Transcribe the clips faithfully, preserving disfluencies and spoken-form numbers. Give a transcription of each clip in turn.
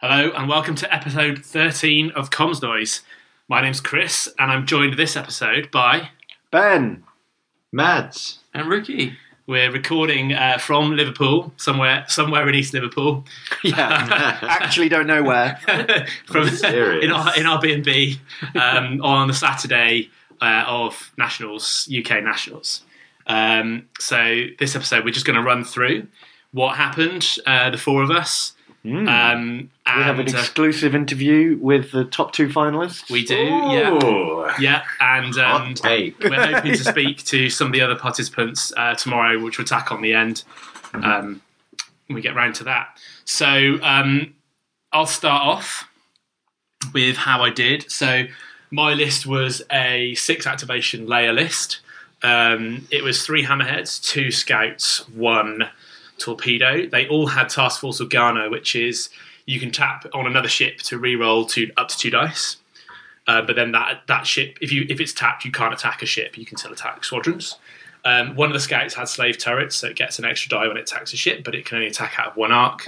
Hello and welcome to episode thirteen of Comms Noise. My name's Chris and I'm joined this episode by... Ben. Mads. And Ricky. We're recording uh, from Liverpool, somewhere somewhere in East Liverpool. Yeah, actually don't know where. from in our in our B and B um, on the Saturday uh, of Nationals, U K Nationals. Um, so this episode we're just going to run through what happened, uh, the four of us. Mm. Um, and, we have an uh, exclusive interview with the top two finalists. We do, Ooh. yeah, yeah, and um, Hot take. we're hoping to speak to some of the other participants uh, tomorrow, which we'll tack on the end. Um, when we get round to that. So um, I'll start off with how I did. So my list was a six activation layer list. Um, it was three hammerheads, two scouts, one torpedo. They all had Task Force Organa, which is you can tap on another ship to re-roll to up to two dice. Uh, but then that that ship, if you if it's tapped, you can't attack a ship. You can still attack squadrons. Um, one of the scouts had slave turrets, so it gets an extra die when it attacks a ship, but it can only attack out of one arc.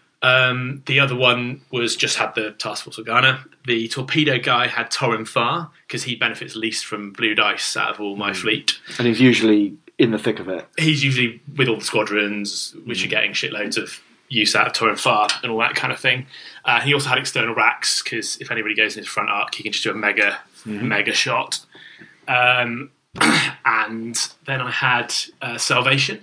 Um, the other one was just had the Task Force Organa. The torpedo guy had Torrin Far, because he benefits least from blue dice out of all my fleet. And he's usually in the thick of it. He's usually with all the squadrons, which are getting shitloads of use out of Torrin Far and all that kind of thing. Uh, he also had external racks, because if anybody goes in his front arc, he can just do a mega, mm-hmm. mega shot. Um, and then I had uh, Salvation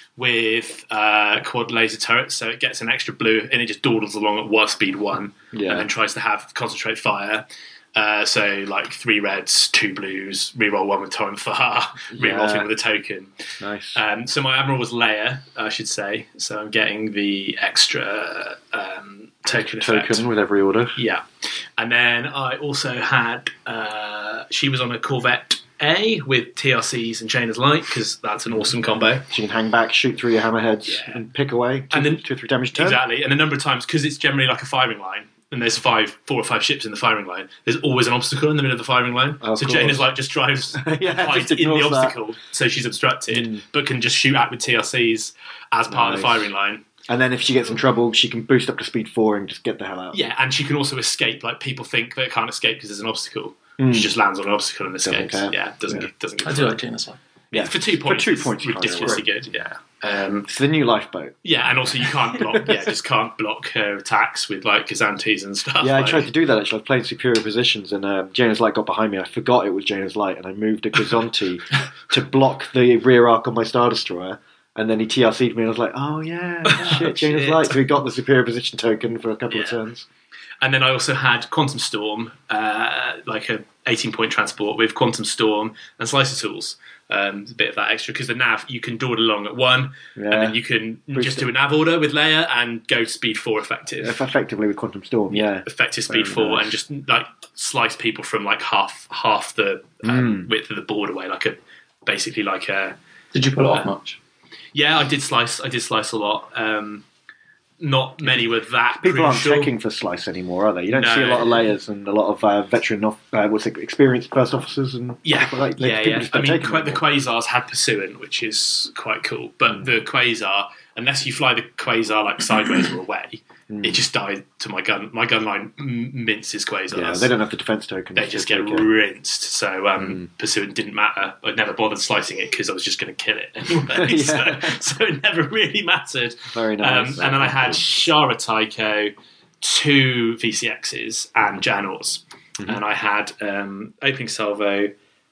with uh, quad laser turrets, so it gets an extra blue and it just dawdles along at warp speed one, Yeah. and then tries to have concentrate fire. Uh, so like three reds, two blues, reroll one with Torrin Far, reroll Yeah. thing with a token. Nice. Um, so my admiral was Leia, I should say. So I'm getting the extra um, token effect. Token with every order. Yeah. And then I also had, uh, she was on a Corvette A with T R Cs and Jaina's Light, because that's an awesome combo. So you can hang back, shoot through your hammerheads, Yeah. and pick away. Two, And then- two or three damage turn. Exactly. And a number of times, because it's generally like a firing line, and there's five, four or five ships in the firing line, there's always an obstacle in the middle of the firing line. Of so course. Jaina's Light just drives Yeah, right just in the ignores that. obstacle, so she's obstructed, Mm. but can just shoot out with T R Cs as part of the Nice. firing line. And then if she gets in trouble, she can boost up to speed four and just get the hell out. Yeah, and she can also escape. Like, people think that it can't escape because there's an obstacle. Mm. She just lands on an obstacle and Doesn't escapes. care. Yeah, doesn't Yeah. give, doesn't give I a do fuck. like Jaina's Light. Yeah, for two For points, two it's points, you can't ridiculously score. good. Yeah, um, It's the new lifeboat. yeah, and also you can't block. yeah, just can't block her attacks with like Kazantes and stuff. Yeah, I like, tried to do that actually. I was playing superior positions and um, Jaina's Light got behind me. I forgot it was Jaina's Light and I moved a Gazanti to block the rear arc on my Star Destroyer. And then he T R C'd me and I was like, oh yeah, shit, Jaina's shit. Light. So he got the superior position token for a couple of Yeah. turns. And then I also had Quantum Storm, uh, like a eighteen point transport with Quantum Storm and Slicer Tools. Um, a bit of that extra, because the nav, you can dawdle along at one, Yeah. and then you can Boost just it. do a nav order with Leia and go speed four effective. If effectively with Quantum Storm, yeah. Effective speed Very four, nice. and just like slice people from like half half the um, Mm. width of the board away, like a basically like a Did you pull it off much? yeah. I did slice. I did slice a lot. Um, not many were that People aren't crucial. checking for slice anymore, are they? You don't No. see a lot of layers and a lot of uh, veteran, off, uh, what's it, experienced first officers and Yeah, stuff like that. yeah, People yeah. just I don't mean, take Qua- them the anymore. Quasars had Pursuant, which is quite cool. But Mm. the Quasar, unless you fly the Quasar like sideways or away, Mm. it just died to my gun. My gun line m- minces Quasars. Yeah, they don't have the defense token. They just get rinsed. So um, Pursuant didn't matter. I never bothered slicing it because I was just going to kill it anyway. Yeah. so, so it never really mattered. Very nice. Um, and then I had Shara Tycho, two V C Xs, and Janors. Mm-hmm. And I had um, Opening Salvo,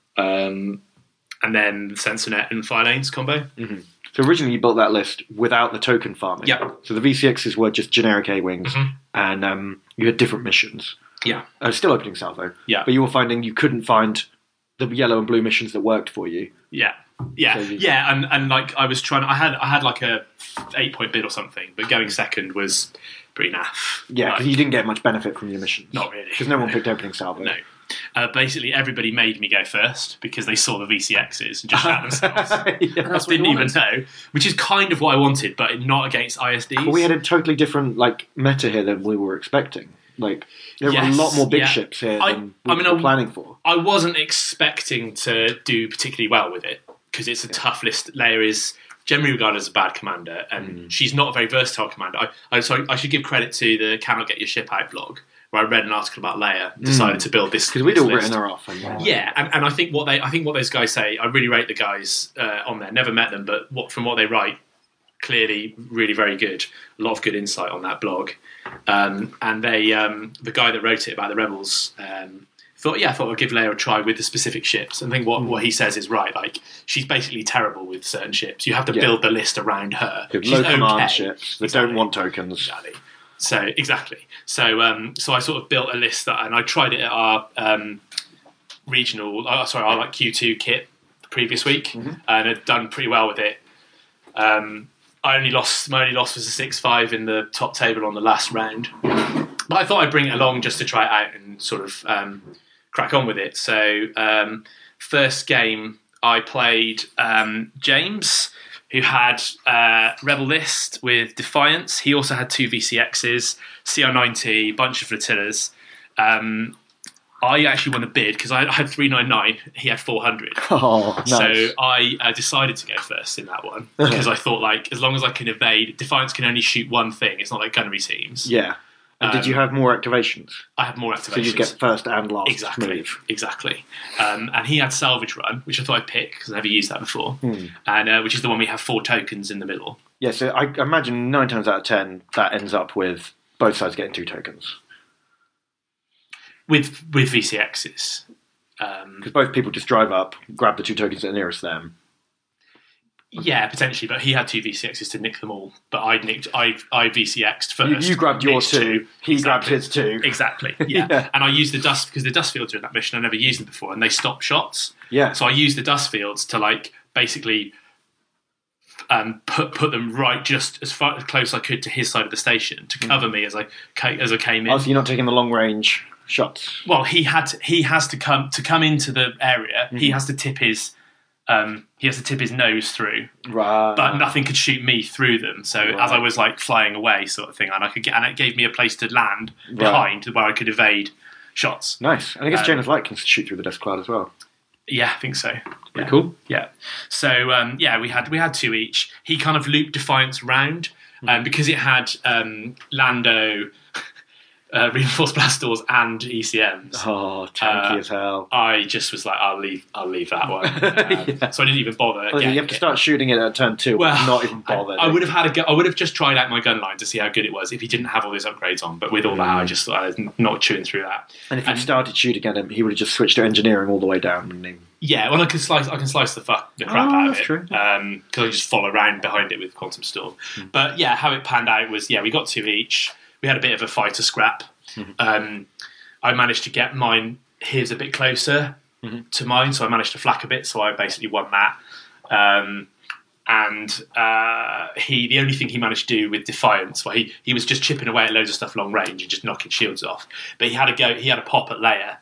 um, and then Sensonet and Fire Lanes combo. So originally you built that list without the token farming. Yeah. So the V C Xs were just generic A-Wings Mhm. and um, you had different missions. Yeah. Uh, still opening salvo. Yeah. But you were finding you couldn't find the yellow and blue missions that worked for you. Yeah. Yeah, So you- yeah, and, and like I was trying, I had I had like a eight point bid or something, but going second was pretty naff. Yeah, because Like, you didn't get much benefit from your missions. Not really. Because no one picked opening salvo. no. Uh, basically, everybody made me go first because they saw the V C Xs and just shot themselves. Yeah. I That's what didn't you even wanted. know, which is kind of what I wanted, but not against I S Ds. But we had a totally different like meta here than we were expecting. Like there were Yes, a lot more big yeah. ships here I- than we I mean, were I- planning for. I wasn't expecting to do particularly well with it because it's a tough list. Layer is generally regarded as a bad commander, and Mm. she's not a very versatile commander. I, I, so I should give credit to the Cannot Get Your Ship Out blog, where I read an article about Leia, and decided Mm. to build this Because we'd this all list. written her off. And, Yeah, and, and I think what they, I think what those guys say, I really rate the guys uh, on there. Never met them, but what from what they write, clearly really very good. A lot of good insight on that blog. Um, and they, um, the guy that wrote it about the rebels, um, thought, yeah, I thought I'd give Leia a try with the specific ships. And I think what, Mm. what he says is right. Like, she's basically terrible with certain ships. You have to Yeah. build the list around her. With She's low command okay. ships that Exactly. don't want tokens. Exactly. So exactly. So um, so I sort of built a list that, and I tried it at our um, regional, uh, sorry, our like Q two kit the previous week, Mhm. and had done pretty well with it. Um, I only lost. My only loss was a six five in the top table on the last round, but I thought I'd bring it along just to try it out and sort of um, crack on with it. So um, first game I played um, James, who had uh, Rebel List with Defiance. He also had two V C Xs, C R ninety, bunch of flotillas. Um, I actually won the bid because I had three ninety-nine, he had four hundred. Oh, nice. So I uh, decided to go first in that one because I thought, like, as long as I can evade, Defiance can only shoot one thing. It's not like gunnery teams. yeah. And did you Um, have more activations? I had more activations. So you get first and last Exactly, move. exactly. Um, and he had Salvage Run, which I thought I'd pick because I've never used that before, Hmm. and uh, which is the one we have four tokens in the middle. Yeah, so I imagine nine times out of ten that ends up with both sides getting two tokens. With with V C Xs. Um, Because both people just drive up, grab the two tokens that are nearest them. yeah, potentially, but he had two V C Xs to nick them all. But I nicked, I I V C X'd You, first. you grabbed your nicked two, he grabbed Exactly. his two. Exactly, yeah. Yeah. And I used the dust because the dust fields are in that mission. I never used them before, and they stop shots. Yeah. So I used the dust fields to like basically um, put put them right just as far as close I could to his side of the station to cover me as I ca- as I came in. Oh, so you're not taking the long range shots. Well, he had to, he has to come to come into the area. He Mhm. has to tip his um, he has to tip his nose through, Right. but nothing could shoot me through them. So Right. as I was like flying away, sort of thing, and I could get and it gave me a place to land Right. behind where I could evade shots. Nice. And I guess Um, Janus Light can shoot through the dust cloud as well. Yeah, I think so. Pretty Yeah. cool. Yeah. So um, yeah, we had we had two each. He kind of looped Defiance round um, because it had um, Lando, uh, reinforced blast doors, and E C Ms. Oh, tanky Uh, as hell. I just was like, I'll leave. I'll leave that one. Um, Yeah. So I didn't even bother. Well, getting you have to it. start shooting it at turn two. Well, not even bother. I, I would have had a go. I would have just tried out my gun line to see how good it was if he didn't have all those upgrades on. But with all that, I just I was not chewing through that. And if he and- started shooting at him, he would have just switched to engineering all the way down. And he... Yeah, well, I can slice. I can slice the fuck the crap Oh, out of that's it true. because I just follow around behind it with Quantum Storm. But yeah, how it panned out was yeah, we got two each. We had a bit of a fighter scrap. Mhm. Um, I managed to get mine his a bit closer Mhm. to mine, so I managed to flak a bit. So I basically won that. Um, and uh, he, the only thing he managed to do with Defiance, well, he he was just chipping away at loads of stuff long range and just knocking shields off. But he had a go. He had a pop at Leia.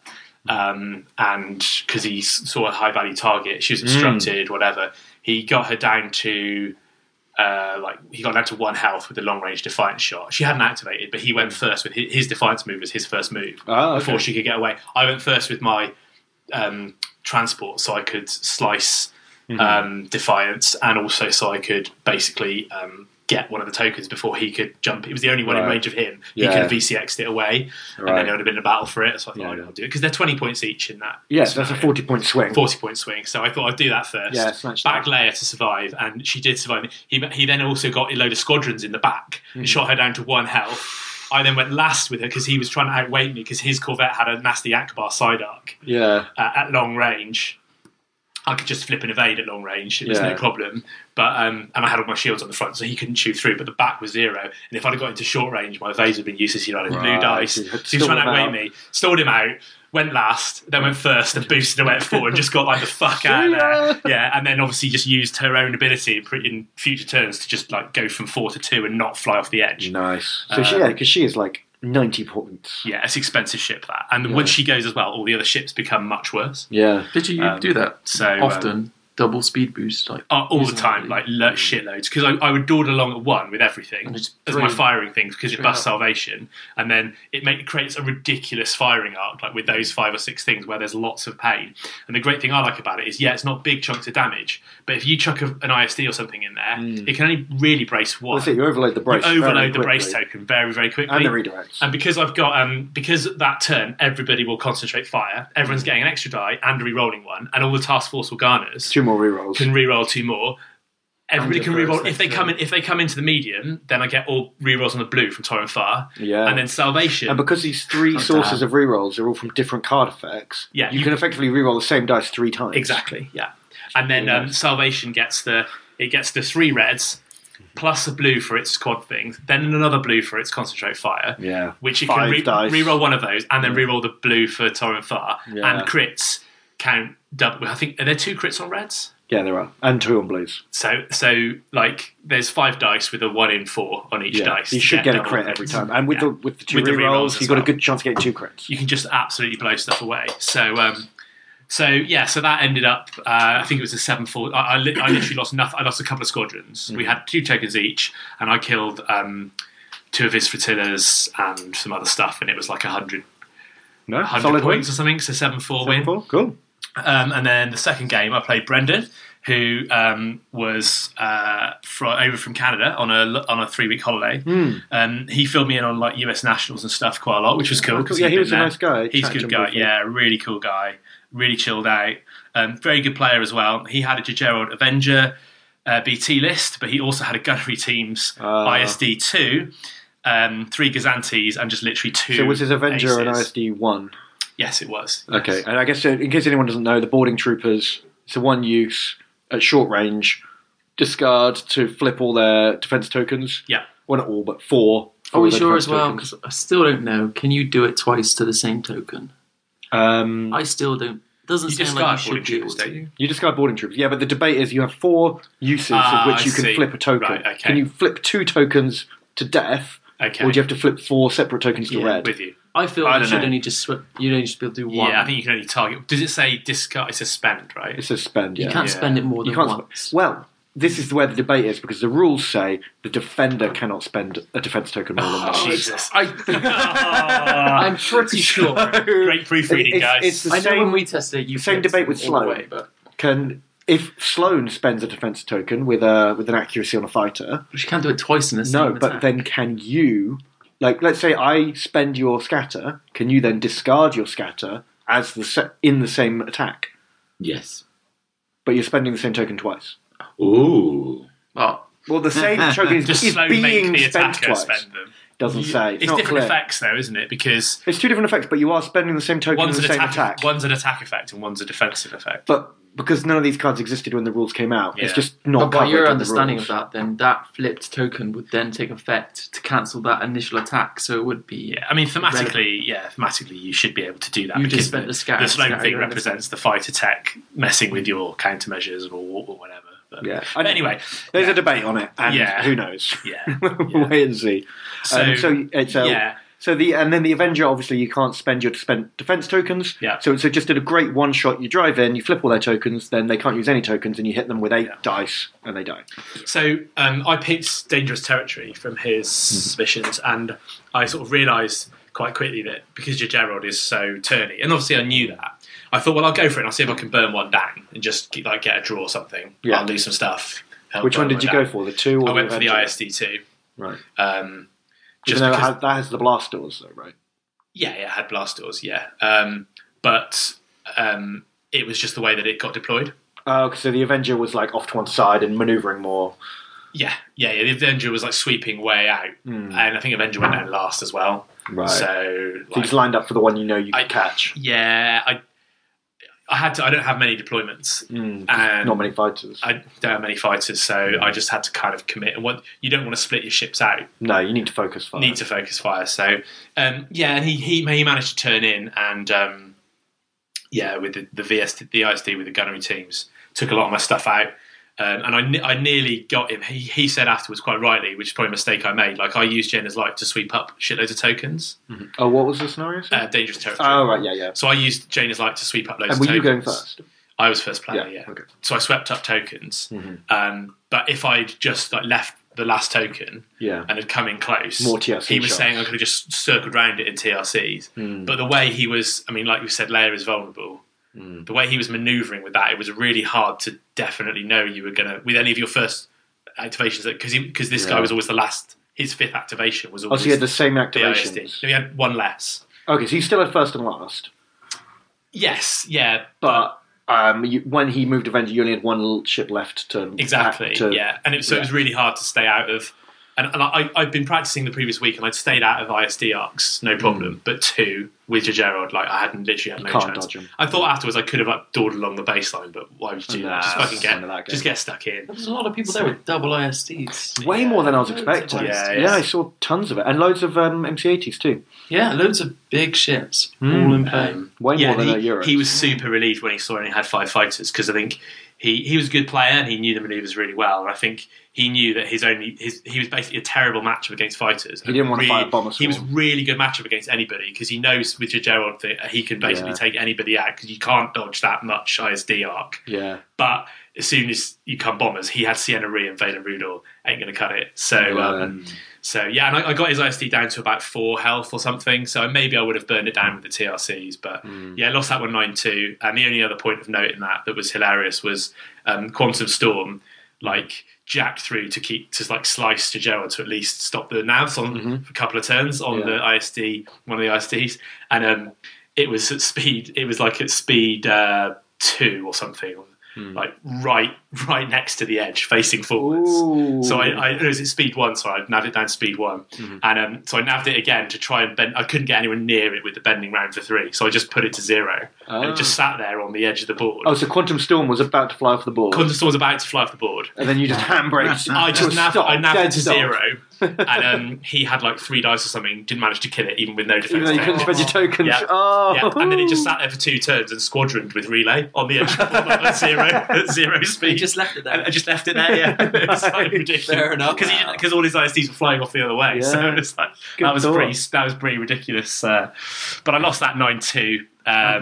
Um, and because he s- saw a high value target, she was obstructed, whatever. He got her down to uh, like he got down to one health with a long range defiance shot. She hadn't activated, but he went first with his, his defiance move as his first move Oh, okay. before she could get away. I went first with my um, transport, so I could slice Mhm. um, defiance, and also so I could basically um, get one of the tokens before he could jump. It was the only one in Right. range of him. He Yeah. could have V C X'd it away, and then Right. there would have been a battle for it. So I thought Yeah. I'd I'll do it because they're twenty points each in that. Yes, that's a scenario. forty point swing. forty point swing. So I thought I'd do that first. Yeah, snatch Back that. Leia to survive, and she did survive. He he then also got a load of squadrons in the back and Mhm. shot her down to one health. I then went last with her because he was trying to outweight me because his Corvette had a nasty Akbar side arc Yeah. uh, at long range. I could just flip and evade at long range. It was Yeah. no problem. But um, and I had all my shields on the front, so he couldn't shoot through. But the back was zero. And if I'd have got into short range, my evades would have been useless. He'd had his blue Right. dice. So So you he had was to trying to stall him outweigh out. me. Stalled him out. Went last, then went first, and boosted away at four, and just got like the fuck out of there. Yeah, and then obviously just used her own ability in, pre- in future turns to just like go from four to two and not fly off the edge. Nice. So she, Um, yeah, because she is like ninety points. Yeah, it's expensive ship that, and Yeah. once she goes as well, all the other ships become much worse. Yeah. Did you Um, do that So um, often? double speed boost, like Uh, all the using time, that, like lo- shitloads, because I, I would dawdle along at one with everything And just as my throw- firing things because it straight busts up. salvation, and then it, make, it creates a ridiculous firing arc, like with those five or six things where there's lots of pain. And the great thing I like about it is, yeah, it's not big chunks of damage, but if you chuck a, an I S D or something in there, it can only really brace one. That's it. You overload the brace. You very overload the quickly. brace token very, very quickly. And the redirects. And because I've got um, because that turn everybody will concentrate fire, everyone's getting an extra die and a re-rolling one, and all the task force Organas Two more rerolls. can re-roll two more. Everybody And can your re-roll first if they come in. If they come into the medium, then I get all re-rolls on the blue from Torrent Far, Yeah. and then Salvation. And because these three Oh, sources damn. of rerolls are all from different card effects, Yeah, you, you- can effectively reroll the same dice three times. Exactly, yeah. And then really um, nice. Salvation gets the it gets the three reds plus a blue for its quad things, then another blue for its concentrate fire. Yeah. Which you Five can re- dice. re-roll one of those and then re-roll the blue for Torrent Far. Yeah. And crits count double. I think are there two crits on reds? Yeah, there are. And two on blues. So so like there's five dice with a one in four on each Yeah. dice. You to should get a double crit crits. every time. And with Yeah. the with the two With the rerolls, rerolls as you've got well. a good chance of getting two crits. You can just absolutely blow stuff away. So, um, so yeah, so that ended up. Uh, I think it was a seven four. I, I, li- I literally lost nothing. I lost a couple of squadrons. We had two tokens each, and I killed um, two of his flotillas and some other stuff, and it was like a hundred, No, hundred solid points win. or something. So seven four Seven win. four. Cool. Um, and then the second game, I played Brendan, who um, was uh, fro- over from Canada on a on a three week holiday. Hmm. Um, he filled me in on like U S nationals and stuff quite a lot, which was cool. 'cause Yeah, he'd he been was a there. nice guy. He's a Chatted to good him guy. briefly. Yeah, really cool guy. Really chilled out. Um, very good player as well. He had a Gerald Avenger uh, B T list, but he also had a Gunnery Teams Ah. I S D two, um, three Gazantes, and just literally two. So was his Avenger an aces. I S D one? Yes, it was. Okay, and I guess uh, in case anyone doesn't know, the boarding troopers, it's a one use at short range, discard to flip all their defense tokens. Yeah. Well, not all, but four. Are four we of their sure defense as well? tokens. Because I still don't know. Can you do it twice to the same token? Um, I still don't. Doesn't You sound like discard you boarding should be able troopers, to. don't you? you discard boarding troopers. Yeah, but the debate is you have four uses Ah, of which you I can see. flip a token. Right, okay. Can you flip two tokens to death, Okay. or do you have to flip four separate tokens to yeah, red? with you? I feel I you don't should know. only just sw- you'd only just be able to do one. Yeah, I think you can only target. Does it say discard? It's a spend, right? It says spend, yeah. you can't Yeah. spend it more You than can't once. sp- well, this is where the debate is because the rules say the defender cannot spend a defense token more than Oh, once. Jesus. I, I'm pretty sure. Great proofreading, It's- guys. it's the I know same- when we tested it, you same flipped debate with all the Sloan. way, but Can if Sloan spends a defense token with a with an accuracy on a fighter? but you can't do it twice in the same No, but attack. then can you? Like, let's say I spend your scatter. Can you then discard your scatter as the se- in the same attack? Yes. But you're spending the same token twice. Ooh. Well, Well, the same token is, Just is slowly make being the spent attacker twice. spend them. Doesn't say. It's, It's not different clear. effects, though, isn't it? Because It's two different effects, but you are spending the same token one's in an the same attack, attack. one's an attack effect, and one's a defensive effect. But because none of these cards existed when the rules came out, it's Yeah. just not but by covered your in the understanding rules. of that, then that flipped token would then take effect to cancel that initial attack. So it would be Yeah, I mean, thematically, yeah, thematically, you should be able to do that. You because just spent the scatter- the slow scatter thing around represents the fighter tech messing with your countermeasures or, or whatever. But, Yeah. but anyway, There's yeah. a debate on it, and Yeah. who knows? Yeah, we'll wait and see. So, um, so it's a, yeah, So the and then the Avenger, obviously, you can't spend your spend defense tokens. Yeah. So it's just a great one shot. You drive in, you flip all their tokens, then they can't use any tokens, and you hit them with eight Yeah. dice, and they die. So um, I picked Dangerous Territory from his missions, and I sort of realised quite quickly that because your Gerald is so turny, and obviously I knew that, I thought, well, I'll go for it and I'll see if I can burn one down and just like get a draw or something. Yeah. I'll lose some stuff. help Which one burn did you down. go for? The two? Or I went for the Avenger? I S D two. Right. Um, Just just though it because, has, that has the blast doors, though, right? yeah, yeah, it had blast doors, yeah. Um, but um, it was just the way that it got deployed. Oh, okay, so the Avenger was like off to one side and manoeuvring more. Yeah, yeah, yeah. The Avenger was like sweeping way out, Hmm. and I think Avenger went down last as well. Right. So, So you like, just lined up for the one you know you I- can catch. yeah, I, I had to. I don't have many deployments, Mm, and not many fighters. I don't have many fighters, so I just had to kind of commit. And what you don't want to split your ships out. No, you need to focus fire. Need to focus fire. So um, yeah, and he, he he managed to turn in, and um, yeah, with the, the V S the I S D with the gunnery teams, took a lot of my stuff out. Um, and I, ne- I nearly got him. He, he said afterwards, quite rightly, which is probably a mistake I made. Like I used Jenna's Light to sweep up shitloads of tokens. Mhm. Oh, what was the scenario? Uh, dangerous territory. Oh, right, yeah, yeah. So I used Jaina's Light to sweep up loads And of were you tokens. going first? I was first player, yeah. Yeah, okay. So I swept up tokens. Mhm. Um, but if I'd just like left the last token Yeah. and had come in close, More T R C he was shots. saying I could have just circled around it in T R Cs. Mm. But the way he was, I mean, like we said, Leia is vulnerable. Mm. The way he was manoeuvring with that, it was really hard to definitely know you were going to, with any of your first activations, because because this Yeah. guy was always the last, his fifth activation was Oh, always so he had the same the I S D. activations. No, he had one less. Okay, so he's still at first and last. Yes, yeah. But um, you, when he moved Avenger, you only had one little ship left to Exactly, to- yeah. And it, so it was really hard to stay out of. And, and I, I'd been practicing the previous week, and I'd stayed out of I S D arcs, no problem. But two with your Gerald, like I hadn't literally had You no can't chance. dodge 'em. I thought afterwards I could have like dawdled along the baseline, but why would you do Nah, that? Just that's fucking the point of get, that game. just get stuck in. There was a lot of people there with double I S Ds. Way more than I was Loads of expecting. I S Ds. Yeah, Yeah, I saw tons of it. And loads of um, M C eighties too. Yeah, loads of big ships, Mm. all in play. Um, Way yeah, more than he, a Euro. he was super relieved when he saw he had five fighters because I think he, he was a good player and he knew the manoeuvres really well. And I think he knew that his only his he was basically a terrible matchup against fighters. He didn't want to really, fight a bomber He was swarm. really good matchup against anybody because he knows with your Gerald that he can basically Yeah. take anybody out because you can't dodge that much I S D arc. Yeah. But as soon as you come bombers, he had Sienna Rhee and Valen Rudor ain't going to cut it. So. Yeah. Um, So yeah, and I, I got his I S D down to about four health or something. So maybe I would have burned it down with the T R Cs, but Mm. yeah, lost that one nine two. And the only other point of note in that that was hilarious was um, Quantum Storm, like jacked through to keep to like slice to Gerald to at least stop the navs on Mhm. for a couple of turns on Yeah. the I S D, one of the I S Ds, and um, it was at speed. It was like at speed uh, two or something. Mm. Like right, right next to the edge, facing forwards. Ooh. So I, I it was at speed one, so I nabbed it down to speed one, Mhm. and um, so I nabbed it again to try and bend. I couldn't get anywhere near it with the bending round for three, so I just put it to zero, and Ah. it just sat there on the edge of the board. Oh, so Quantum Storm was about to fly off the board. Quantum Storm was about to fly off the board. and then you just handbraked. I just to a nabbed, stop, I nabbed dead it to stop. zero, and um, he had like three dice or something. Didn't manage to kill it, even with no defense. Even though you couldn't tokens. spend your tokens. Yeah. Oh. Yeah, and then it just sat there for two turns and squadroned with relay on the edge of the board at zero, at zero speed. He just left it I there. I just left it there, yeah. It was like ridiculous. Fair enough. Because all his I S Ds were flying off the other way. So Yeah. it was like, Good that was thought. pretty that was pretty ridiculous. Uh, but I lost that nine two. Um,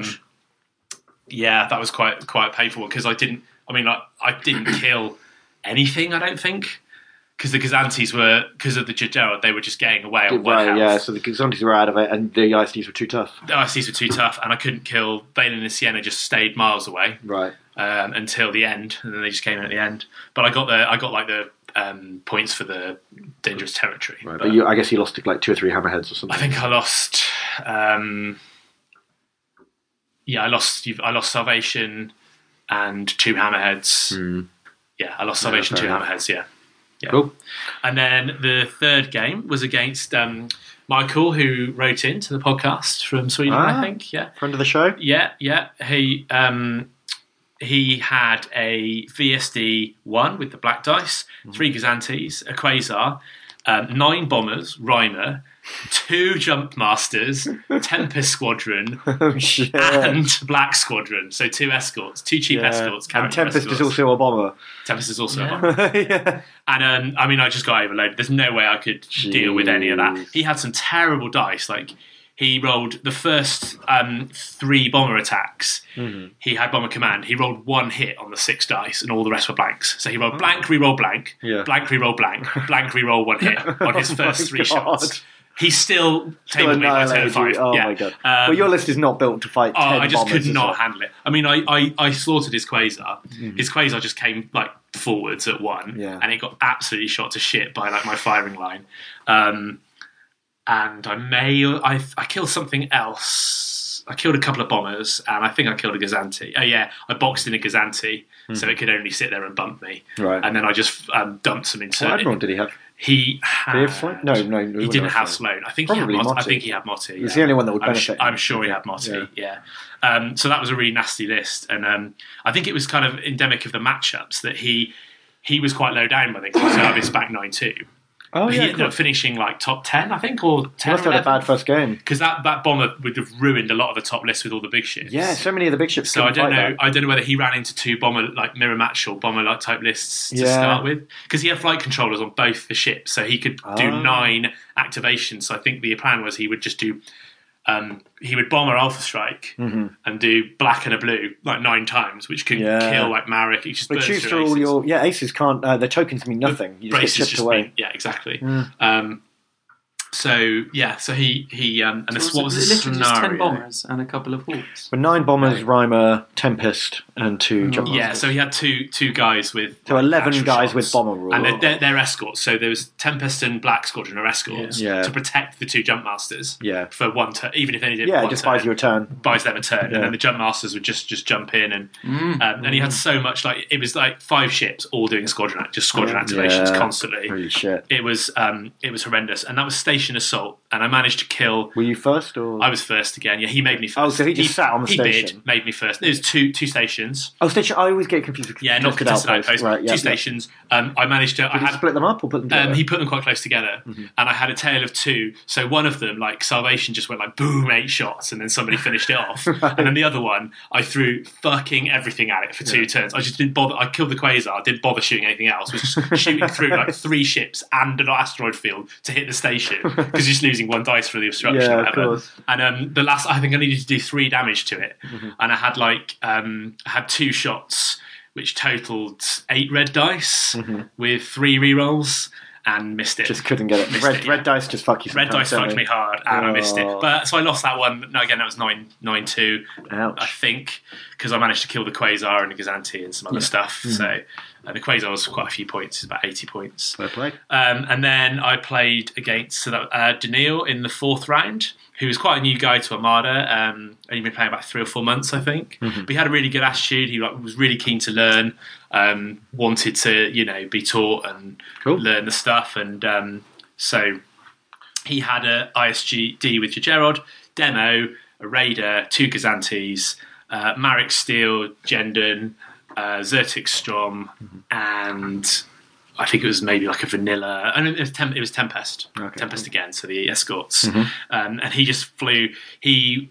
yeah, that was quite quite painful because I didn't I mean like I didn't kill anything, I don't think. Because the Gazantes were because of the Gerald, they were just getting away on one Right, health. yeah, so the Xantis were out of it, and the I S Ds were too tough. The I S Ds were too tough, and I couldn't kill. Valen and Sienna just stayed miles away. Right. Um, until the end, and then they just came in at the end. But I got the I got like the um, points for the dangerous territory. Right. But But you, I guess you lost to like two or three hammerheads or something. I think I lost. Um, yeah, I lost. I lost Salvation and two hammerheads. Hmm. Yeah, I lost Yeah, Salvation, fair two enough. hammerheads. Yeah, yeah. Cool. And then the third game was against um, Michael, who wrote into the podcast from Sweden, Ah. I think. Yeah. Friend of the show? Yeah, yeah. He um, he had a V S D one with the black dice, three Gazantes, a Quasar, um, nine bombers, Reimer, two jump masters, Tempest Squadron, Oh, shit. and Black Squadron. So two escorts, two cheap Yeah. escorts. And character Tempest escorts. is also a bomber. Tempest is also a Yeah. bomber. yeah. And um, I mean, I just got overloaded. There's no way I could deal with any of that. Jeez. He had some terrible dice. Like he rolled the first um, three bomber attacks. Mhm. He had bomber command. He rolled one hit on the six dice, and all the rest were blanks. So he rolled blank, re-roll blank, Yeah. blank, re-roll blank, blank, re-roll one hit on his Oh first my three God. shots. He still Still tabled me by turn annihilated five. you. Oh yeah. my god. Um, well, your list is not built to fight Oh, ten I just bombers, could is not it? handle it. I mean, I, I, I slaughtered his Quasar. Mm-hmm. His Quasar just came like forwards at one, Yeah. and it got absolutely shot to shit by like my firing line. Um, and I may I I killed something else. I killed a couple of bombers, and I think I killed a Gazanti. Oh yeah, I boxed in a Gazanti, so it could only sit there and bump me. Mm-hmm. Right. And then I just um, dumped some into What admiral did he have? He Did he have had. Sloan? No, no, He wouldn't didn't have Sloan. Sloan. I think Probably he had Motti. I Motti. think he had Motti. He's yeah. the only one that would I'm, benefit. su- I'm sure he had Motti. Yeah. Um, so that was a really nasty list, and um, I think it was kind of endemic of the matchups that he he was quite low down. I think because service back nine two. Oh he yeah, ended up finishing like top ten, I think, or he ten. must have had a bad first game. Because that, that bomber would have ruined a lot of the top lists with all the big ships. Yeah, so many of the big ships. So I couldn't don't fight know. that. I don't know whether he ran into two bomber like mirror match or bomber like type lists to Yeah. start with, because he had flight controllers on both the ships, so he could do Ah. nine activations. So I think the plan was he would just do um, he would bomb our Alpha Strike Mm-hmm. and do black and a blue like nine times, which can Yeah. kill like Marek. He just But bursts choose your through all aces. your yeah aces can't uh, the tokens mean nothing. You just get Braces chipped just away. mean- yeah, exactly. Mm. Um, so yeah, so he he um, and this, So what was the literally just ten scenario? bombers and a couple of hawks. But nine bombers, No. Reimer, Tempest, and two Oh. jump Yeah, masters. so he had two two guys with So like, eleven actual guys shots. with bomber rule. and they're, they're, they're escorts. So there was Tempest and Black Squadron are escorts Yeah. Yeah. to protect the two jump masters Yeah. for one turn, even if they only did Yeah, one it just turn, buys you a turn. buys them a turn, Yeah. and then the jump masters would just just jump in and Mm. um, and he had so much like it was like five ships all doing squadron act- just squadron activations Yeah. constantly. Holy shit. It was um, it was horrendous, and that was station assault, and I managed to kill. Were you first or? I was first again. Yeah, he made me first. Oh, so he just sat on the he station. bid, made me first. There was two two stations. Oh, station. I always get confused. with Yeah, not contested contested outposts. Right, yeah, two yeah. stations. Um, I managed to. I Did he had split them up or put them together? Um, he put them quite close together, Mm-hmm. and I had a tail of two. So one of them, like Salvation, just went like boom, eight shots, and then somebody finished it off. Right. And then the other one, I threw fucking everything at it for two turns. I just didn't bother. I killed the Quasar, didn't bother shooting anything else. Was just shooting through like three ships and an asteroid field to hit the station because you're just losing one dice for the obstruction. Yeah, or of whatever. course. And um, the last, I think I needed to do three damage to it, Mm-hmm. and I had like um, I had two shots which totaled eight red dice with three rerolls and missed it. Mm-hmm. Just couldn't get it. Missed Red, it, yeah. red dice just fuck you. Red dice sometimes, don't fucked they? me hard, and I missed it. Oh. But so I lost that one. No, again, that was nine nine two, Ouch. I think, because I managed to kill the Quasar and the Gazanti and some other stuff. Mm-hmm. So uh, the Quasar was quite a few points, about eighty points. Fair play. Um, and then I played against so that, uh, Daniil in the fourth round, who was quite a new guy to Armada. Um, only been playing about three or four months, I think. Mm-hmm. But he had a really good attitude. He like, was really keen to learn, um, wanted to you know be taught and Cool. learn the stuff. And um, so he had a I S G D with Gerard, Demo, a Raider, two Gazantes, uh, Marek Steel, Jendon, uh, Zertic Strom, and I think it was maybe like a vanilla. And it was, Tem- it was Tempest, Okay. Tempest again. So the escorts, Mm-hmm. um, and he just flew. He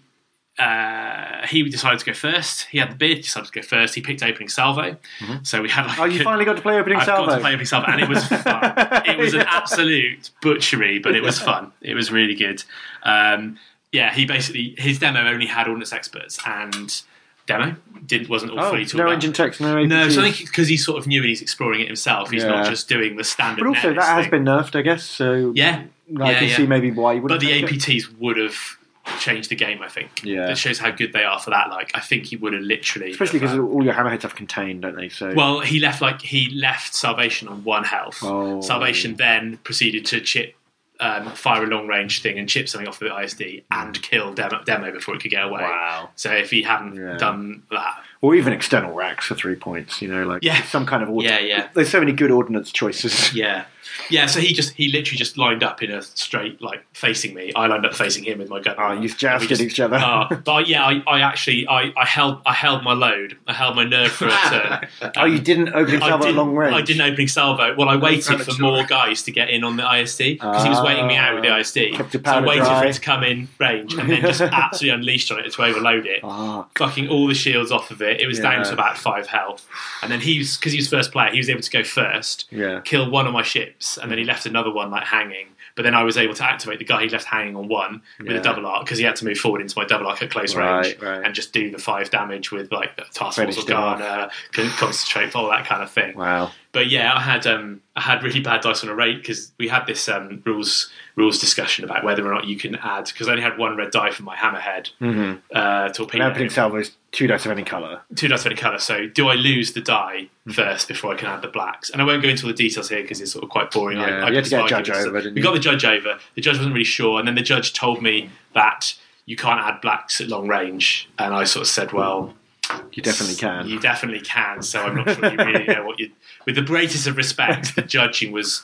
uh, he decided to go first. He had the bid. Decided to go first. He picked opening salvo. So we had like. Oh, you a- finally got to play opening I've salvo. got to play opening salvo, and it was fun. It was an absolute butchery, but it was fun. It was really good. Um, yeah, he basically his demo only had ordnance experts and demo didn't wasn't all Oh, fully taught no out. engine text, no A P Ts. No, so I think because he's sort of new and he's exploring it himself, he's Yeah. not just doing the standard. But also, Nemesis that has thing. been nerfed, I guess. So yeah, I yeah, can yeah. see maybe why you wouldn't. But the take A P it. Ts would have changed the game. I think. Yeah. That shows how good they are for that. Like, I think he would have literally, Especially have, because uh, all your hammerheads have contained, don't they? So well, he left like he left Salvation on one health. Oh. Salvation then proceeded to chip, um, fire a long range thing and chip something off the I S D and kill demo, demo before it could get away. Wow. So if he hadn't Yeah. done that, or even external racks for three points. You know, like Yeah. some kind of ord- Yeah, yeah. There's so many good ordnance choices. yeah, yeah. So he just he literally just lined up in a straight like facing me. I lined up facing him with my gun. Oh, you And we jousted just- each other. Uh, but I, yeah, I, I actually I, I held I held my load. I held my nerve for a turn. Oh, you didn't opening I salvo at didn't, long range. I didn't opening salvo. Well, I waited for Amateur. more guys to get in on the I S D because he was waiting me out with the I S D. Kept your So I powder waited dry. for it to come in range and then just absolutely unleashed on it to overload it. Ah, Fucking all the shields off of it. It was down Yeah. to about five health. And then he was, because he was first player, he was able to go first, yeah. kill one of my ships, and then he left another one like hanging. But then I was able to activate the guy he left hanging on one with Yeah. a double arc because he had to move forward into my double arc at close Right, range right. and just do the five damage with like the task force Finished him off. organa, con- concentrate, all that kind of thing. Wow. But yeah, I had um, I had really bad dice on a rate because we had this um, rules rules discussion about whether or not you can add because I only had one red die for my hammerhead Mm-hmm. uh, An torpedo, opening salvo is two dice of any colour. two dice of any colour. So do I lose the die first before I can add the blacks? And I won't go into all the details here because it's sort of quite boring. Yeah, I, I you had to get a argued judge with over, stuff. didn't We you? got the judge over. The judge wasn't really sure, and then the judge told me that you can't add blacks at long range, and I sort of said, well. You definitely can. You definitely can. So I'm not sure you really know what you. With the greatest of respect, the judging was.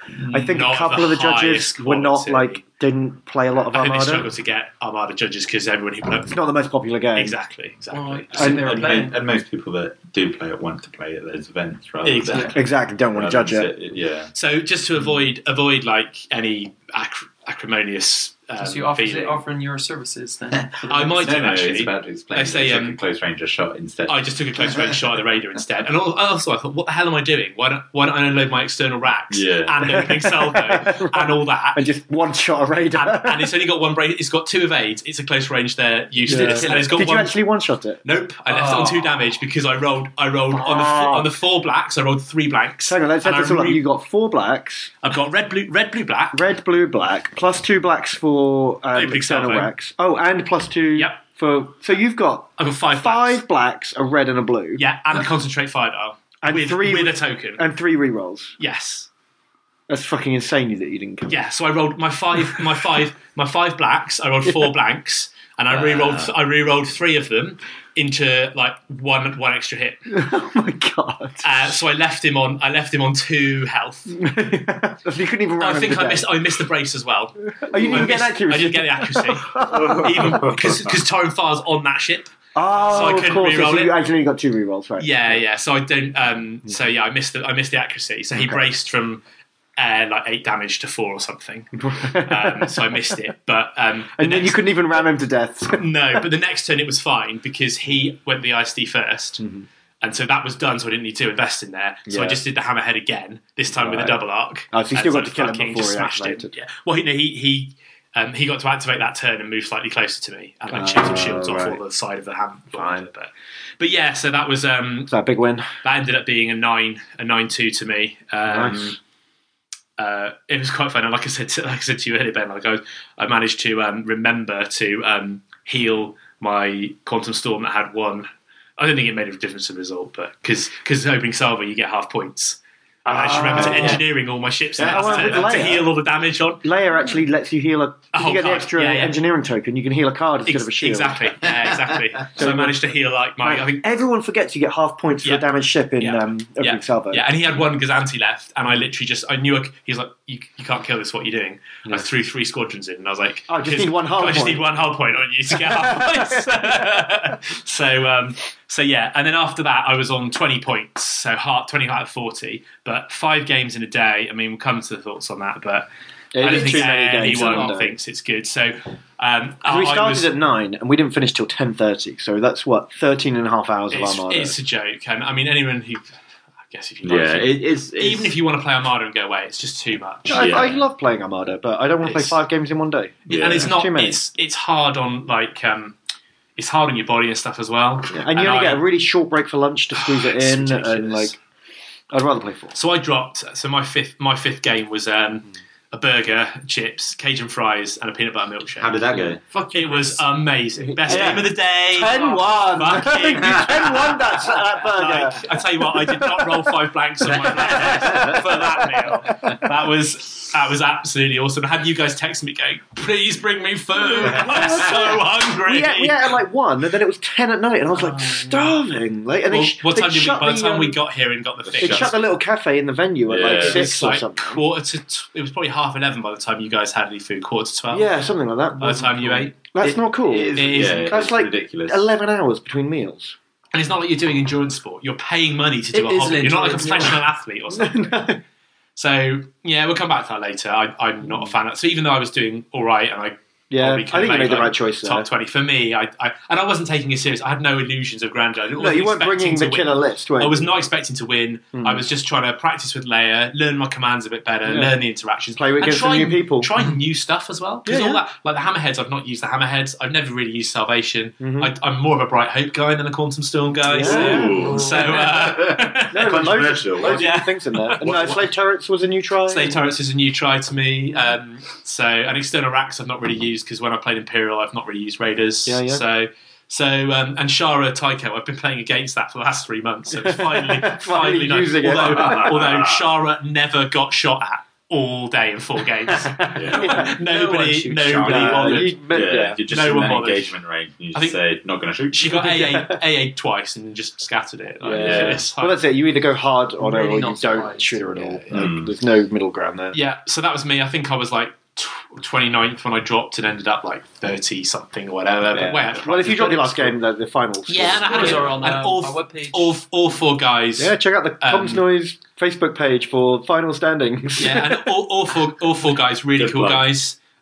I think not a couple of the judges highest were not quality. like didn't play a lot of I think they Armada. struggled to get Armada judges because everyone who It's not the most popular game. exactly, exactly. Well, And, So they were and, playing. and most people that do play it want to play at those events rather Exactly. than Exactly. Don't want to rather judge than it. sit- Yeah. So just to avoid avoid like any ac- acrimonious Um, so you offer, feeling. offering your services then? I might No, do no, actually. it's about to explain. They say, You took um, a close range shot instead. I just took a close range shot at the Raider instead, and al- also I thought, what the hell am I doing? Why don't Why don't I unload my external racks Yeah. and opening salvo and all that? And just one shot a radar. And, and it's only got one braid. It's got two evades. It's a close range there, useless, Yeah. and it's got Did one. you actually one shot it? Nope, I left it on two damage because I rolled. I rolled on the Oh. four, on the four blacks. I rolled three blanks. Hang on, let's and set I this all up. re- You got four blacks, I've got red, blue, red, blue, black. red, blue, black, plus two blacks for um, Opening external salvo. racks. Oh, and plus two Yep. for. So you've got I've got five. five Blacks. blacks, a red, and a blue, Yeah, and a concentrate fire dial And with three- with a token. and three rerolls. Yes. That's fucking insane that you didn't come. Yeah, so I rolled my five, my five, my five blacks. I rolled four blanks, and I re-rolled. I re-rolled three of them into like one one extra hit. Oh my god! Uh, so I left him on. I left him on two health. you couldn't even. I round think him I to missed. death. I missed the brace as well. Oh, you I didn't get missed- accuracy. I didn't get the accuracy, even because because Torrin Farr's on that ship. Oh, so I of couldn't course. re-roll so you it. actually got two rerolls, right? Yeah, yeah. So I don't. Um, so yeah, I missed the. I missed the accuracy. So he Okay. braced from. Uh, like eight damage to four or something, um, so I missed it. But um, the and then you next- couldn't even ram him to death. No, but the next turn it was fine because he went the I S D first, and so that was done. So I didn't need to invest in there. So I Yeah. just did the hammerhead again. This time with a Right. double arc. Oh, so you And still got to kill him fucking before just he smashed him. activated. Yeah. Well, you know, he he um, he got to activate that turn and move slightly closer to me and like chipped some shields Oh, off right. all the side of the ham. Fine. But but yeah, so that was um, Is that a big win? that ended up being a nine a nine two to me. Um, Nice. Uh, it was quite fun, and like I said, to, like I said to you earlier, Ben, like I, was, I managed to um, remember to um, heal my Quantum Storm that had one. I don't think it made a difference to the result, but because because opening salvo you get half points. And I just remember to Ah, yeah. engineering all my ships Yeah, next oh, to, with to Leia. heal all the damage on. Leia actually lets you heal a. If whole you get the card. extra Yeah, yeah. engineering token, you can heal a card instead Ex- of a shield. Exactly, yeah, exactly. So I managed to heal like my. Like, I think everyone forgets you get half points for Yeah. a damaged ship in Yeah. um, Opening Yeah. Salvo. Yeah, and he had one Gazanti left, and I literally just I knew I, c- he was like, you, "You can't kill this. What are you doing?" I threw three squadrons in, and I was like, Oh, I just "'Cause need one hull I just point." need one hull point on you to get half points." so, um, so yeah, and then after that, I was on twenty points, so hard twenty out of forty, but five games in a day. I mean, we'll come to the thoughts on that, but Yeah, I you don't did think too many games in anyone one day. thinks it's good. So, um, we I- I started was- at nine and we didn't finish till ten thirty, so that's what thirteen and a half hours of it's, Armada. it's a joke, and I mean, anyone who, I guess if you Yeah, it, it's, it's even if you want to play Armada and go away, it's just too much. I, Yeah. I love playing Armada, but I don't want to play It's- five games in one day. Yeah. and it's It's not. too many. It's it's hard on like um, it's hard on your body and stuff as well. And you only I- get a really short break for lunch to squeeze it It's in, and ridiculous. like, I'd rather play four. So I dropped. So my fifth my fifth game was um, a burger, chips, Cajun fries, and a peanut butter milkshake. How did that go? Fuck, it was amazing. Best Yeah. game of the day. ten one! Fucking- You ten one that, that burger! Like, I tell you what, I did not roll five blanks on my black for that meal. That was that was absolutely awesome. I had you guys text me going, "Please bring me food. I'm so hungry." we, ate, we ate at like one, and then it was ten at night, and I was like Oh, starving. Like, and Well, they, sh- what they time did we? shut By the time um, we got here and got the they fish, shut the little cafe in the venue at Yeah, like it it six was or like something. quarter to. T- it was probably half eleven by the time you guys had any food. Quarter to twelve. Yeah, something like that. By the time you ate, That's It- not cool. It is, It is- yeah, That's it's like ridiculous. eleven hours between meals. and it's not like you're doing endurance sport. You're paying money to do It a is hobby. an You're not like a endurance, professional athlete or something. No. So yeah, we'll come back to that later. I, I'm not a fan of that. So even though I was doing all right and I Yeah, probably I could think you have made the like right choice there. top twenty for me, I, I and I wasn't taking it serious. I had no illusions of grandeur. I No, wasn't you weren't expecting bringing to the win. killer list, were I you? was not expecting to win. Hmm. I was just trying to practice with Leia, learn my commands a bit better, Yeah. learn the interactions, Play with and against some try new and- people. Try new stuff as well. Because Yeah, all yeah. that, like the hammerheads, I've not used the hammerheads. I've never really used salvation. Mhm. I, I'm more of a Bright Hope guy than a Quantum Storm guy. Yeah. Ooh. So, so uh, No, but loads, Controversial. loads of Yeah. good things in there. And What- uh, what- Slave Turrets was a new try. Slave Turrets is a new try to me. Um, so, and external racks I've not really used because when I played Imperial, I've not really used Raiders. Yeah, yeah. So, so um, and Shara Tycho, I've been playing against that for the last three months. So it's finally, finally, no. using it. although, although Shara never got shot at all day in four games. Yeah. No one nobody, shoots nobody Uh, bothered. you- but, yeah, yeah. you're just No in one that bothered. engagement range and you I just think- say, not going to shoot. She got A A, A A twice and just scattered it. Like, Yeah. it's Well, like- that's it. You either go hard on her Really or you not don't surprised. shoot her at all. Yeah, Like, Mm. there's no middle ground there. yeah, so that was me. I think I was like tw- twenty-ninth when I dropped and ended up like thirty something or whatever. Yeah. But way out of Well, if you practice. drop your last game, the, the finals. Yeah, and I had Those a- are on and um, all, our webpage. all, all four guys. Yeah, check out the Um, Comms Noise Facebook page for final standings. Yeah, and all, all four all four guys, really Good cool plug. guys.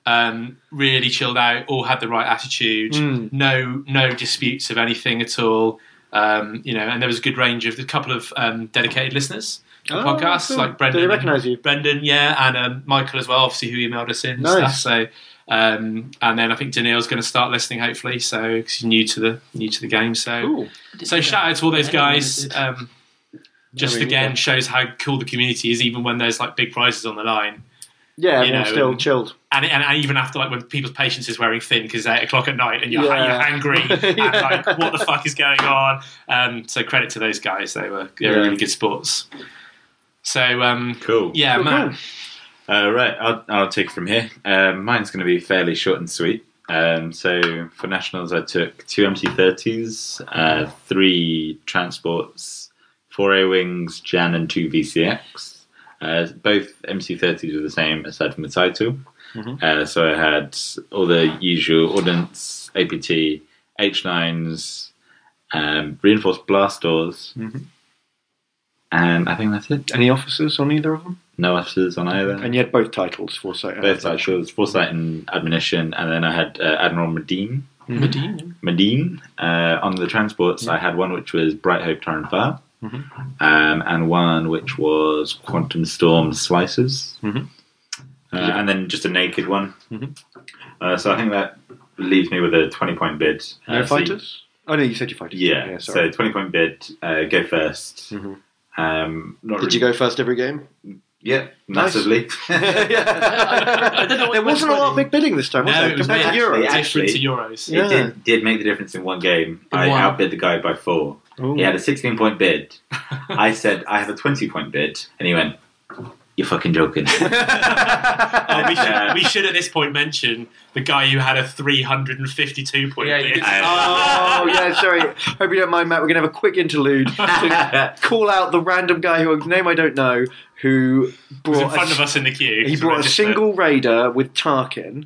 Um, really chilled out, all had the right attitude, Mm. no no disputes of anything at all. Um, you know, and there was a good range of a couple of um, dedicated listeners to Oh, podcasts, cool. like Brendan. Do they recognise you? Brendan, yeah, and um, Michael as well, obviously, who emailed us in and Nice. stuff. So, um, and then I think Daniil's going to start listening, hopefully, so because he's new to the new to the game. So, Cool. so shout out to all those Anyone guys. that did. Um, just I mean, again yeah. shows how cool the community is, even when there's like big prizes on the line. Yeah, You everyone's know, still and- chilled. And, and, and even after, like, when people's patience is wearing thin because it's eight o'clock at night and you're, Yeah. you're angry and, Yeah. like, what the fuck is going on? Um, so credit to those guys. They were, they were Yeah. really good sports. So, um, Cool. yeah, Cool, man. Uh, right, I'll, I'll take it from here. Um, mine's going to be fairly short and sweet. Um, so for nationals, I took two M C thirties, uh, three transports, four A-wings, Jan, and two V C X. Uh, both M C thirties were the same aside from the title. Mhm. Uh, so I had all the usual ordnance, A P T, H nines, um, reinforced blast doors, Mhm. and I think that's it. Any officers on either of them? No officers on either. And you had both titles, Foresight and Both Admonition. titles, Foresight and Admonition, and then I had uh, Admiral Medine. Medina. Medine. Uh, on the transports, I had one which was Bright Hope Torrent Fire, Mhm. um, and one which was Quantum Storm Slicers, Mhm. uh, and then just a naked one. Mhm. Uh, so I think that leaves me with a twenty-point bid. No Uh, so- fighters? Oh, no, you said you fighters. yeah, sorry. so twenty-point bid, uh, go first. Mhm. Um, not Did you really- go first every game? Yeah, Nice. massively. I don't know what There wasn't a lot of big bidding this time, was No, there? it was Compared to actually- Euros. actually- different to Euros. Yeah. It did, did make the difference in one game. In I one. outbid the guy by four. Ooh. He had a sixteen point bid. I said, I have a twenty point bid. And he went, you're fucking joking. Oh, we, should, Yeah. we should at this point mention the guy who had a three hundred fifty-two point Yeah, bid. you did. Oh, yeah, sorry. Hope you don't mind, Matt. We're going to have a quick interlude to call out the random guy whose name I don't know who He was in brought front a, of us in the queue. he to brought a register. single raider with Tarkin.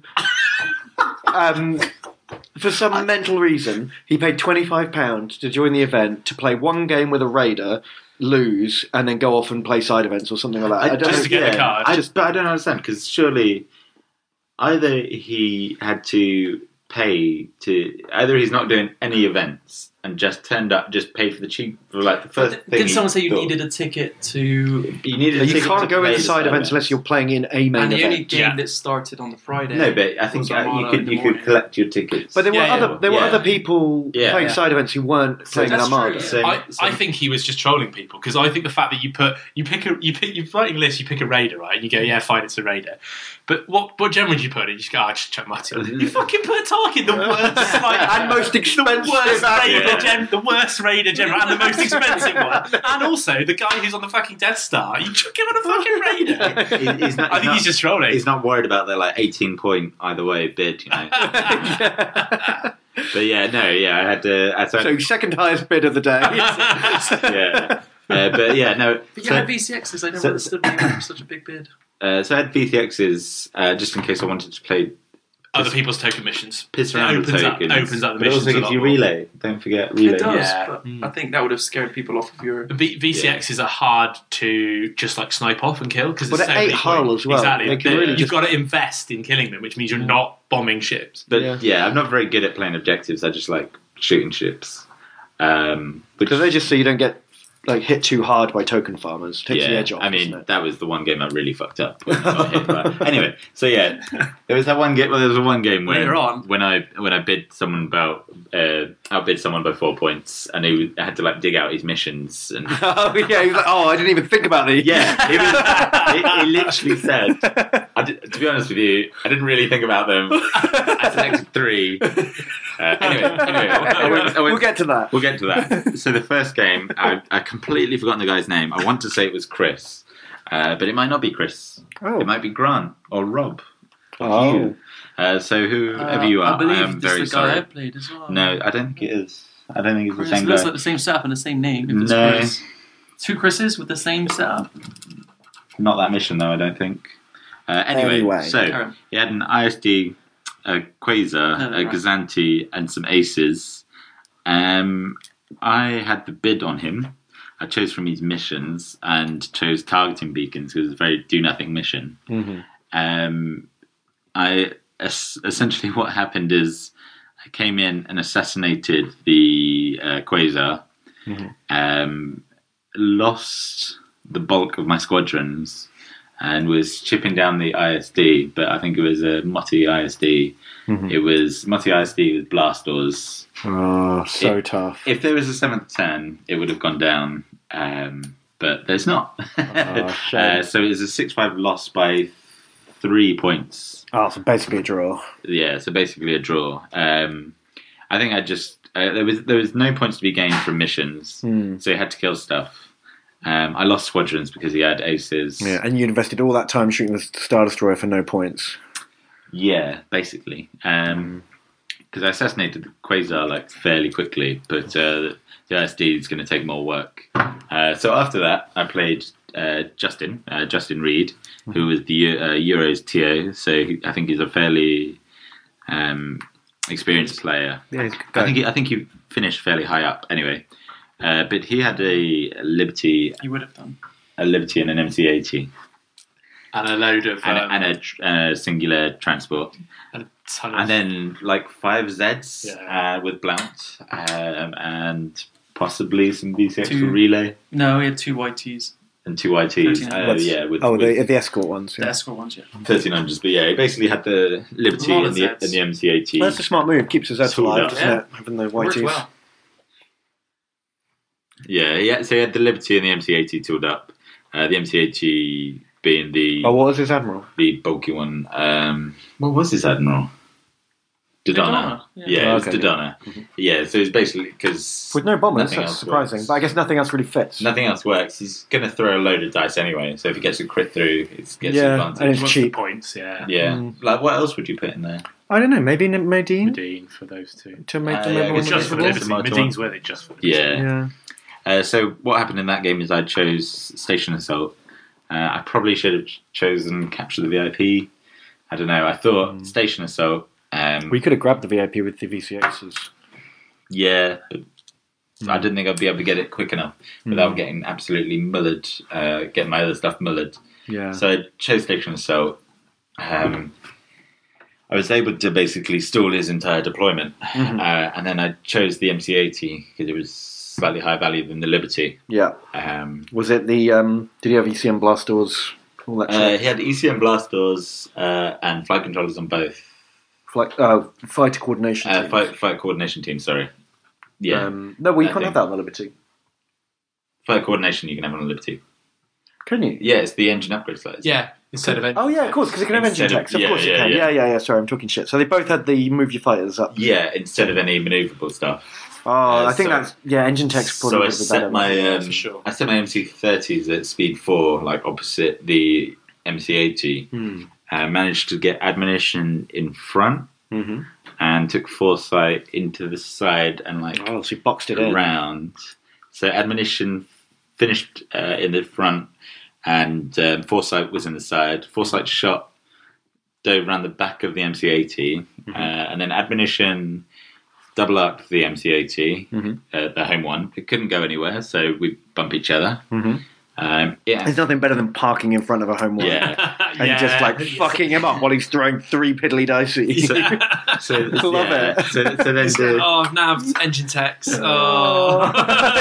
Um, for some mental reason, he paid twenty-five pounds to join the event to play one game with a raider, lose, and then go off and play side events or something like that. I, don't just know. to get the card. I just, but I don't understand because surely either he had to pay to either he's not doing any events and just turned up, just paid for the cheap for like the first thing. Didn't he someone say you thought. needed a ticket to? You needed a You ticket can't to go play into the side events unless you're playing in a main And the event. only game Yeah. that started on the Friday. No, but I think was uh, you Armada in could the you could morning. collect your tickets. But there were Yeah, yeah. other there were Yeah. other people Yeah. playing Yeah. side events who weren't playing in that's true, Armada. yeah. So- I, so- I think he was just trolling people because I think the fact that you put you pick a you pick you writing a list, you pick a raider, right? And you go, yeah, fine, it's a raider. But what what gem would you put in? You just go, I just chuck Martin. You fucking put Tarkin, the worst, like, And most expensive. the worst raider Yeah. gem, the worst raider gem, and the most expensive one, and also the guy who's on the fucking Death Star. You chuck him on a fucking raider. He- he's not, I think not- he's just trolling. He's not worried about the like eighteen point either way bid, you know. But yeah, no, yeah, I had to. I So second highest bid of the day. yeah, uh, but yeah, no. But you so, had V C Xs. I never so- understood why you went for such a big bid. uh, so I had V C Xs uh, just in case I wanted to play Other people's token missions. piss It around with opens up, tokens. opens up the but it missions also a gives lot you more. relay. Don't forget relay. It does, Yeah. but Mm. I think that would have scared people off of your. V- VCXs are hard to just like snipe off and kill because But there's at so eight many hull points. as well. Exactly, They can They- really you've just- got to invest in killing them, which means you're not bombing ships. But Yeah. yeah. I'm not very good at playing objectives. I just like shooting ships. Um, which, Because they just so you don't get like hit too hard by token farmers. Takes the yeah, edge off. I mean, doesn't it? that was the one game I really fucked up. When I got hit by. Anyway, so yeah, there was that one game. Well, there was one game when Later on. when I when I bid someone about uh, outbid someone by four points, and he was, I had to like dig out his missions and. Oh yeah, he was like, oh, I didn't even think about these. Yeah, he, was, he, he literally said. I did, to be honest with you, I didn't really think about them. I selected three. Uh, anyway, anyway, I won't, I won't, We'll get to that. we'll get to that. So the first game, I, I completely forgotten the guy's name. I want to say it was Chris, uh, but it might not be Chris. Oh. It might be Grant or Rob. Or Oh. Hugh. Uh, so whoever Uh, you are, I believe I am this very is the guy I sorry. played as well. No, I don't think it is. I don't think it's Chris the same looks guy. like the same setup and the same name. If it's No. Chris. Two Chris's with the same setup. Not that mission though, I don't think. Uh, anyway, Anyway. so Karen. he had an I S D, a Quasar, Oh, a right. Gazanti, and some aces. Um, I had the bid on him. I chose from his missions and chose targeting beacons because it was a very do nothing mission. Mhm. Um, I es- essentially what happened is I came in and assassinated the uh, Quasar, Mm-hmm. um, lost the bulk of my squadrons, and was chipping down the I S D, but I think it was a Motti I S D. Mhm. It was Motti I S D with blast doors. Oh, so It- tough. If there was a seventh turn, it would have gone down, um, but there's not. Oh, shame. uh, so it was a six five loss by three points. Oh, so basically a draw. Yeah, so basically a draw. Um, I think I just uh, there was there was no points to be gained from missions, Hmm. so you had to kill stuff. Um, I lost squadrons because he had aces. Yeah, and you invested all that time shooting the Star Destroyer for no points. Yeah, basically. Um, because I assassinated the Quasar like fairly quickly, but uh, the I S D is going to take more work. Uh, so after that, I played uh, Justin, uh, Justin Reed, who was the Eu- uh, Euros T O. So he, I think he's a fairly um, experienced player. Yeah, he's I think he, I think he finished fairly high up anyway. Uh, but he had a Liberty, You would have done. a Liberty and an M C eighty, And a load of and, um, and a, tr- uh, singular transport. and a ton of And then like five Zs Yeah. uh, with Blount, um, and possibly some V C X Two. for relay No, he had two Y Ts. and two I Ts. thirteen Uh, hundreds. yeah, with, Oh, with the, the escort ones. The Yeah. escort ones, yeah. thirteen hundreds. But yeah, he basically had the Liberty A lot and of the, Zs. and the M C eighty. Well, that's a smart move. Keeps us Zs Tooled alive, up. doesn't Yeah. it? Having the It Y worked Ts. well. Yeah, yeah. So he had the Liberty and the M C eighty tooled up. Uh, the M C eighty being the Oh, what was his admiral? the bulky one. Um, what was his admiral? Dodonna. Dodonna, Yeah, yeah. it was Okay, yeah. Dodonna. Yeah, so it's basically because With no bombers, nothing that's else surprising. works. But I guess nothing else really fits. Nothing else works. He's going to throw a load of dice anyway. So if he gets a crit through, it gets Yeah, advantage. and it's what's cheap. the points, yeah. Yeah, Mm. like what else would you put in there? I don't know. Maybe N- Medine Medine for those two. to make Uh, them yeah, everyone it's It's just for for Liberty. Liberty. Medine's worth it just for Liberty. Yeah. Yeah. Uh, so what happened in that game is I chose Station Assault. Uh, I probably should have chosen Capture the V I P. I don't know. I thought Mm. Station Assault. Um, We could have grabbed the V I P with the V C Xs. yeah, I didn't think I'd be able to get it quick enough without Mm. getting absolutely mullered, uh, getting my other stuff mullered. Yeah. So I chose Station Assault. Um, I was able to basically stall his entire deployment, Mhm. uh, and then I chose the M C eighty because it was slightly higher value than the Liberty. Yeah. Um, Was it the? Um, did he have E C M blast doors? All that uh, shit. he had E C M blast doors uh, and flight controllers on both. Flight, uh, fighter coordination. Uh, teams. fight, fight coordination team, sorry. Yeah, Um, no, well, you I can't think- have that on the Liberty. fight coordination you can have on a Liberty. Can you? Yeah, it's the engine upgrade slides. Yeah, instead of Oh yeah, of course, because it can have engine Instead of- text. Of yeah, course it yeah, can. yeah. Yeah, yeah, yeah. Sorry, I'm talking shit. So they both had the move your fighters up. Yeah, instead of any manoeuvrable stuff. Oh, Uh, I think so- that's yeah. Engine text probably So I would be better. set my Yeah, um, for sure. I set my M C thirties at speed four, like opposite the M C eighty. Hmm. Uh, managed to get admonition in front Mm-hmm. and took foresight into the side and like Oh, so you boxed it in. around. So admonition finished uh, in the front, and um, foresight was in the side. Foresight shot dove around the back of the M C eighty, uh, and then admonition double arced the M C eighty, Mhm. uh, the home one. It couldn't go anywhere, so we bump each other. Mm-hmm. Um, yeah, There's nothing better than parking in front of a home one. yeah. And just like fucking him up while he's throwing three piddly dice at you. So, so Love yeah. it. So, so then the, Oh, nav engine text. Oh.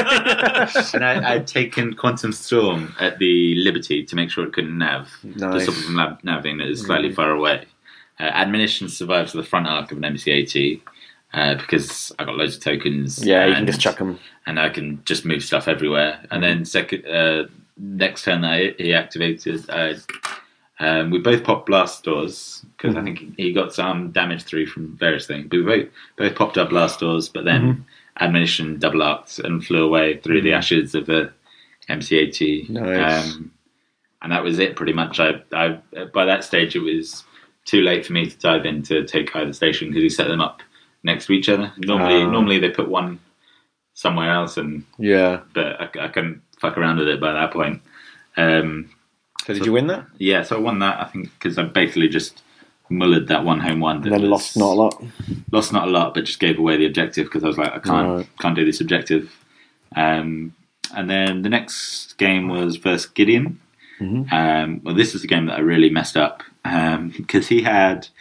and I, I'd taken Quantum Storm at the Liberty to make sure it couldn't nav. Nice. To stop it from nav- navving that is slightly Mm. far away. Uh, admonition survives the front arc of an M C eighty uh, because I got loads of tokens. Yeah, you and, can just chuck them. and I can just move stuff everywhere. And then second, uh, next turn that I, he activated, uh, um, we both popped blast doors because I Mhm. think he got some damage through from various things. But we both, both popped up blast doors, but then Mhm. admonition double arced and flew away through the Mhm. ashes of the M C eighty. Nice. Um, and that was it pretty much. I, I by that stage it was too late for me to dive in to take either station because he set them up next to each other. Normally, Ah. normally they put one somewhere else, and Yeah. but I, I couldn't fuck around with it by that point. Um, So did you win that? yeah, so I won that I think because I basically just mullered that one home one. And that then was- lost not a lot. Lost not a lot, but just gave away the objective because I was like, I can't Right. can't do this objective. Um, and then the next game was versus Gideon. Mhm. Um, well, this is the game that I really messed up because he had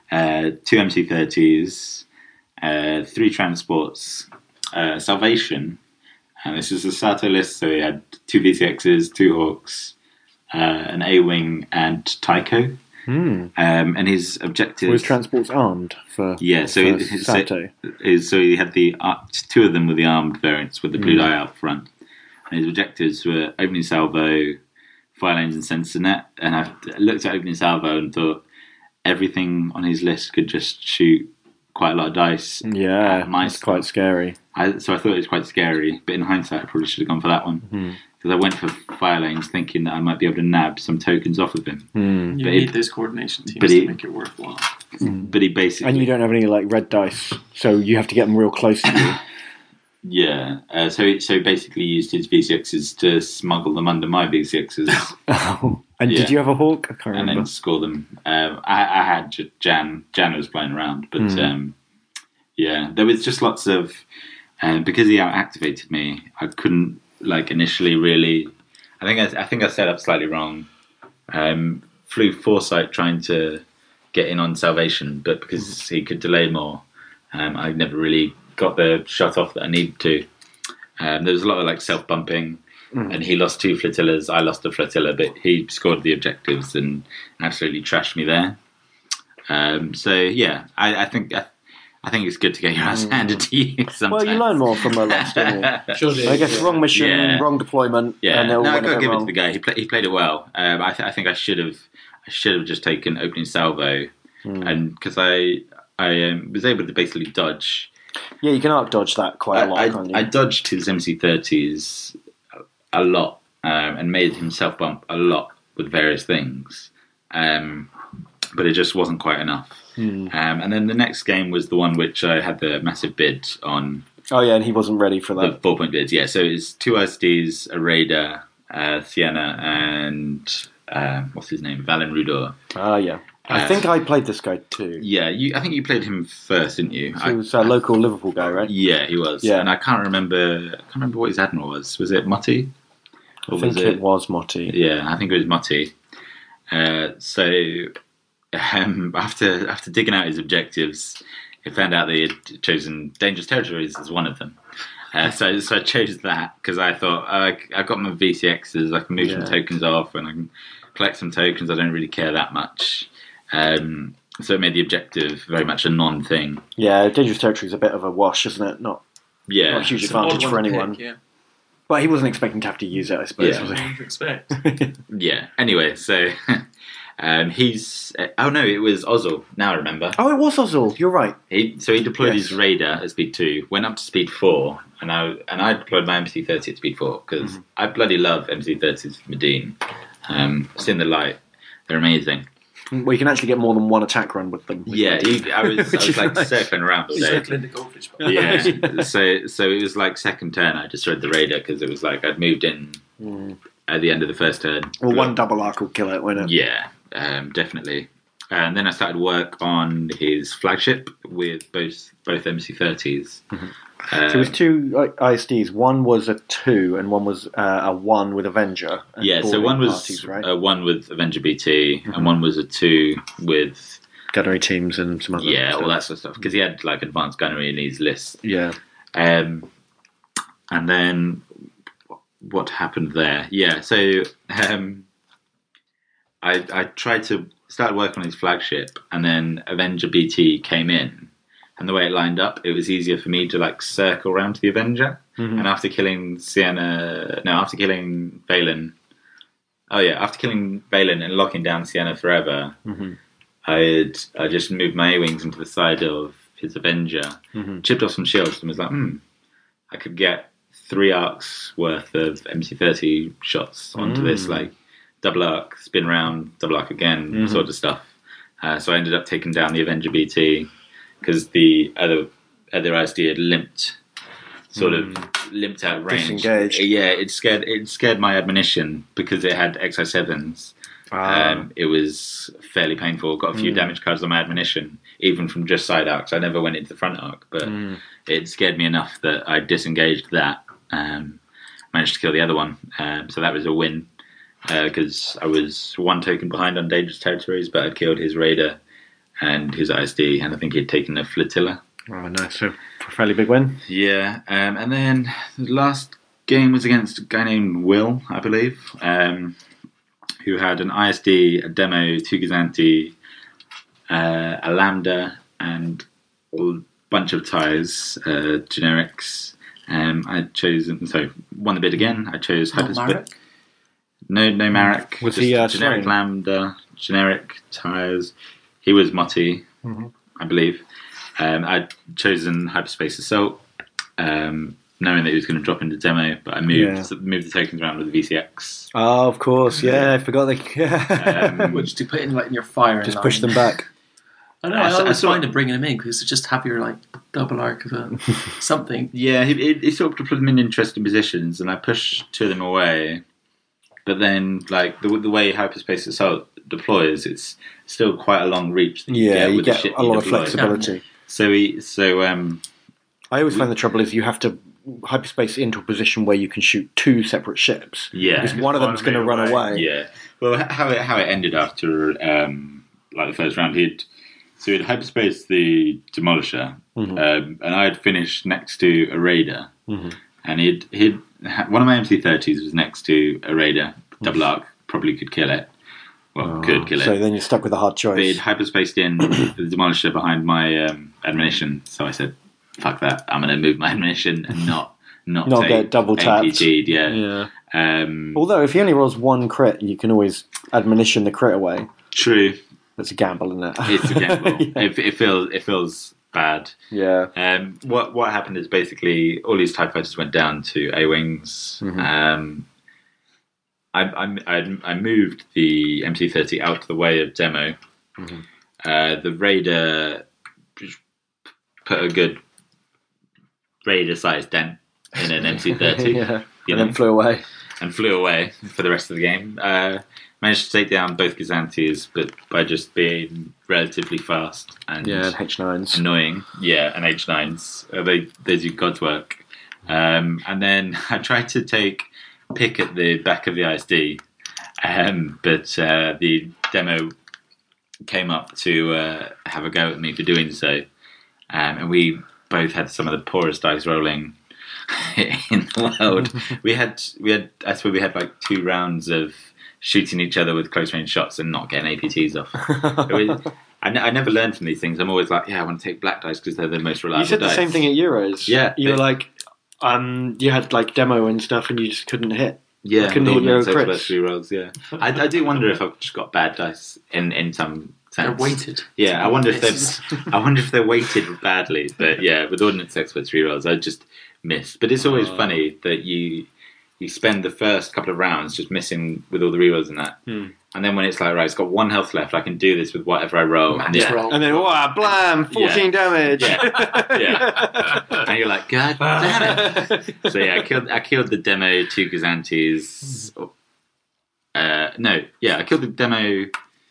uh, two M C thirties, uh, three transports, uh, Salvation, and this is the Sato list, so he had two V C Xs, two Hawks, uh, an A-Wing, and Tycho. Hmm. Um, and his objectives... Was transports armed for Yeah, so, for his, Sato? his, so he had the uh, two of them were the armed variants with the blue Mm. dye out front. And his objectives were opening salvo, fire lanes, and sensor net. And I looked at opening salvo and thought everything on his list could just shoot quite a lot of dice. Yeah, at my it's quite scary. I, so I thought it was quite scary, but in hindsight, I probably should have gone for that one. Mm. Because I went for fire lanes thinking that I might be able to nab some tokens off of him. Mm. You But need it- those coordination teams but to it- make it worthwhile. But he basically... And you don't have any like red dice, so you have to get them real close to you. Yeah, uh, so so basically used his V C Xs to smuggle them under my V C Xs Oh. And Yeah. did you have a hawk? I can't and remember. then score them. Um, I, I had J- Jan. Jan was playing around, but Mm. um, yeah, there was just lots of um, because he out activated me. I couldn't like initially really. I think I, I think I set up slightly wrong. Um, flew foresight trying to get in on Salvation, but because he could delay more, um, I never really got the shot off that I needed to. Um, there was a lot of like self bumping, Mm. and he lost two flotillas. I lost a flotilla, but he scored the objectives and absolutely trashed me there. Um, so yeah, I, I think I, I think it's good to get your ass handed to you sometimes. Well, you learn more from a loss, don't you? Sure do. I guess wrong mission, Yeah. wrong deployment, Yeah, and they'll no, I win got to it give it wrong. to the guy. He, play, he played it well. Um, I, th- I think I should have, I should have just taken opening salvo, Mm. and because I, I um, was able to basically dodge. Yeah, you can out dodge that quite a lot, I, can't you? I, I dodged his M C thirties a lot, um, and made himself bump a lot with various things, um, but it just wasn't quite enough. Mm. Um, and then the next game was the one which I had the massive bid on. Oh yeah, and he wasn't ready for The that. four point bids, yeah. So it's two I S Ds, a Raider, uh, Sienna, and uh, what's his name, Valen Rudor. Ah yeah. I Uh, think I played this guy too. Yeah, you. I think you played him first, didn't you? He was a local Liverpool guy, right? Yeah, he was. Yeah. and I can't remember. I can't remember what his admiral was. Was it Motti? I think it was Motti. Yeah, I think it was Motti. Uh, so um, after after digging out his objectives, I found out that he had chosen dangerous territories as one of them. Uh, so, so I chose that because I thought uh, I got my V C Xs. I can move some Yeah. tokens off, and I can collect some tokens. I don't really care that much. Um, so it made the objective very much a non-thing. Yeah, Dangerous Territory is a bit of a wash, isn't it? Not Yeah, not a huge It's an odd advantage for one to anyone. pick, yeah. But he wasn't expecting to have to use it, I suppose. Yeah. Was What he? would you expect? yeah. Anyway, so um, he's uh, oh no, it was Ozzel. Now I remember. Oh, it was Ozul. You're right. He so he deployed Yes. his Raider at speed two, went up to speed four, and I and I deployed my M C thirty at speed four because Mm-hmm. I bloody love M C thirties with Medine. Um, it's in the light; they're amazing. Well, you can actually get more than one attack run with them. Yeah, he, I was I Which was is like nice. circling around all day. Circling the goldfish bowl. Yeah, so so it was like second turn. I destroyed the Raider because it was like I'd moved in Mm. at the end of the first turn. Well, one double arc will kill it, won't it? Yeah, um, definitely. And then I started work on his flagship with both both M C thirties. So it was two like, I S Ds. One was a two, and one was uh, a one with Avenger. and Yeah, so boarding one was parties, right? uh, one with Avenger B T, Mhm. and one was a two with gunnery teams and some other. yeah, all stuff. that sort of stuff. Because he had like advanced gunnery in his list. Yeah. Um, and then what happened there? Yeah, so um, I I tried to start work on his flagship, and then Avenger B T came in, and the way it lined up, it was easier for me to like circle around to the Avenger. Mhm. And after killing Sienna, no, after killing Valen, oh yeah, after killing Valen and locking down Sienna forever, Mhm. I'd I just moved my A-wings into the side of his Avenger, Mhm. chipped off some shields, and was like, hmm, I could get three arcs worth of M C thirty shots onto Mm. this like double arc, spin round, double arc again, Mhm. sort of stuff. Uh, so I ended up taking down the Avenger B T because the other other I S D had limped, sort of limped out of range. Disengaged. Yeah, it scared it scared my admonition because it had X I sevens. Ah. Um, it was fairly painful. Got a few Mm. damage cards on my admonition, even from just side arcs. I never went into the front arc, but Mm. it scared me enough that I disengaged that. Um, managed to kill the other one, um, so that was a win because uh, I was one token behind on dangerous territories, but I'd killed his Raider and his I S D, and I think he'd taken a flotilla. Oh, nice. So, a fairly big win. Yeah, um, and then the last game was against a guy named Will, I believe, um, who had an I S D, a demo, two Gazanti, uh, a Lambda, and a bunch of tires, uh, generics. Um, I chose, sorry, won the bid again. I chose Not Hyperspace. Marek? No, no Marek. Was just he, uh, generic Sloan? Lambda, generic tires. He was Motti, Mm-hmm. I believe. Um, I'd chosen Hyperspace Assault, um, knowing that he was going to drop into demo, but I moved Yeah. moved the tokens around with the V C X. Oh, of course. Yeah, I forgot they. Yeah. Um, Which to put in like in your fire. Just push them back. I know. I I, saw- I always saw- find it bringing them in because it's just have your like double arc of a, something. Yeah, he, he, he sort of put them in interesting positions, and I pushed two of them away. But then, like the, the way Hyperspace Assault deploys, it's still quite a long reach. That you Yeah, get you with the get shit a you lot of deploy. flexibility. So he, so um, I always find the trouble is you have to hyperspace into a position where you can shoot two separate ships. yeah, Because one of them's going to run away. yeah. Well, h- how it how it ended after um, like the first round, he'd so he'd hyperspace the Demolisher, Mhm. um, and I had finished next to a Raider, Mhm. and he'd he'd one of my M C thirties was next to a Raider, double arc, probably could kill it. Well, could kill it. So then you're stuck with a hard But he'd choice. hyperspaced in the Demolisher behind my um, admonition, so I said, "Fuck that! I'm going to move my admonition and not not, Not take get double tapped. A P G'd." Yeah. Yeah. Um, Although if he only rolls one crit, you can always admonition the crit away. true. That's a gamble, isn't it? It's a gamble. yeah. it, it feels it feels bad. yeah. Um, what what happened is basically all these TIE fighters went down to A wings. Mhm. Um, I, I I I moved the M C thirty out to the way of demo. Mhm. Uh, the Raider put a good Raider sized dent in an M C thirty. yeah. you And know, then flew away. and flew away for the rest of the game. Uh, managed to take down both Gazantes, but by just being relatively fast and Yeah, and H nines. annoying. Yeah, and H nines. Uh, they they do God's work. Um, and then I tried to take pick at the back of the I S D, um, but uh, the demo came up to uh, have a go at me for doing so, um, and we both had some of the poorest dice rolling in the world. we had we had I swear we had like two rounds of shooting each other with close range shots and not getting A P Ts off. It was, I, ne- I never learned from these things. I'm always like, yeah, I want to take black dice because they're the most reliable. You said the dice. same thing at Euros. Yeah, You were but- like, um, you had like demo and stuff, and you just couldn't hit. Yeah, couldn't with hit your ordnance expert crits. three rolls. Yeah, I, I do wonder if I've just got bad dice in, in some sense. They're weighted. Yeah, I wonder if Misses. they're I wonder if they're weighted badly. But yeah, with ordnance expert three rolls, I just miss. But it's always Oh. funny that you you spend the first couple of rounds just missing with all the rerolls and that, Hmm. and then when it's like, right, it's got one health left, I can do this with whatever I roll. Max And yeah, roll. And then, wow, blam, fourteen damage. Yeah. yeah, and you're like, God damn it. So yeah, I killed I killed the demo two Gazantes. Uh, no, yeah, I killed the demo.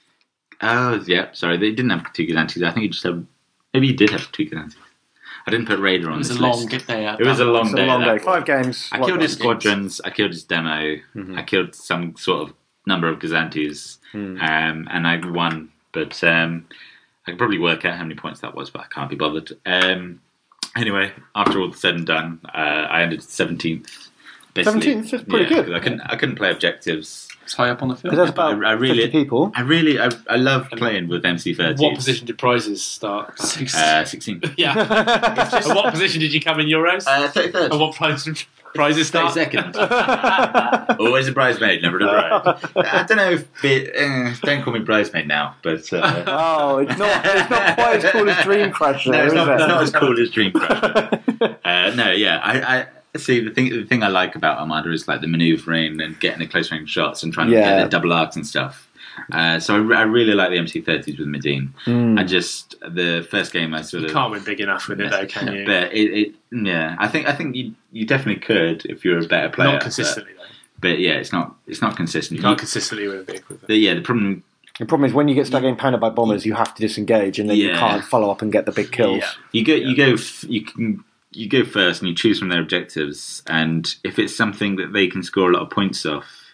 Oh yeah, sorry, they didn't have two Gazantes. I think he just had. Maybe he did have two Gazantes. I didn't put Raider It on was a this long list. day. It was a long It's day. a long that day. Five games. I what killed his games? squadrons. I killed his demo. Mhm. I killed some sort of number of Gazantes, Hmm. um, and I won. But um, I can probably work out how many points that was, but I can't be bothered. Um, anyway, after all said and done, uh, I ended seventeenth. seventeenth is pretty good. 'cause I couldn't. I couldn't play objectives. It's high up on the field. Because that's I- about I really- fifty people. I really, I, I love playing with M C thirty. What position did prizes start? Six. Uh, sixteen. Yeah. And what position did you come in Euros? Uh, thirty-third. and what prize, prizes start? thirty-second. Always a bridesmaid, never a bride. I don't know if it, uh, don't call me bridesmaid now, but uh, Oh, it's not. It's not quite as cool as Dream Crasher, no, it's is not, it? it's not as cool as Dream Crasher. uh, no, yeah, I, I see the thing. The thing I like about Armada is like the manoeuvring and getting the close range shots and trying to Yeah. get the double arcs and stuff. Uh, so I, re- I really like the M C thirties with Medine. Mm. I just the first game I sort You of can't win big enough with it, though, can you? But it, it, yeah, I think I think you you definitely could if you're a better player. Not consistently, though. But, but yeah, it's not it's not consistent. You can't consistently win big with it. the, yeah, the problem. The problem is when you get stuck getting pounded by bombers, you have to disengage, and then you Yeah. can't follow up and get the big kills. Yeah. You go, you go, f- you can, you go first, and you choose from their objectives. And if it's something that they can score a lot of points off,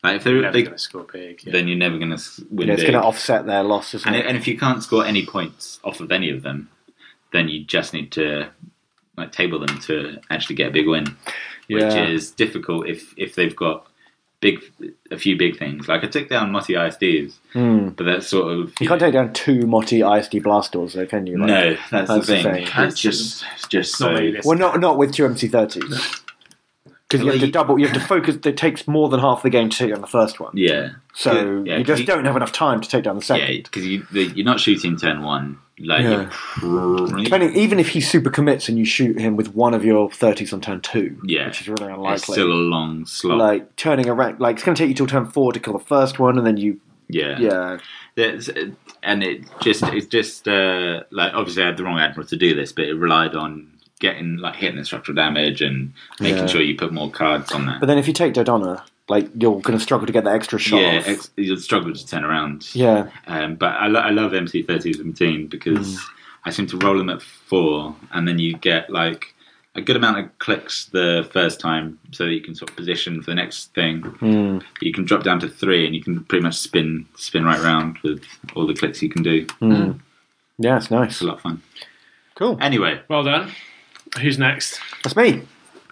Like if They're they're never they, going to score big. Yeah. then you're never going to win Yeah, it's big. going to offset their loss, isn't and, it? and if you can't score any points off of any of them, then you just need to like table them to actually get a big win, which Yeah. is difficult if if they've got big a few big things. Like I took down Motti I S Ds, Mm. but that's sort of You can't take down two Motti I S D Blastors, though, can you? Like, no, that's, that's the the thing. thing. Can't It's just it's just Not so many lists. Well, not not with two M C thirties. Because you have to double, you have to focus. It takes more than half the game to take down the first one. yeah. So Yeah, you 'cause just you- don't have enough time to take down the Yeah, second. because you the, you're not shooting turn one. Like Yeah. you're, Depending, even if he super commits and you shoot him with one of your thirties on turn two, Yeah. which is really it's unlikely. still a long slot. Like turning around, like it's going to take you till turn four to kill the first one, and then you, yeah, yeah, There's, and it just it's just uh, like obviously I had the wrong admiral to do this, but it relied on getting like hitting the structural damage and making Yeah. sure you put more cards on that. But then if you take Dodonna, like you're going to struggle to get that extra shot. yeah, off. it's, you'll struggle to turn around. yeah, Um, but I, lo- I love M C thirties with my team because Mm. I seem to roll them at four, and then you get like a good amount of clicks the first time, so that you can sort of position for the next thing. Mm. You can drop down to three, and you can pretty much spin spin right round with all the clicks you can do. Mm. yeah, it's nice. It's a lot of fun. Cool. Anyway, Well done. Who's next? That's me.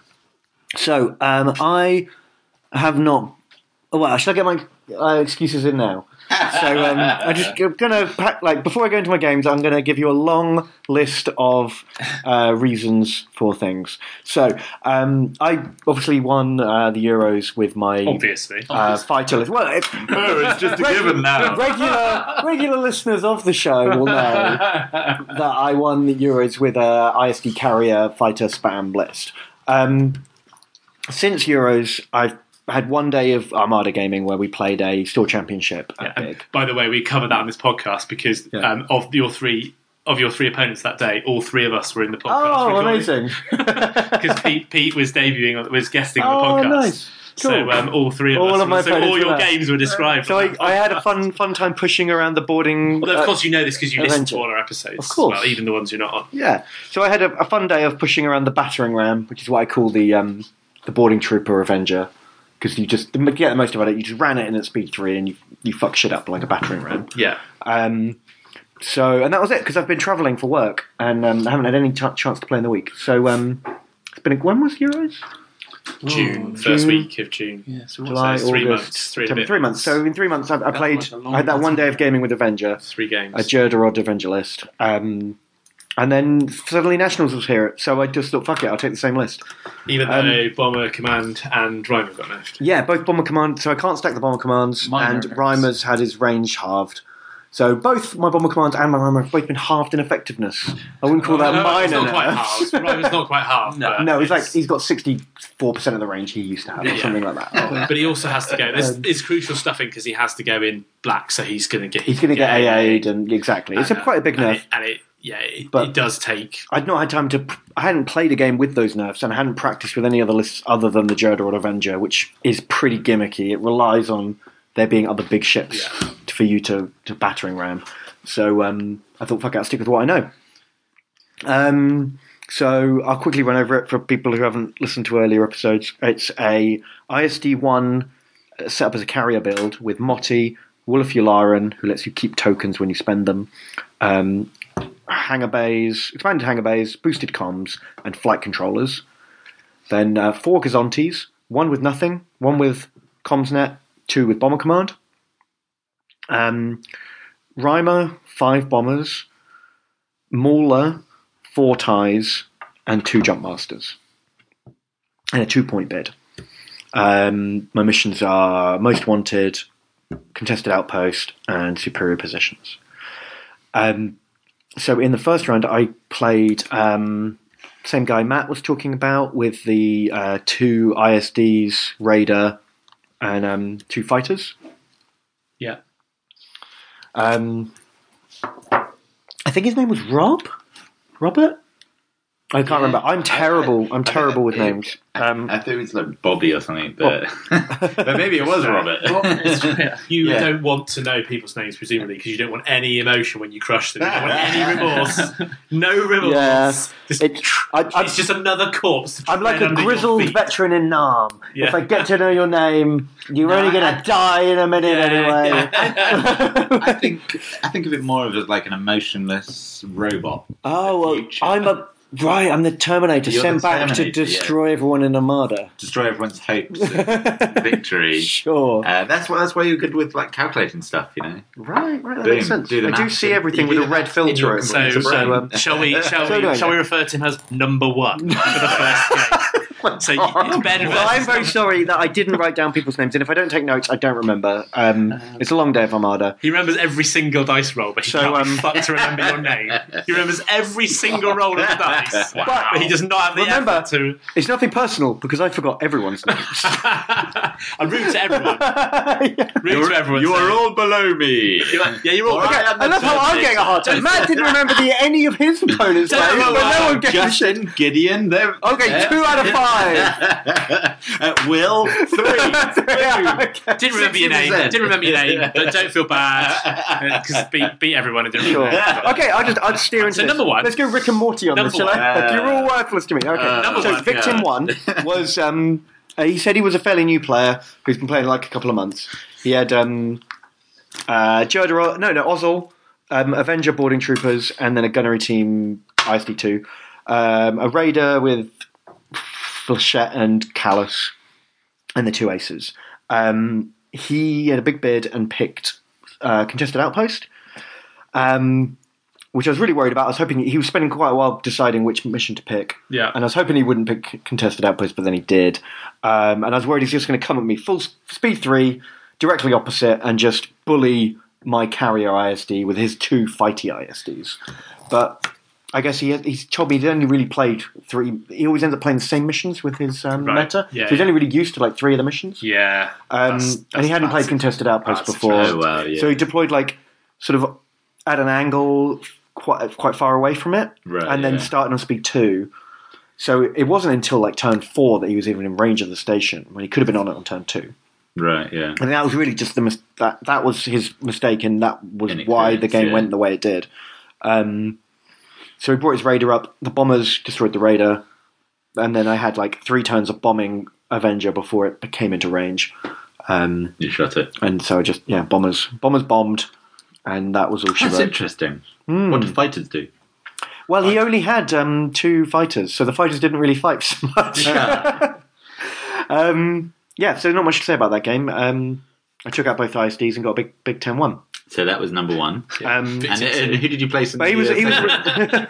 So um, I have not. Oh, well, should I get my uh, excuses in now? So um, I'm just g- gonna pack, like before I go into my games, I'm gonna give you a long list of uh, reasons for things. So um, I obviously won uh, the Euros with my Obviously. uh, fighter list. Well, it, oh, it's just a given now. regular regular listeners of the show will know that I won the Euros with a I S D carrier fighter spam list. Um, since Euros, I've had one day of Armada gaming where we played a store championship at Yeah, and Big. by the way, we covered that on this podcast because Yeah. um, of your three of your three opponents that day, all three of us were in the podcast. Oh, amazing! Because Pete, Pete was debuting, on, was guesting on Oh, the podcast. nice. So Cool. um, all three of All us. of my so opponents all were your there. games were described. So on I, that I had a podcast. fun fun time pushing around the boarding. Although of uh, course you know this because you listen Avenger. to all our episodes. Of course. as well, even the ones you're not on. Yeah, so I had a, a fun day of pushing around the battering ram, which is what I call the um, the boarding trooper Avenger, because you just to get the most out of it. You just ran it in at speed three, and you you fuck shit up like a battering ram. Yeah. Um, so and that was it because I've been travelling for work and um, I haven't had any t- chance to play in the week. So um, it's been a, when was Euros? June, first June. week of June. Yeah, so what's July, it's three August, months, three and a September, bit three months. So in three months, I, I played. like a long I had that one day of time. gaming with Avenger, Three games. a Jerdorod Avenger list, um, and then suddenly Nationals was here. So I just thought, fuck it, I'll take the same list. Even um, though Bomber Command and Rhymer got nerfed. Yeah, both bomber commands. So I can't stack the bomber commands, Minor and nerfs. Reimer's had his range halved. So both my bomber commands and my Reimer have both been halved in effectiveness. I wouldn't call that No, minor. it's not quite nerfs. half. Rhymer's not quite half. No. but No, he's like it's- he's got sixty-four percent of the range he used to have, or Yeah. something like that. Oh. But he also has to go. This Um, is crucial stuffing because he has to go in black, so he's going to get. He's going to get A A'd, and exactly, it's a And, uh, quite a big and nerf. It, and it, yeah, it, But- it does take. I'd not had time to. I hadn't played a game with those nerfs, and I hadn't practiced with any other lists other than the Jerdorod Avenger, which is pretty gimmicky. It relies on there being other big ships Yeah. for you to, to battering ram. So um, I thought, fuck it, I'll stick with what I know. Um, so I'll quickly run over it for people who haven't listened to earlier episodes. It's a I S D one set up as a carrier build with Motti, Wall of Yularen, who lets you keep tokens when you spend them, um, hangar bays, expanded hangar bays, boosted comms, and flight controllers. Then uh, four Gazontes, one with nothing, one with CommsNet, two with Bomber Command. Um, Reimer, five bombers. Mauler, four ties, and two jump masters. And a two-point bid. Um, my missions are Most Wanted, Contested Outpost, and Superior Positions. Um, so in the first round, I played um, same guy Matt was talking about with the uh, two I S Ds, Raider, and um, two fighters. Yeah. Um, I think his name was Rob? Robert? I can't remember. I'm terrible. I'm terrible with names. Um, I think it was like Bobby or something, but but maybe it was Robert. You Yeah. don't want to know people's names, presumably, because you don't want any emotion when you crush them. You don't want any remorse. No remorse. Yeah. Just, it, I, I, it's just another corpse. to I'm like tread a under your grizzled feet. veteran in Nam. Yeah. If I get to know your name, you're No, only going I- to die in a minute Yeah, anyway. I think I think of it more of as like an emotionless robot. Oh, well, Future. I'm a... Right, I'm the Terminator You're sent the back to Terminator, destroy everyone in Armada. Destroy everyone's hopes of victory. Sure. Uh, that's why that's why you're good with like calculating stuff, you know. Right, right, that Boom, makes sense. do the I do maths see in- everything you with do a the red maths in filter your over So, it. brain. so So, um, shall we? Shall So we? anyway. Shall we refer to him as number one for the first game? So you- it's Ben Well, I'm versus very number- sorry that I didn't write down people's names, and if I don't take notes, I don't remember. Um, it's a long day of Armada. He remembers every single dice roll, but he So, can't um, be fucked to remember your name. He remembers every single roll of the dice, but he does not have the Remember- effort to. It's nothing personal because I forgot everyone's names. I'm rude to everyone. Yeah. Rude to everyone. You so- are all below me. You're like- yeah, you're all. All right, I love how I'm getting a hard time. Matt didn't remember the, any of his opponents' names, Don't but worry. no one gets a shit. Justin, Gideon, they're Okay, two out of five. uh, Will, three. Okay. Didn't remember your name. sixty percent. Didn't remember your name, but don't feel bad because beat beat everyone and didn't Sure. remember. Okay, I'll just I'll just steer into So this. number one. Let's go Rick and Morty on Number this, shall one. I? Uh, You're all worthless to me. Okay. uh, Number so one, victim yeah. one was um, uh, he said he was a fairly new player who's been playing like a couple of months. He had um, uh, Jodor, no, no, Ozzel, um, Avenger boarding troopers, and then a gunnery team I S D two, um, a raider with Flechette and Callus, and the two aces. Um, he had a big bid and picked uh, contested outpost. Um, which I was really worried about. I was hoping he was spending quite a while deciding which mission to pick, Yeah. and I was hoping he wouldn't pick contested outpost, but then he did. Um, and I was worried he's just going to come at me full s- speed three, directly opposite, and just bully my carrier I S D with his two fighty I S Ds. But I guess he he's told me he's only really played three. He always ends up playing the same missions with his um, Right. meta, Yeah, so he's yeah. only really used to like three of the missions. Yeah. Um, That's- and that's he hadn't played classic. contested outpost That's before, Oh, wow, yeah. so he deployed like sort of at an angle quite quite far away from it, Right, and then yeah. starting on speed two. So it wasn't until like turn four that he was even in range of the station when he could have been on it on turn two. Right, yeah. And that was really just the mis- that that was his mistake, and that was why the Inexperience, game yeah. went the way it did. Um, so he brought his raider up. The bombers destroyed the raider, and then I had like three turns of bombing Avenger before it came into range. Um, You shot it. and so I just yeah, bombers bombers bombed, and that was all she That's wrote. interesting. Hmm. What do fighters do? Well, he only had um, two fighters, so the fighters didn't really fight so much. Yeah. um, yeah, so not much to say about that game. Um, I took out both I S Ds and got a big Big Ten one. So that was number one. Um, And, and who did you place in but he the, was uh, he was. second?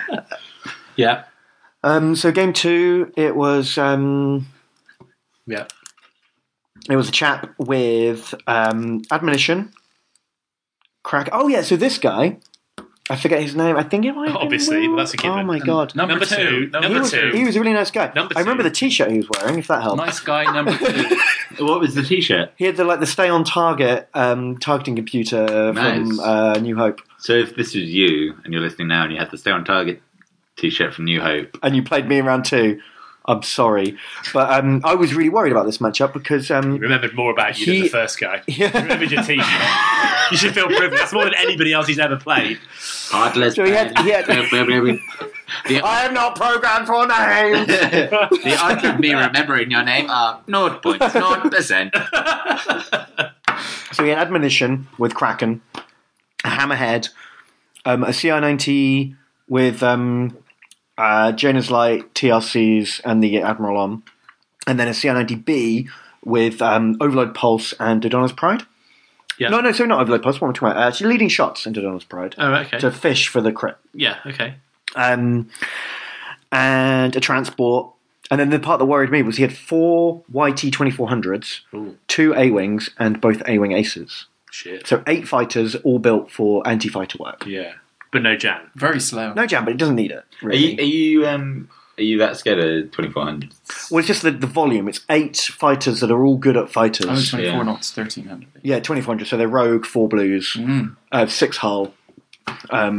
Yeah. um, so game two, it was um, Yeah. it was a chap with um, admonition, crack. Oh yeah, so this guy, I forget his name. I think it might. have been Obviously, Will. that's a given. Oh my god. Number, Number two. two. Number Number he was, two. he was a really nice guy. Number I remember two. the T-shirt he was wearing. If that helps. Nice guy, number two. What was the t-shirt? He had the like the stay on target um, targeting computer Nice. from uh, New Hope, So if this was you and you're listening now and you had the Stay on Target t-shirt from New Hope, and you played me in round two. I'm sorry, but um, I was really worried about this matchup because um, Remembered more about you than He- the first guy. Yeah. Remembered your team. You should feel privileged. That's more than anybody else he's ever played. Heartless. So he had- he had- the, I am not programmed for names. the odds of me remembering your name are zero point zero percent. So he had admonition with Kraken, a Hammerhead, um, a C I ninety with um, uh, Jonas Light, T R Cs, and the Admiral on, and then a C I ninety B with um, Overload Pulse and Dodonna's Pride. Yeah. No, no, so not Overload Pulse. What am I talking about? Uh, actually, leading shots into Dodonna's Pride Oh, okay. to fish for the crit. Yeah, okay. Um, and a transport. And then the part that worried me was he had four Y T twenty-four hundreds, Ooh, two A-Wings, and both A-Wing aces. shit. So eight fighters, all built for anti-fighter work. Yeah. But no Jan. Very slow. No jam, but it doesn't need it, Are really. you, are you um are you that scared of twenty-four hundred? Well, it's just the, the volume. It's eight fighters that are all good at fighters. Only twenty-four Yeah. knots, thirteen hundred. Yeah, twenty-four hundred. So they're rogue, four blues, Mm. uh, six hull. Um,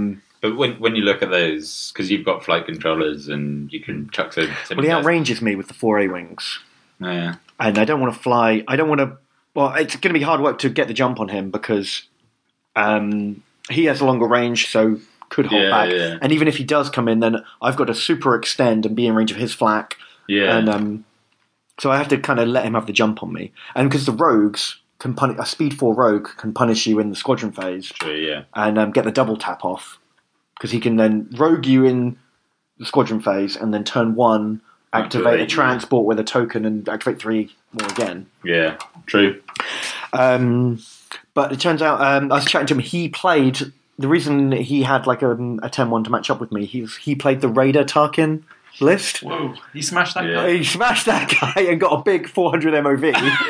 But when when you look at those, because you've got flight controllers and you can chuck so. so Well, he many outranges me with the four A wings. Oh, yeah. And I don't want to fly. I don't want to. Well, it's going to be hard work to get the jump on him because um, he has a longer range, so could hold Yeah, back. yeah. And even if he does come in, then I've got to super extend and be in range of his flak. Yeah. And um, so I have to kind of let him have the jump on me. And because the rogues can punish, a speed four rogue can punish you in the squadron phase True, yeah. and um, get the double tap off because he can then rogue you in the squadron phase and then turn one, activate Activate, a yeah. transport with a token and activate three more again. Yeah, true. Um, but it turns out um, I was chatting to him. He played the reason he had like a, a ten one to match up with me. He was, he played the Raider Tarkin list. Whoa, he smashed that Yeah. guy. He smashed that guy and got a big four hundred M O V,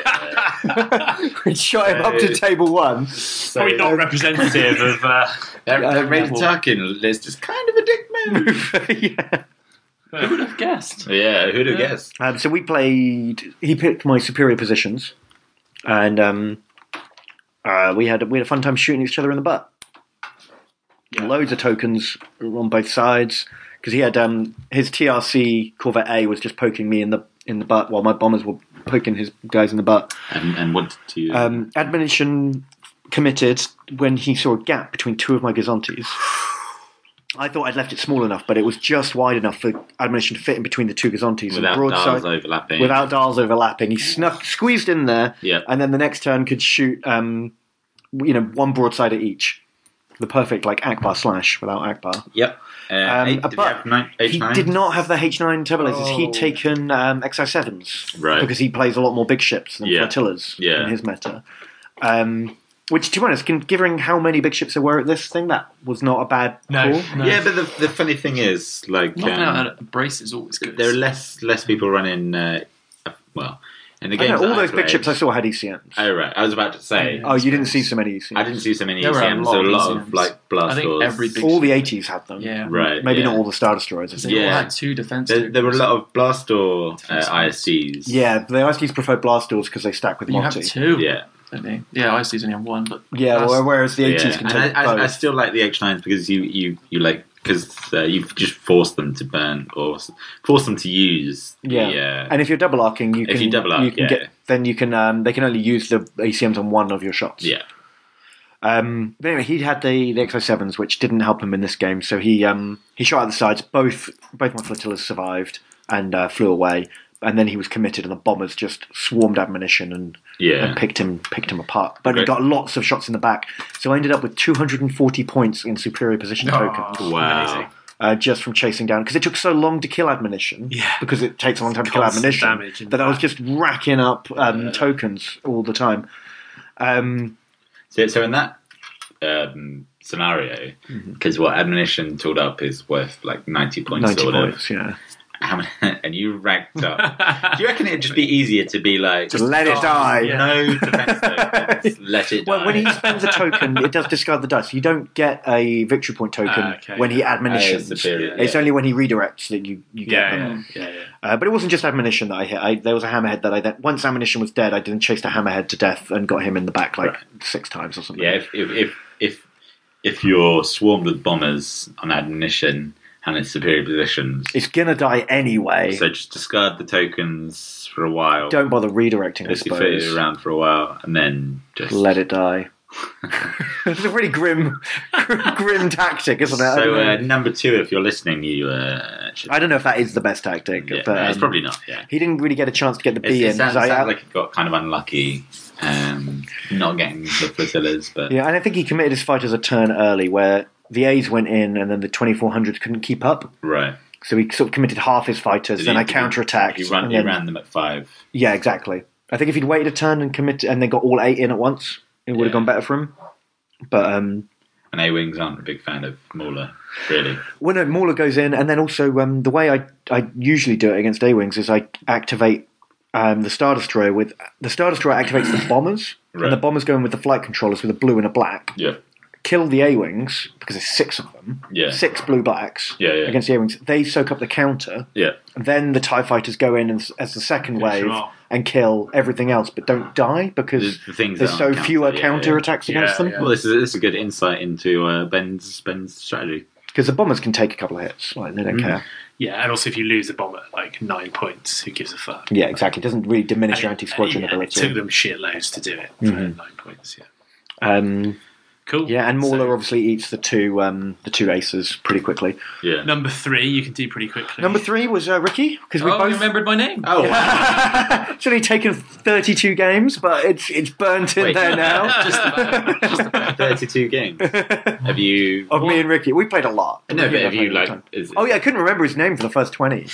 Yeah. which shot him up to table one. Probably not representative of. Uh, That, Yeah, that Raven level. Tarkin list is kind of a dick move. yeah. Who would have guessed? Yeah, who'd have Yeah. guessed? Um, so we played. He picked my superior positions, and um, uh, we had we had a fun time shooting each other in the butt. Yeah. Loads of tokens on both sides because he had um, his T R C Corvette A was just poking me in the in the butt while my bombers were poking his guys in the butt. And, and wanted to. Um, admonition committed when he saw a gap between two of my Gazantes. I thought I'd left it small enough, but it was just wide enough for admonition to fit in between the two Gazantes. without and broadside, dials overlapping. without dials overlapping. He snuck, squeezed in there, Yeah. and then the next turn could shoot, um, you know, one broadside at each. The perfect like Akbar slash without Akbar. Yep. Uh, Um, eight, did he but have nine, H He nine? did not have the H nine turbolasers. Oh. He'd taken um, X I sevens Right. because he plays a lot more big ships than Yeah. flotillas Yeah. in his meta. Um, which, to be honest, given how many big ships there were at this thing, that was not a bad No. call. No. Yeah, but the, the funny thing is, like, Knocking um, out a brace is always good. there are less less people running. Uh, well, in the I games know, all that those I big played- ships I saw had E C Ms. Oh right, I was about to say. Oh, you didn't see so many E C Ms. I didn't see so many There were a E C Ms. lot So a of lot E C of Ms. like blast I think doors. every big All the ship- eighties had them. Yeah. Right. Maybe yeah. not all the Star Destroyers. They Yeah. all had two defense. There, there were a tokens. lot of blast door uh, Defense I S Cs. Yeah, the I S Ds prefer blast doors because they stack with But you have multi. two. Yeah. Don't they? Yeah, I C only have one, but Yeah, That's- well, whereas the Yeah. eighties can And take I, I, I both. still like the H nines because you, you, you like because uh, you've just forced them to burn or s- forced them to use. Yeah, The, uh, and if you're double arcing, you If can you double arc, you can yeah. get then you can um, they can only use the A C Ms on one of your shots. yeah. Um, but anyway, he had the, the X I sevens, which didn't help him in this game. So he um, he shot at the sides. Both both my flotillas survived and uh, flew away. And then he was committed, and the bombers just swarmed admonition and, Yeah. and picked him picked him apart. But he Great. got lots of shots in the back. So I ended up with two hundred forty points in superior position Oh, tokens. Wow. Uh, just from chasing down, because it took so long to kill admonition. Yeah. Because it takes a long time to kill Constant admonition. damage in That I was that. just racking up um, Yeah. tokens all the time. Um, So, so in that um, scenario, Mm-hmm. because what admonition tooled up is worth like ninety points ninety or whatever. points, yeah. How many, and you ranked up. Do you reckon it'd just be easier to be like Just let it oh, die. No defense tokens. Let it die. Well, when he spends a token, it does discard the dice. You don't get a victory point token Ah, okay. when he Ah, admonitions. it's superior, It's yeah. only when he redirects that you, you get Yeah, them. yeah. yeah, yeah. Uh, but it wasn't just admonition that I hit. I, there was a hammerhead that I then, once ammunition was dead, I then chased a hammerhead to death and got him in the back like Right. six times or something. Yeah, if if if if, if you're swarmed with bombers on admonition and it's superior positions, It's gonna die anyway. so just discard the tokens for a while. Don't bother redirecting, I Just fit it suppose. around for a while, and then just Let it die. It's a really grim, grim tactic, isn't it? I, So don't know. uh, number two, if you're listening, you uh, should. I don't know if that is the best tactic. Yeah, but, no, it's um, probably not. Yeah, He didn't really get a chance to get the It's- B it in. sounds, 'cause I- sounds like he got kind of unlucky, um, not getting the flotillas. But Yeah, and I think he committed his fighters a turn early where the A's went in and then the twenty-four hundreds couldn't keep up. right, So he sort of committed half his fighters, Did then he- I did he- counterattacked. He ran, and he then- ran them at five. Yeah, exactly. I think if he'd waited a turn and committed and then got all eight in at once, it would have Yeah. gone better for him. But um, And A Wings aren't a big fan of Mauler, really. when a Mauler goes in, and then also um, the way I I usually do it against A Wings is I activate um, the Star Destroyer with the Star Destroyer activates the bombers, Right. and the bombers go in with the flight controllers with a blue and a black. Yeah, Kill the A Wings because there's six of them, Yeah. six blue blacks Yeah, yeah. against the A Wings. They soak up the counter. yeah, Then the TIE fighters go in as, as the second Finish wave them off. and kill everything else, but don't die because The- the things there's that so aren't fewer counter, yeah, counter yeah. attacks Yeah, against them. yeah. Well, this is this is a good insight into uh, Ben's Ben's strategy. Because the bombers can take a couple of hits, like they don't care. Yeah, and also if you lose a bomb at like nine points, who gives a fuck? Yeah, exactly. It doesn't really diminish your And it- anti-squadron yeah, ability. It took them shitloads to do it for Mhm. nine points. Yeah, Um, cool. yeah, and Mauler So, obviously eats the two um, the two aces pretty quickly. Yeah. number three, you can do pretty quickly. Number three was uh, Ricky because we Oh, both. you remembered my name. Oh, wow. It's only taken thirty-two games, but it's it's burnt in Wait. there now. Just about. Just about. thirty-two games. Have you? Of me and Ricky, we played a lot. No, but Yeah, have played you all the like? time. Is Oh yeah, I couldn't remember his name for the first twenty.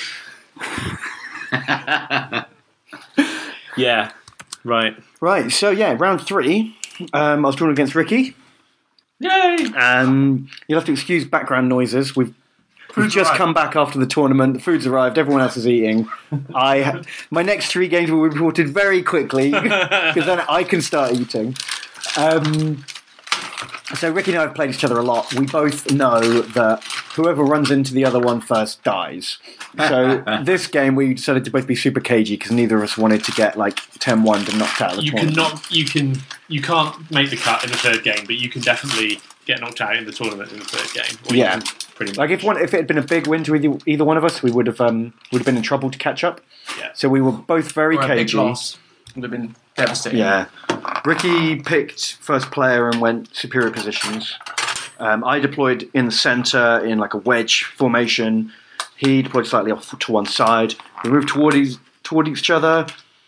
Yeah, right. Right, so yeah, round three. Um, I was drawn against Ricky. Yay! Um, you'll have to excuse background noises. We've, we've just arrived. come back after the tournament. The food's arrived. Everyone else is eating. I ha- my next three games will be reported very quickly because then I can start eating. Um, so Ricky and I have played each other a lot. We both know that whoever runs into the other one first dies. So this game we decided to both be super cagey because neither of us wanted to get like ten one and knocked out of the You tournament. cannot. You can. You can't make the cut in the third game, but you can definitely get knocked out in the tournament in the third game. Or you Yeah. can pretty much. Like if one, if it had been a big win to either, either one of us, we would have um, would have been in trouble to catch up. Yeah. So we were both very Or a big cagey. loss would have been devastating. Yeah. Ricky picked first player and went superior positions. Um, I deployed in the centre in like a wedge formation. He deployed slightly off to one side. We moved toward each, toward each other.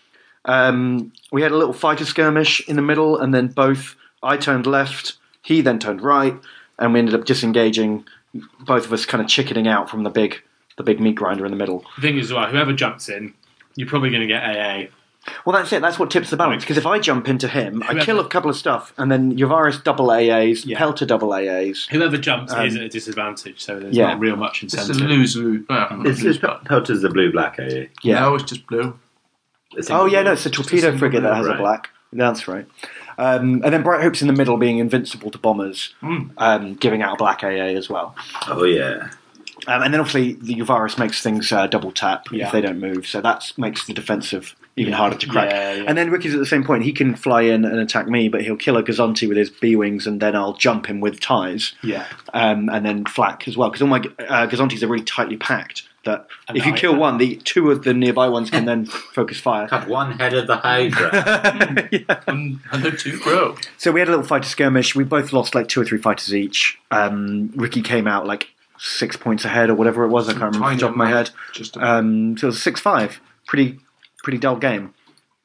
Um, we had a little fighter skirmish in the middle, and then both I turned left, he then turned right, and we ended up disengaging. Both of us kind of chickening out from the big, the big meat grinder in the middle. The thing is, well, whoever jumps in, you're probably going to get A A. Well, that's it. That's what tips the balance. Because if I jump into him, I Whoever- kill a couple of stuff, and then Yavaris double A As, Yeah. Pelter double A As. Whoever jumps Um, is at a disadvantage, so there's yeah. not real much It's a incentive. lose. Well, Is, is Pelter's the blue black? Are you? Yeah. No, it's just blue. Oh yeah, no, it's a Just a torpedo single frigate that blue, has a right. black. That's right. Um, and then Bright Hope's in the middle, being invincible to bombers, Mm. um, giving out a black A A as well. Oh yeah. Um, and then obviously the Yavaris makes things uh, double tap Yeah. if they don't move, so that makes the defensive even Yeah. harder to crack. Yeah, yeah. And then Ricky's at the same point. He can fly in and attack me, but he'll kill a Gazonti with his B wings, and then I'll jump him with ties. Yeah. Um, and then flak as well, because all my uh, Gazontis are really tightly packed. That And if you I- kill one, the two of the nearby ones can then focus fire. Cut one head of the Hydra. Yeah. And, and they're two pro. So we had a little fighter skirmish. We both lost like two or three fighters each. Um, Ricky came out like six points ahead or whatever it was. I can't remember off the top of my head. Just Um, so it was six five. Pretty pretty dull game.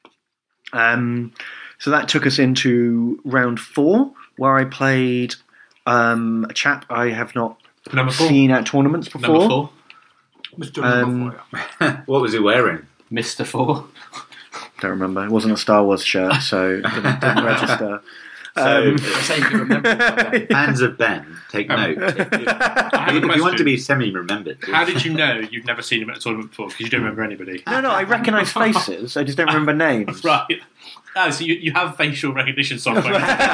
Um, so that took us into round four, where I played um, a chap I have not Number four. seen at tournaments before. Number four. Mister Um, What was he wearing? Mister Four. Don't remember. It wasn't a Star Wars shirt, so it didn't, didn't register. So, Um, I say you can remember. it. hands of Ben. Take note. I have a If you want question. to be semi-remembered. How did you know you'd never seen him at a tournament before? Because you don't remember anybody. no, no, I recognise faces. I just don't remember names. Right. Oh, so you, you have facial recognition software,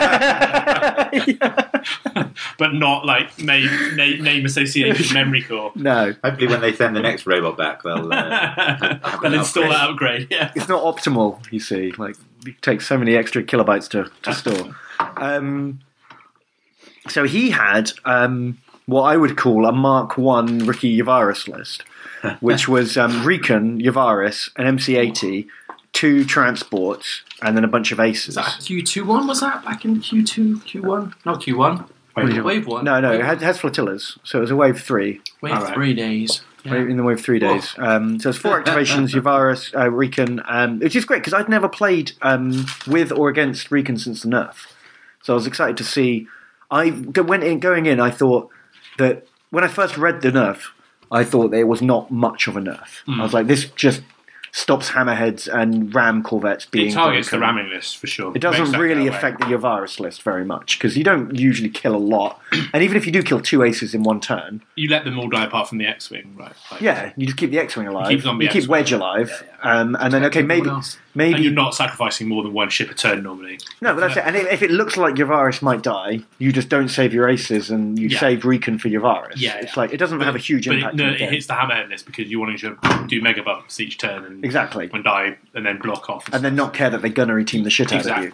but not like name, name, name association memory core. No, Hopefully, when they send the next robot back, they'll. Uh, have They'll an install upgrade. that upgrade. Yeah. it's not optimal. You see, like it takes so many extra kilobytes to to store. Um, so he had um, what I would call a Mark One Ricky Yavaris list, which was um, Recon, Yavaris, an M C eighty, two transports, and then a bunch of aces. Is that Q two one? Was that back in Q two, Q one? Not Q one. Wave Wave one. No, no, Wave, it has, it has flotillas, so it was a wave three. wave Alright. three days. Wave- In the wave three days. Um, so it's four activations, Yavaris, uh, Recon, um, which is great because I'd never played um, with or against Recon since the nerf. So I was excited to see. I go- went in, going in, I thought that when I first read the nerf, I thought there was not much of a nerf. I was like, this just stops hammerheads and ram corvettes being. It targets the broken. ramming list for sure. It doesn't Makes that really go away. affect the Yavaris list very much because you don't usually kill a lot, and even if you do kill two aces in one turn, You let them all die apart from the X-wing, right? Like, yeah, you just keep the X-wing alive. You keep zombie you keep X-wing. Wedge alive, Um, and then okay, maybe Everyone else. And maybe you're not sacrificing more than one ship a turn normally. no, but that's it. And if if it looks like Yavaris might die, you just don't save your aces and you Yeah. save Recon for Yavaris. Yeah, it's yeah. like it doesn't have a huge But impact. it, no, on the it game. hits the hammerhead list because you want to do mega bumps each turn and Exactly. and die and then block off and then not care that they gunnery team the shit out exactly. of you. Yeah, yeah.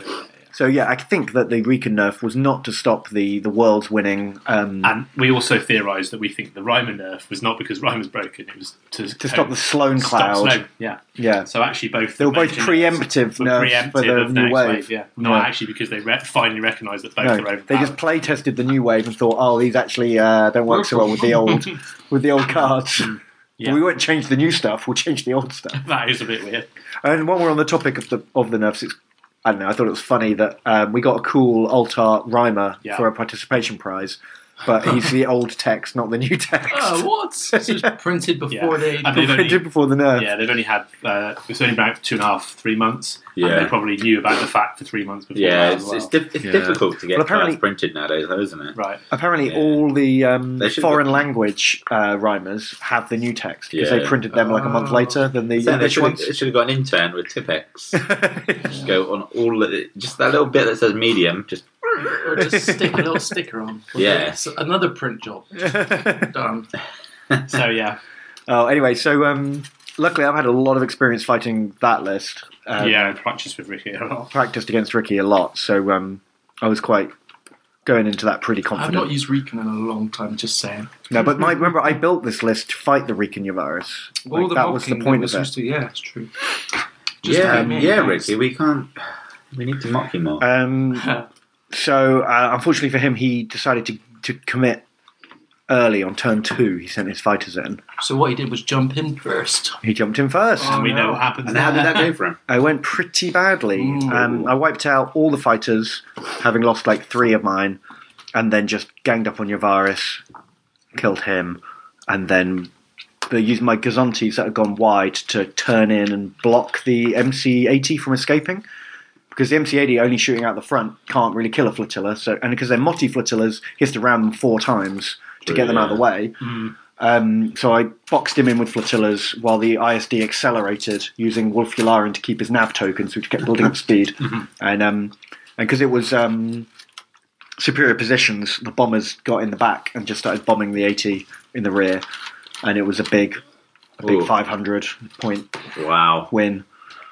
So yeah, I think that the Riken nerf was not to stop the, the world's winning. Um, And we also theorised that we think the Ryman nerf was not because Ryman's broken; it was to to stop the Sloan stop cloud. Sloan. Yeah. Yeah. So actually, both They were the both major preemptive nerfs were nerfs preemptive for the of new next wave. Yeah. Not Yeah. actually because they re- finally recognised that both No, are overpowered. they just play tested the new wave and thought, oh, these actually uh, don't work so well with the old with the old cards. Yeah. We won't change the new stuff; we'll change the old stuff. That is a bit weird. And while we're on the topic of the of the nerfs, it's, I don't know. I thought it was funny that um, we got a cool alt-art rhymer Yeah. for a participation prize, but he's the old text, not the new text. Oh, what? So it's printed before Yeah. they. And they've only- Printed before the nerf. Yeah, they've only had uh, it's only been out for two and a half, three months. Yeah. And they probably knew about the fact for three months before. Yeah, that it's as well. it's, diff- it's Yeah. difficult to get Well, apparently- cards printed nowadays, though, isn't it? Right. Apparently, Yeah. all the um, They should- foreign language uh, rhymers have the new text because Yeah. they printed them like a month Oh. later than the So they English should ones. have, should have got an intern with Tipex. Just go on all the, just that little bit that says medium. Just Or just stick a little sticker on. Yeah. It's another print job. Done. So yeah, Oh, anyway, so um, luckily I've had a lot of experience fighting that list. Um, yeah, I practiced with Ricky a lot. Practiced against Ricky a lot, so um, I was quite going into that pretty I've confident. not used Recon in a long time, just saying. No, but my, remember, I built this list to fight the Riken Yavaris. Like, that was the point of it. To, yeah, it's true. Just yeah, like me, yeah, guys. Ricky. We can't. We need to mock you more. Um, so, uh, unfortunately for him, he decided to, to commit early on turn two. He sent his fighters in. So what he did was jump in first. He jumped in first. Oh, And we no. know what happens. and how did that go for him? I went pretty badly. Ooh. Um, I wiped out all the fighters, having lost like three of mine, and then just ganged up on Yavaris, killed him, and then they used my Gazontis that had gone wide to turn in and block the M C eighty from escaping. Because the M C eighty only shooting out the front can't really kill a flotilla, so and because they're Motti flotillas, he has to ram them four times to get them out of the way. Mm. Um, so I boxed him in with flotillas while the I S D accelerated using Wolf Yularin to keep his nav tokens, which kept building up speed. And um, and because it was um, superior positions, the bombers got in the back and just started bombing the eighty in the rear, and it was a big, a big Ooh. five hundred point Wow. win.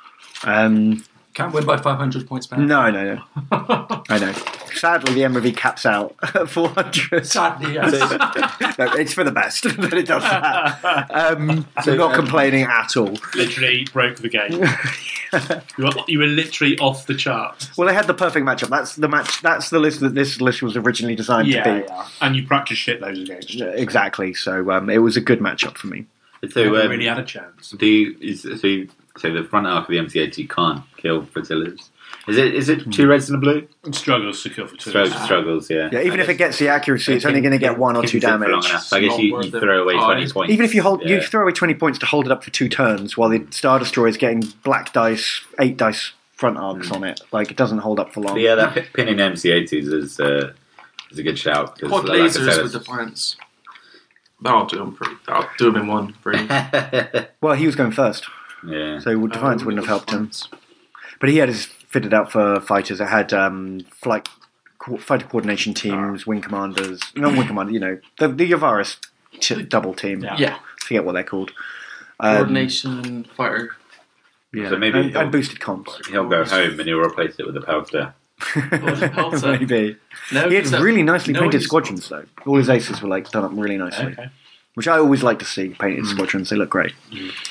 Um, Can't win by five hundred points, man. no, no, no. I know. Sadly, the M O V caps out at four hundred. Sadly, yes. No, it's for the best that it does that. Um, so, not um, complaining at all. Literally broke the game. you, were, you were literally off the charts. Well, they had the perfect matchup. That's the match. That's the list that this list was originally designed Yeah, to be. yeah. And you practiced shit loads against. Yeah, exactly. So um, it was a good matchup for me. So, Never um, really had a chance. do you, is, so, you, so the front arc of the M C eighty can't kill flotillas. Is it? Is it two reds and a blue? It struggles to kill for two. Struggles, struggles. Yeah. Yeah, even I if it guess gets the accuracy, it's only going to get one or keep two it for long damage. enough. I guess Not you, worth you it. throw away Oh, twenty it's- points. Even if you hold, you Yeah. throw away twenty points to hold it up for two turns, while the Star Destroyer is getting black dice, eight dice front arcs on it. Like it doesn't hold up for long. But yeah, that pi- pinning M C eighties is uh, is a good shout. 'cause Quad like I lasers said, with Defiance. That'll do him pretty. That'll do him in one. Pretty. Well, he was going first, yeah. so Defiance wouldn't have helped him. But he had his fitted out for fighters. It had um, flight co- fighter coordination teams, wing commanders, not wing commander. You know, the, the Yavaris t- double team. Yeah. Yeah. Forget what they're called. Um, Coordination, fighter. Yeah. So maybe and, he'll- and boosted comps. He'll go home and he'll replace it with a pelter. Pelter. Maybe. No, He had except- really nicely no, painted he's- squadrons, though. All his aces were like done up really nicely, Okay. which I always like to see. Painted squadrons, they look great.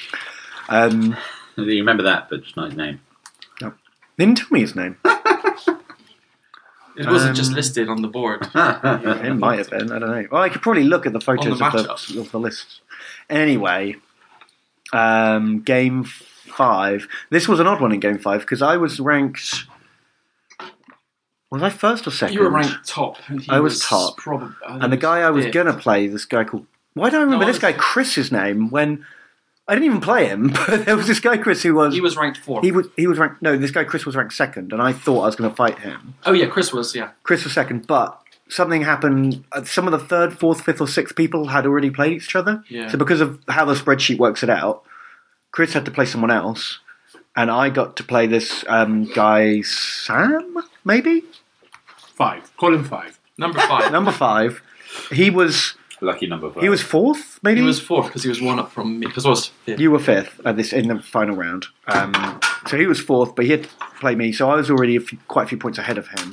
Um, You remember that, but just not his name. they didn't tell me his name. It wasn't just Um, listed on the board. It might have been. I don't know. Well, I could probably look at the photos the of, the, matchup. of the lists. Anyway, um, game five. This was an odd one in game five because I was ranked. Was I first or second? You were ranked top. And he I was top. Probably, And the guy I was fifth. gonna play, this guy called. Why do I remember No, I this guy was- Chris's name when I didn't even play him? But there was this guy Chris who was. He was ranked fourth. He was. He was ranked. No, this guy Chris was ranked second, and I thought I was going to fight him. Oh yeah, Chris was. Yeah. Chris was second, but something happened. uh, Some of the third, fourth, fifth, or sixth people had already played each other. Yeah. So because of how the spreadsheet works it out, Chris had to play someone else, and I got to play this um, guy Sam, maybe Five. Call him five. Number five. number five. He was Lucky number five. he was fourth, maybe. He was fourth because he was one up from me. Because I was fifth. You were fifth at this in the final round. Um, So he was fourth, but he had to play me, so I was already a few, quite a few points ahead of him.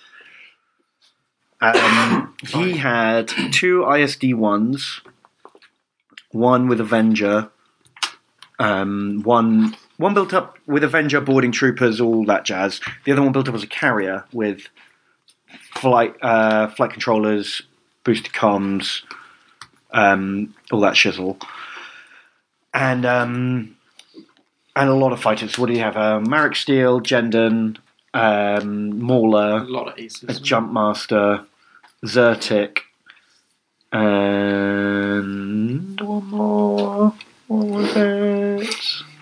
Um, he had two I S D ones, one with Avenger, um, one one built up with Avenger, boarding troopers, all that jazz. The other one built up as a carrier with flight uh, flight controllers, boosted comms, um, all that shizzle, and um, and a lot of fighters. What do you have? Uh, Marek Steel, Jendon, um, Mauler, A lot of aces. a Jumpmaster, Zertic, and one more. What was it?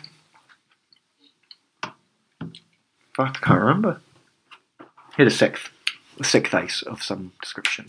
Fuck, I can't remember. He had a sixth, a sixth ace of some description.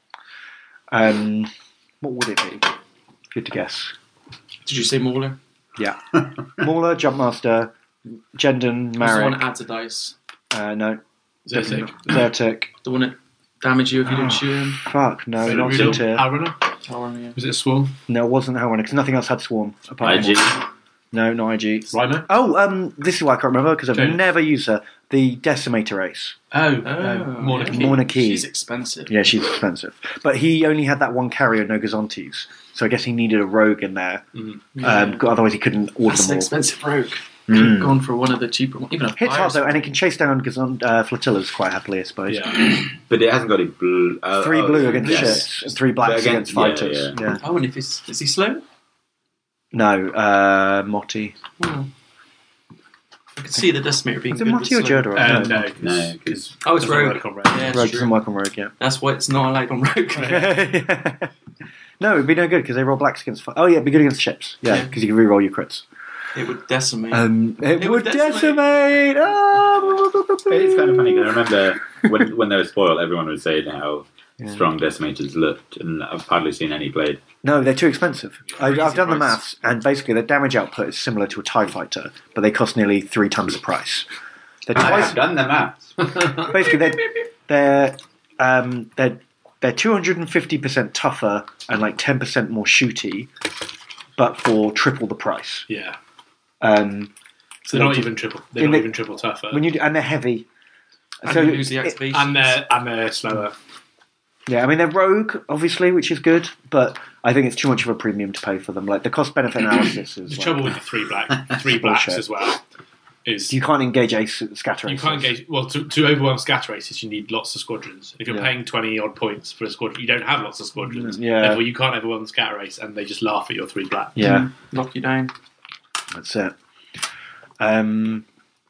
Um, what would it be? If you had to guess. Did you say Mauler? Yeah. Mauler, Jumpmaster, Jendon, What's the Marek. one that adds a dice? Uh, no. Zertic. Zertic. The one that damage you if you Oh. didn't shoot him? Fuck, no, Was it not Rudolph Zintir. Harunner? Oh, yeah. Was it a Swarm? No, it wasn't Hellrunner, because nothing else had Swarm. Apart I from G. No, not I G. Rhino? Oh, um, this is why I can't remember, because I've Okay. never used her. The Decimator ace. Oh, Oh, um, Morna yeah. Key. Morna Key. She's expensive. Yeah, she's expensive. But he only had that one carrier, no Gazontes. So I guess he needed a rogue in there. Mhm. Um, otherwise he couldn't order That's them an all. expensive rogue. Mm. Could have gone for one of the cheaper ones. Even a Hits fire hard though, sword. and it can chase down Gazon, uh, flotillas quite happily, I suppose. Yeah. But it hasn't got any blue. Uh, Three oh, blue against yes. ships, and three blacks But against- against fighters. yeah, Yeah, yeah. Oh, and if he's is he slow? No, uh, Motti. Oh. I could see the Decimator being Is it good Motti or with slow. Jerdor? Uh, no, no, No, because Oh, it's rogue. Work on rogue. Yeah, it's Rogue true. doesn't work on Rogue, yeah. That's why it's not allowed on rogue. No, it'd be no good because they roll blacks against. Fi- oh yeah, it'd be good against ships. Yeah, Yeah. because you can re-roll your crits. It would decimate. Um, it, It would would decimate. decimate. Oh, It's kind of funny because I remember when when they were spoiled, everyone was saying how Yeah. strong decimators looked, and I've hardly seen any played. No, they're too expensive. I, I've Crazy done the price. maths, and basically their damage output is similar to a TIE fighter, but they cost nearly three times the price. They're I twice. have done the maths. Basically, they're they're um, they're they're two hundred and fifty percent tougher and like ten percent more shooty, but for triple the price. Yeah. Um, So they're not even triple. They're In not the- even triple tougher. when you do, and they're heavy. and so you lose the it- activation. and they're and they're slower. Yeah, I mean they're rogue, obviously, which is good, but I think it's too much of a premium to pay for them. Like the cost benefit analysis is The like, trouble with the three black, three blacks Bullshit. as well, is you can't engage ace scatter. you aces. can't engage. Well, to, to overwhelm scatter races, you need lots of squadrons. If you're Yeah. paying twenty odd points for a squadron, you don't have lots of squadrons. Yeah. Therefore, you can't overwhelm the scatter race, and they just laugh at your three black. Yeah, Lock you down. that's it. Um,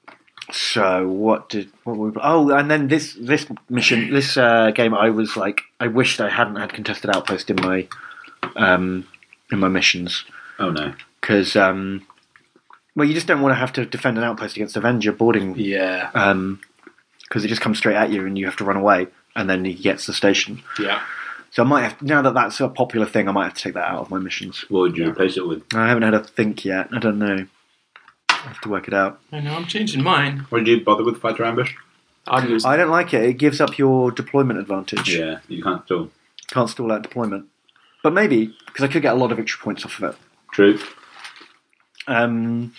so what did what were we, oh, and then this this mission, this uh, game, I was like, I wished I hadn't had contested outpost in my um, in my missions Oh no! because um, well, you just don't want to have to defend an outpost against Avenger boarding. Yeah, Um, because it just comes straight at you and you have to run away, and then he gets the station. yeah. So I might have, now that that's a popular thing, I might have to take that out of my missions. What would you replace it with? I haven't had a think yet. I don't know. I have to work it out. I know, I'm changing mine. Would you bother with fighter ambush? I'm losing. I don't like it. It gives up your deployment advantage. Yeah, you can't still. Can't stall out deployment. But maybe, because I could get a lot of victory points off of it. True. Um,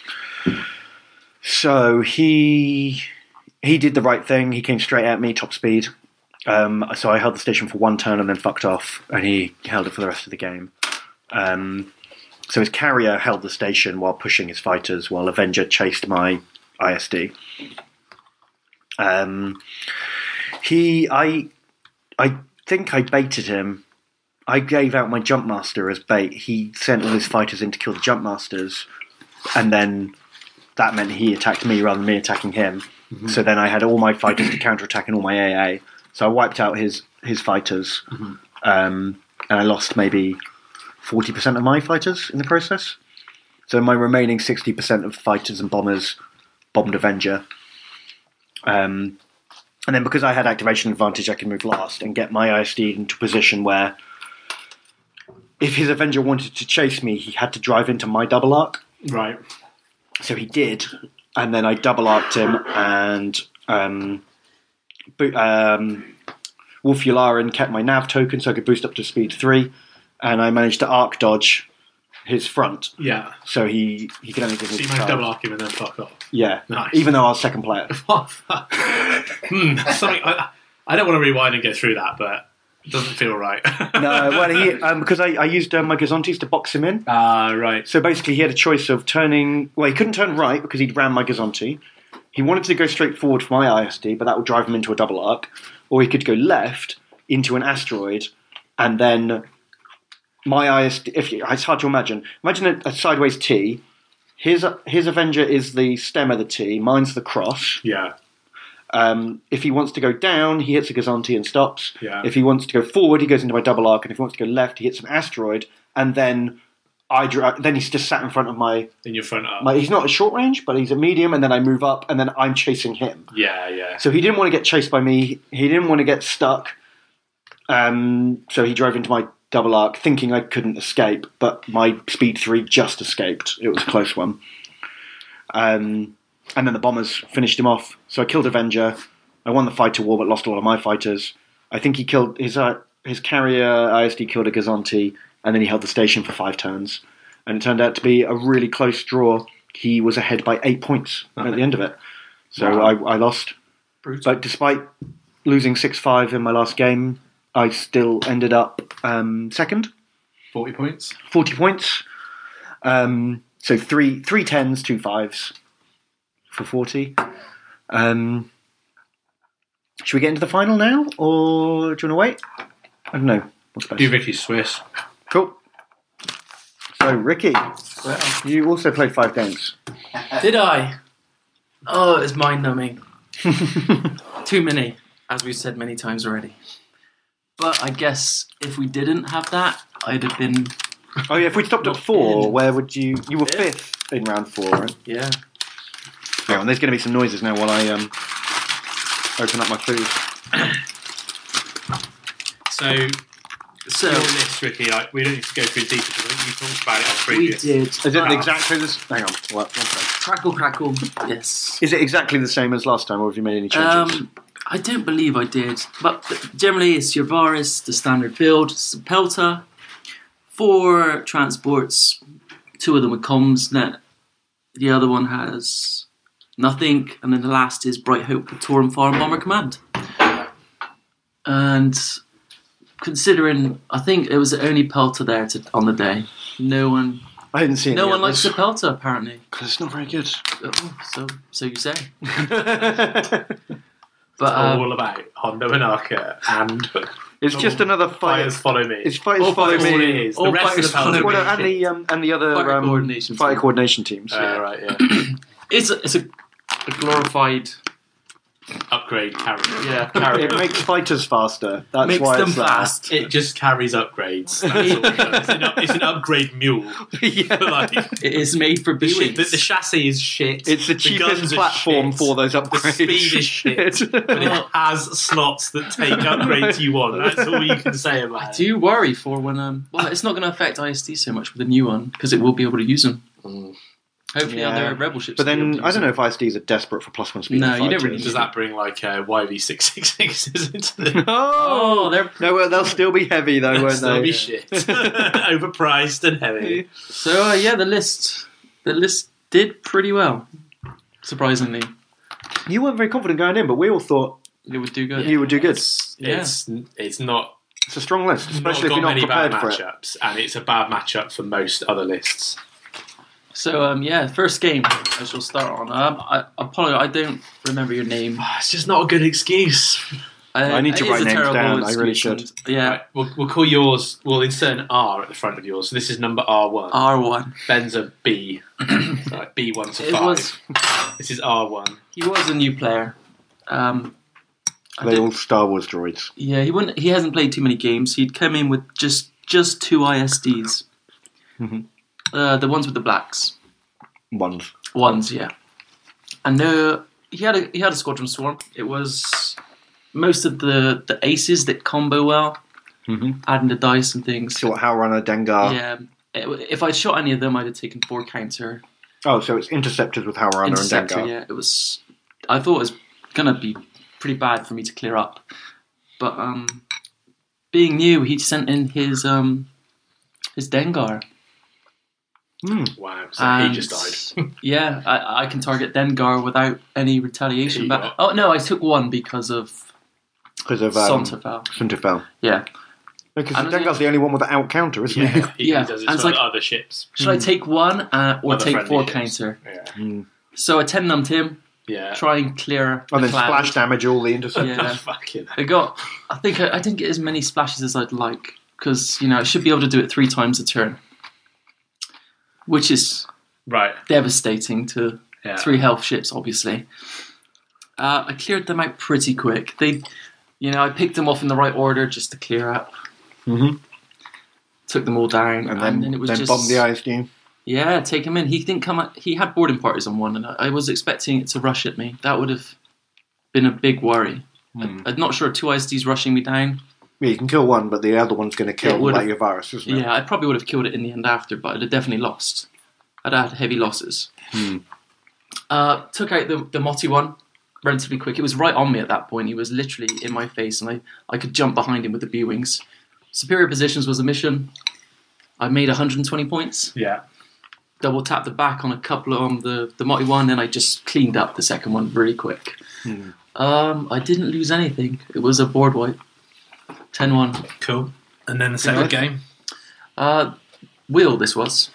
so he he did the right thing. He came straight at me, top speed. Um, so I held the station for one turn and then fucked off, and he held it for the rest of the game. Um, so his carrier held the station while pushing his fighters, while Avenger chased my I S D. Um, he, I, I think I baited him. I gave out my Jumpmaster as bait. He sent all his fighters in to kill the Jumpmasters, and then that meant he attacked me rather than me attacking him. Mm-hmm. So then I had all my fighters to counterattack and all my A A. So I wiped out his his fighters, Mm-hmm. um, and I lost maybe forty percent of my fighters in the process. So my remaining sixty percent of fighters and bombers bombed Avenger. Um, and then because I had activation advantage, I could move last and get my I S D into a position where if his Avenger wanted to chase me, he had to drive into my double arc. Right. So he did, and then I double arced him and um, bo- um, Wolf Yularen kept my nav token so I could boost up to speed three, and I managed to arc dodge his front, Yeah. so he he could only give So me you the managed to charge. double arc him and then fuck off. Yeah, Nice. even though I was second player. What the fuck? hmm, something, I, I don't want to rewind and go through that, but it doesn't feel right. No, well, he um, because I, I used um, my Gazontes to box him in. Ah, right. So basically, he had a choice of turning. Well, he couldn't turn right because he'd ran my Gazonte. He wanted to go straight forward for my I S D, but that would drive him into a double arc. Or he could go left into an asteroid, and then my I S D. If you, it's hard to imagine. Imagine a, a sideways T. His his Avenger is the stem of the T. Mine's the cross. Yeah. Um, if he wants to go down, he hits a Gazonte and stops. Yeah. If he wants to go forward, he goes into my double arc, and if he wants to go left, he hits an asteroid, and then I dra- then he's just sat in front of my, In your front arm. my. He's not a short range, but he's a medium, and then I move up, and then I'm chasing him. yeah, yeah. So he didn't want to get chased by me. He didn't want to get stuck. Um, so he drove into my double arc, thinking I couldn't escape, but my speed three just escaped. It was a close one. Um, and then the bombers finished him off. So I killed Avenger. I won the fighter war, but lost all of my fighters. I think he killed his uh, his carrier I S D killed a Gazonte, and then he held the station for five turns. And it turned out to be a really close draw. He was ahead by eight points at the end of it. So Wow. I, I lost. Brutal. But despite losing six five in my last game, I still ended up um, second, forty points. forty points. Um, so three three tens, two fives for forty. Um, should we get into the final now, or do you want to wait? I don't know. What's best? Do Ricky Swiss. Cool. So Ricky, Well, you also played five games. did I? Oh, it's mind numbing. Too many, as we've said many times already. But I guess if we didn't have that, I'd have been, Oh yeah, if we stopped at Not four, in. where would you? You were Fifth. fifth in round four, right? yeah. Hang on, there's going to be some noises now while I um, open up my food. So, So your list, Ricky, like, we don't need to go through deeper because I think you talked about it on we previous. did. Is it Ah. exactly this? Hang on, what, one sec. Crackle, crackle. Yes. Is it exactly the same as last time, or have you made any changes? Um, I don't believe I did, but generally it's your Varus, the standard build, it's a Pelta, four transports, two of them with comms net, the other one has nothing, and then the last is Bright Hope with Torum Farm Bomber Command. And considering, I think it was the only Pelta there to, on the day. No one, I didn't see any no one likes others. the Pelta apparently. Because it's not very good. Oh, so, so you say. It's But um, all about Hondo and Arca and It's just another fight. Fighters Follow Me. It's Fighters All Follow Fighters Me. Follow Me is. All The rest of Fighters the Pelta Follow Well, Me no, and the um, and the other Fighter um, coordination fighter team. coordination teams. Uh, right, yeah. it's a, it's a, a glorified Upgrade carrier. yeah carrier. It makes fighters faster. That's Makes why them it's there. fast. It just carries upgrades. That's all it does. It's, an, up- it's an upgrade mule. Yeah. Like, It is made for the, shit, B-Wings. the, the chassis is shit. It's the guns cheapest are platform shit. for those The upgrades. speed is shit. But it has slots that take upgrades you want. That's all you can say about I it. do worry for when um. Well, it's not going to affect I S D so much with the new one because it will be able to use them. Hopefully, Yeah. other rebel ships. But will be able then to I use don't know them. if I S Ds are desperate for plus one speed. No, on you don't fighters. really Does that bring like uh, Y V six six sixes into the... Oh, they're No, well, they'll still be heavy though, They'll won't still they? be shit. Overpriced and heavy. so uh, yeah. The list, the list did pretty well. Surprisingly, You weren't very confident going in, but we all thought it would do good. you would do good. It's, Yeah. it's, it's not, It's a strong list, especially not if got you're not many bad prepared for it. matchups, and it's a bad matchup for most other lists. So um, yeah, first game I shall start on. Um, I apologize, I don't remember your name. It's just not a good excuse. Uh, I need to it write is a names terrible down, I really excuse, should. and- Yeah, Right, we'll, we'll call yours, we'll insert an R at the front of yours. So this is number R one. R one. Ben's a B. So like B one to It five. was. This is R one. He was a new player. Um, I They did- all Star Wars droids. yeah, he wouldn't. He hasn't played too many games. He'd come in with just just two I S Ds. Mhm. Uh, the ones with the blacks. Ones. Ones, yeah. And uh, he had a he had a squadron swarm. It was most of the, the aces that combo well, Mm-hmm. adding the dice and things. So what, Howlrunner, Dengar. Yeah. It- if I'd shot any of them, I'd have taken four counter. Oh, so it's Interceptors with Howlrunner and Interceptor, Dengar. yeah. It was. I thought it was gonna be pretty bad for me to clear up, but um, being new, he sent in his um, his Dengar. Wow, so And, he just died. yeah, I, I can target Dengar without any retaliation. He But got- oh no, I took one because of Because of um, Sonterfell. Sunterfell. Yeah. Because And- Dengar's the only one with the out counter, isn't he? Yeah, he, Yeah, he does it and it's for like- other ships. Should I take one uh, or Other take friendly four ships. counter? Yeah. So I ten numbed him. Yeah. Try and clear the And then cloud. splash damage all the interceptors. Yeah. Fucking I got. I think I, I didn't get as many splashes as I'd like because you know I should be able to do it three times a turn, which is right. devastating to Yeah. three health ships. Obviously, uh, I cleared them out pretty quick. They, you know, I picked them off in the right order just to clear up. Mhm. Took them all down, And then, then it was then just bomb the I S D. yeah, take him in. He didn't come. Out, he had boarding parties on one, and I, I was expecting it to rush at me. That would have been a big worry. Hmm. I, I'm not sure two I S Ds rushing me down. Yeah, you can kill one, but the other one's going to kill It would've- like your virus, isn't it? Yeah, I probably would have killed it in the end after, but I'd have definitely lost. I'd had heavy losses. Hmm. Uh, took out the the Motti one relatively quick. It was right on me at that point. He was literally in my face, and I, I could jump behind him with the B wings. Superior positions was a mission. I made one hundred twenty points. Yeah. Double tapped the back on a couple on the the Motti one, then I just cleaned up the second one really quick. Hmm. Um, I didn't lose anything. It was a board wipe. ten one. Cool. And then the second Nice. game. Uh, Will, this was.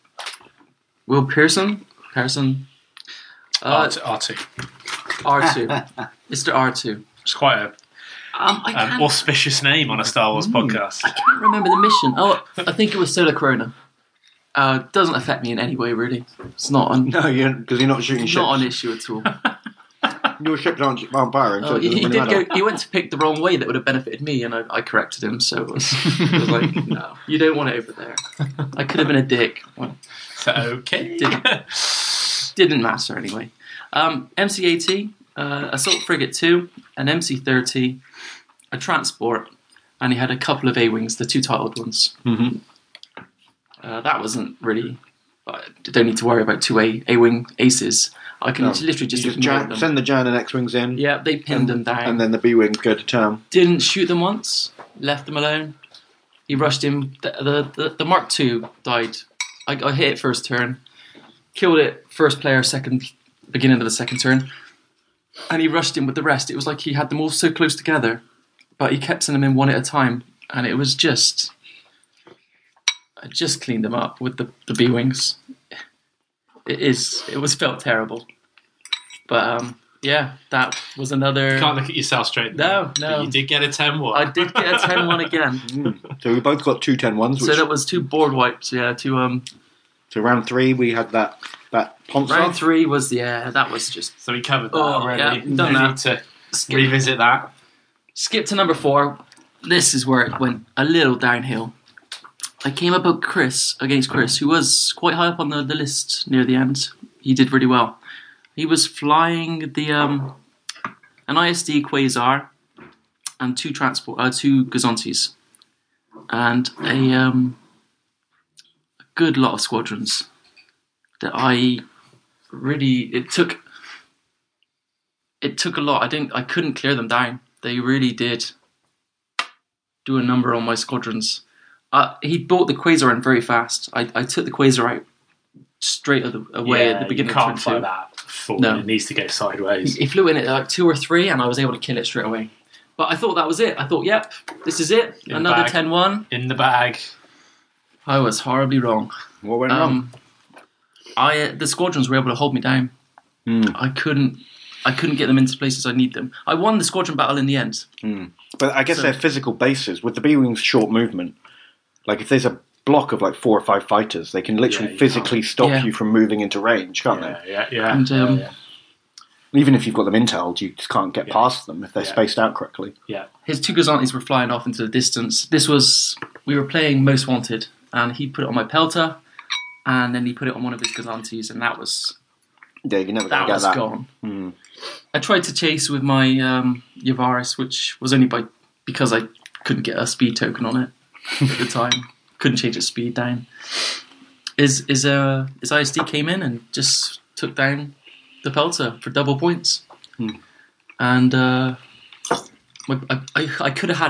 Will Pearson? Pearson. Uh, R two. R two. Mister R two. It's quite a Um, I um, can't, auspicious name on a Star Wars podcast. I can't remember the mission. Oh, I think it was Solar Corona. Uh, doesn't affect me in any way, really. It's not an, No, because you're not shooting ships. not an issue at all. Your ships aren't, aren't firing, so Oh, it he, doesn't he really did matter. go. He went to pick the wrong way that would have benefited me, and I, I corrected him. So it was, it was like, no, you don't want it over there. I could have been a dick. Well, So, okay. Didn't- didn't matter anyway. Um, M C eighty, uh, Assault Frigate two, an M C thirty, a transport, and he had a couple of A-wings, the two titled ones. Mhm. Uh, that wasn't really. I don't need to worry about two A A-wing aces. I can No, literally just, You just ignore jan- them. send the Jan and X-Wings in, Yeah, they pinned them down. and then the B-Wings go to town. Didn't shoot them once. Left them alone. He rushed him. The the, the, the Mark two died. I, I hit it first turn. Killed it first player, second beginning of the second turn. And he rushed him with the rest. It was like he had them all so close together, but he kept sending them in one at a time. And it was just... I just cleaned them up with the, the B-Wings. It is... It was felt terrible. But, um... yeah, that was another... You can't look at yourself straight. No, But no. you did get a ten one. I did get a ten one again. Mm. So we both got two ten ones. Which, So that was two board wipes, yeah. Two um. so round three, we had that that Ponce Round off. three was yeah. That was just So we covered that Oh, already. yeah, done no that. need to skip, revisit that. skip to number four. This is where it went a little downhill. I came up with Chris against Chris, who was quite high up on the, the list near the end. He did really well. He was flying the um an I S D Quasar and two transport uh, two Gazontis and a um a good lot of squadrons that I really it took it took a lot. I didn't I couldn't clear them down. They really did do a number on my squadrons. Uh, he brought the Quasar in very fast. I, I took the Quasar out straight at the, away yeah, at the beginning you can't of turn fly two. that forward. No. It needs to go sideways. He flew in at like two or three, and I was able to kill it straight away. But I thought that was it. I thought, yep, this is it. In the Another bag. ten one. In the bag. I was horribly wrong. What went wrong? Um, I uh, the squadrons were able to hold me down. Mm. I couldn't. I couldn't get them into places I need them. I won the squadron battle in the end. Mm. But I guess So- they're physical bases. With the B-Wings' short movement, like if there's a block of like four or five fighters, they can literally Yeah, you physically stop Yeah. you from moving into range, can't Yeah, yeah, yeah. And, um, yeah, they? Even if you've got them intel, you just can't get Yeah. past them if they're Yeah. spaced out correctly. yeah. His two Gazantis were flying off into the distance. This was we were playing Most Wanted, and he put it on my Pelter, and then he put it on one of his Gazantis, and that was Yeah, you're never that going to get was that. gone. Mm. I tried to chase with my um, Yavaris, which was only by because I couldn't get a speed token on it at the time. Couldn't change its speed down. His his uh his I S D came in and just took down the Pelter for double points, Hmm. and uh, my, I, I I could have had it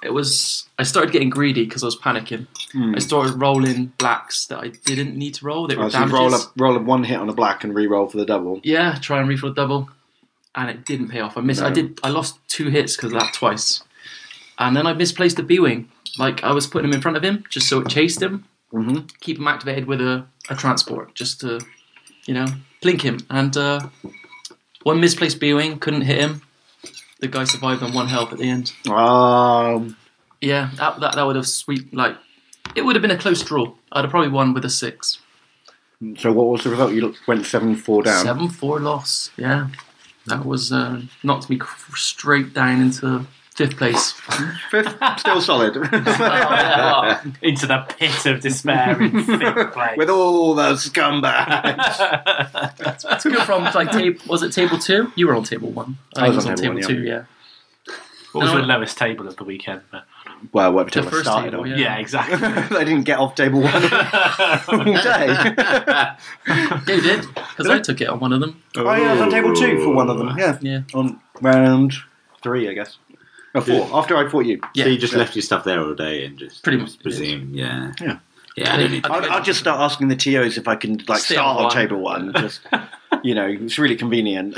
it was. I started getting greedy because I was panicking. I started rolling blacks that I didn't need to roll. They were Oh, so you damages. roll a, roll a one hit on a black and re-roll for the double. Yeah, try and refill double, and it didn't pay off. I missed. No. I did. I lost two hits because of that twice, and then I misplaced a B-wing. Like I was putting him in front of him just so it chased him, Mm-hmm. keep him activated with a, a transport just to, you know, blink him. And uh, one misplaced B-wing couldn't hit him. The guy survived on one health at the end. Um, Yeah, that that, that would have sweet like it would have been a close draw. I'd have probably won with a six. so what was the result? You went seven four down. Seven four loss. Yeah, that was uh, knocked me straight down into fifth place. Fifth, still solid. Oh, yeah, well, Into the pit of despair in fifth place. With all the scumbags. It's good from like table. Was it table two? You were on table one. I was think on table one, two. Yeah. What was No, the lowest table of the weekend? Well, whatever The table I first started table, on. yeah. Yeah, exactly. I didn't get off table one all day. Yeah, you did because I took it on one of them. Oh yeah, I was on table two for one of them. Yeah, Yeah. on round three, I guess. Oh, four. After I fought you. Yeah. So you just left your stuff there all day and just Pretty much, presume, yeah, Yeah. yeah. I don't need. I think I'll, I I'll just start asking the T Os if I can like Stay start on on one. table one. Just you know, it's really convenient.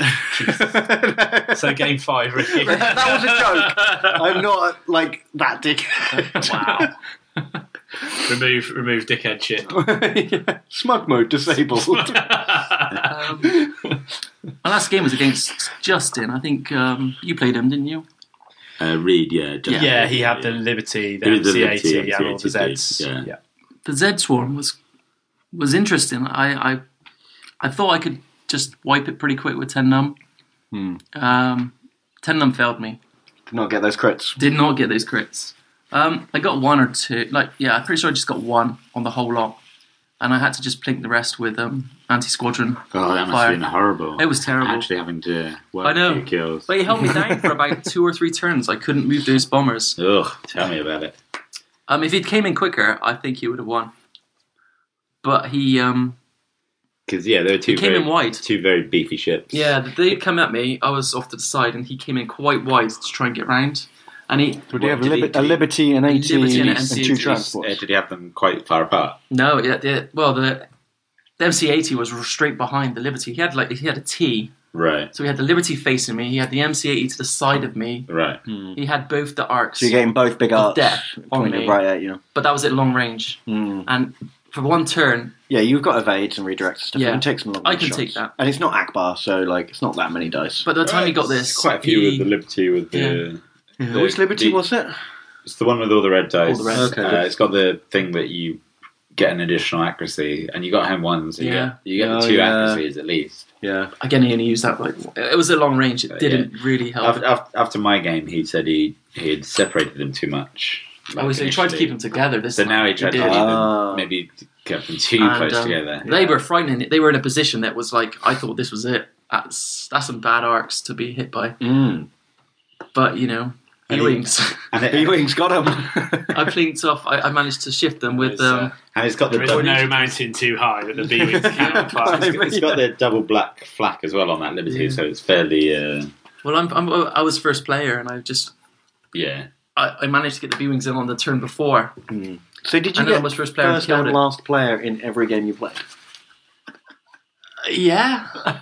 So game five, Ricky. That was a joke. I'm not like that dick. Wow. remove remove dickhead shit. Yeah. Smug mode disabled. Um, my last game was against Justin. I think um, you played him, didn't you? Uh, Reed, yeah, just, Yeah, he had the Liberty, the He M was the C Liberty, eighty, and all the M C eighty, Zeds. yeah. The Z Swarm was was interesting. I, I I thought I could just wipe it pretty quick with ten num. Hmm. Um, ten num failed me. Did not get those crits. Did not get those crits. Um, I got one or two. Like, yeah, I'm pretty sure I just got one on the whole lot, and I had to just plink the rest with um, anti-squadron. Oh, that must Fire. have been horrible. It was terrible. Actually having to work I know. a few kills. But he held me down for about two or three turns. I couldn't move those bombers. Ugh, tell me about it. Um, if he'd came in quicker, I think he would have won. But he, um, Because yeah, there were two he came very, in wide. two very beefy ships. Yeah, they'd come at me. I was off to the side, and he came in quite wide to try and get round. And he, Would you have a, did he- liber- did a he- Liberty, an eighty, Liberty and an and M C two eighty. transports? Uh, did he have them quite far apart? no, yeah, the, well, the, the M C eighty was straight behind the Liberty. He had like he had a T, Right, so he had the Liberty facing me. He had the M C eighty to the side of me. right. He had both the arcs, So you're getting both big arcs death on pointed me. right at you. but that was at long range. Mm. And for one turn, Yeah, you've got evades and redirects and stuff. Yeah. You can take some long I can shots. take that. And it's not Akbar, so like it's not that many dice. but by the time he Right, got this, quite a few he, with the Liberty with the. Yeah. the- Which Liberty the- was it? It's the one with all the red dice. All the red. Okay, Uh, good. it's got the thing that you get an additional accuracy, and you got home one, so you Yeah. get you get Oh, the two yeah. accuracies at least. Yeah. again, he only used that like it was at long range. It Uh, didn't really help. After, after, after my game, he said he he had separated them too much. I was he tried to keep them together. This So time. now he tried to did. keep Ah. them maybe kept them too And, close um, together. They were frightening. They were in a position that was like I thought this was it. That's that's some bad arcs to be hit by. Mm. But you know, And he- E-wings. And, it, B-Wings got him. I plinked off. I, I managed to shift them with It's, uh, um. and it's got the There is double, no mountain too high that the B-Wings cannot climb. it's got- it's got the double black flak as well on that Liberty, Yeah. so it's fairly uh, Well, I'm, I'm I was first player, and I just yeah. I, I managed to get the B-wings in on the turn before. So did you And then I get was first player and first killed and it. last player in every game you played? Yeah,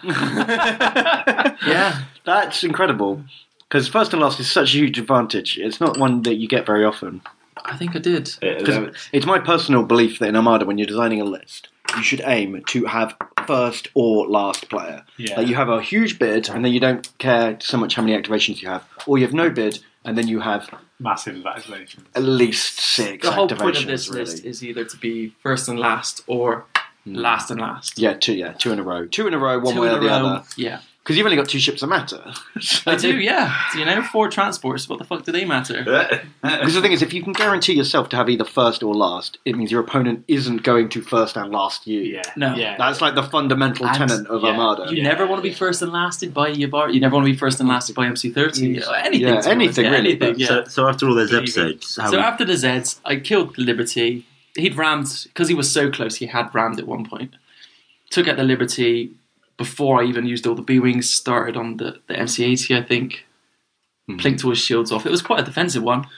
yeah. That's incredible. Because first and last is such a huge advantage. It's not one that you get very often. I think I did. It- Because it's my personal belief that in Armada, when you're designing a list, you should aim to have first or last player. Yeah. Like you have a huge bid, and then you don't care so much how many activations you have, or you have no bid, and then you have Massive activations. at least six The whole activations. point of this really. list is either to be first and last or last and last. Yeah, two. Yeah, two in a row. Two in a row, one Two way in or a the row. other. Yeah, Because you've only got two ships that matter. So- I do. Yeah, you know, four transports. What the fuck do they matter? Because the thing is, if you can guarantee yourself to have either first or last, it means your opponent isn't going to first and last you. Yeah. No. Yeah. That's like the fundamental And- tenet of yeah. Armada. You Yeah. never want to be first and lasted by Yabar. You never want to be first and lasted by M C thirty. Yes. Anything. Yeah, to be honest. anything, Yeah, really, anything. but- Yeah. So, so after all those Even- episodes, how So we- after the Zeds, I killed the Liberty. He'd rammed, because he was so close, he had rammed at one point. Took out the Liberty before I even used all the B-Wings, started on the, the M C eighty, I think. Hmm. Plinked all his shields off. It was quite a defensive one.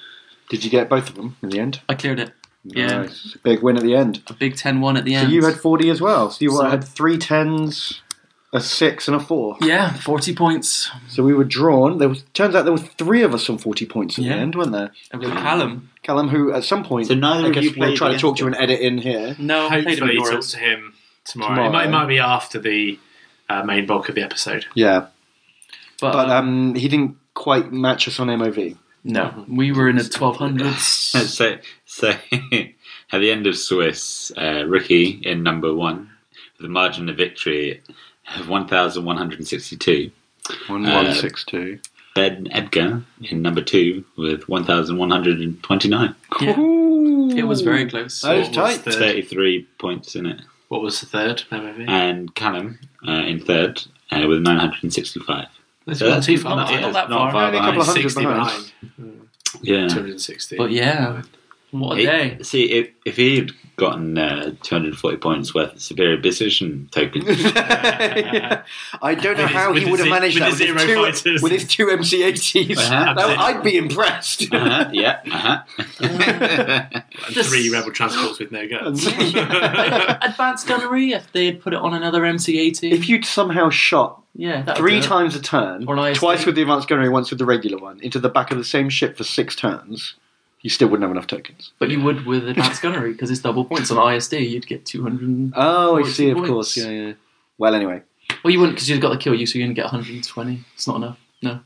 Did you get both of them in the end? I cleared it. Yeah. Nice. Big win at the end. A big ten one at the So end. you had forty as well. So you So- had three tens, a six, and a four. Yeah, forty points. So we were drawn. There was turns out there were three of us on forty points at Yeah. the end, weren't there? And with Callum. Callum, who at some point, So neither I of guess you we'll played try to talk against to an edit in here. No, I played him Hopefully, at talk Yours. to him tomorrow. Tomorrow. It, might, it might be after the uh, main bulk of the episode. Yeah, But, but um, um, he didn't quite match us on M O V. no, we were in the twelve hundreds. so, so at the end of Swiss, uh, Ricky in number one with a margin of victory of one thousand one hundred sixty-two. One Uh, one six two. Ben Edgar in number two with one thousand one hundred twenty-nine. Yeah. It was very close. That is What was tight. the- thirty-three points in it. What was the third? Maybe. And Callum uh, in third uh, with nine hundred sixty-five. This So wasn't too far. not- behind. not that not far. Only a couple of hundred sixty behind. behind. Yeah. two hundred sixty. But yeah, what a He- day. See, if, if he'd gotten uh, two hundred forty points worth of superior position tokens, I don't know With his- how with he would his have managed with that his with his, zero two, fighters. with his two M C eighties. Uh-huh. That- I'd be impressed. uh-huh, yeah, uh-huh. And three rebel transports with no guns. Advanced gunnery, if they had put it on another M C eighty. If you'd somehow shot yeah, that three times a turn, Or an I S D. twice with the advanced gunnery, once with the regular one, into the back of the same ship for six turns, you still wouldn't have enough tokens. But you would with advanced gunnery because it's double points on I S D. You'd get two hundred. Oh, I forty see, of points. course. Yeah, yeah. Well, anyway. Well, you wouldn't because you've got the kill you, so you only get one hundred twenty. It's not enough. No.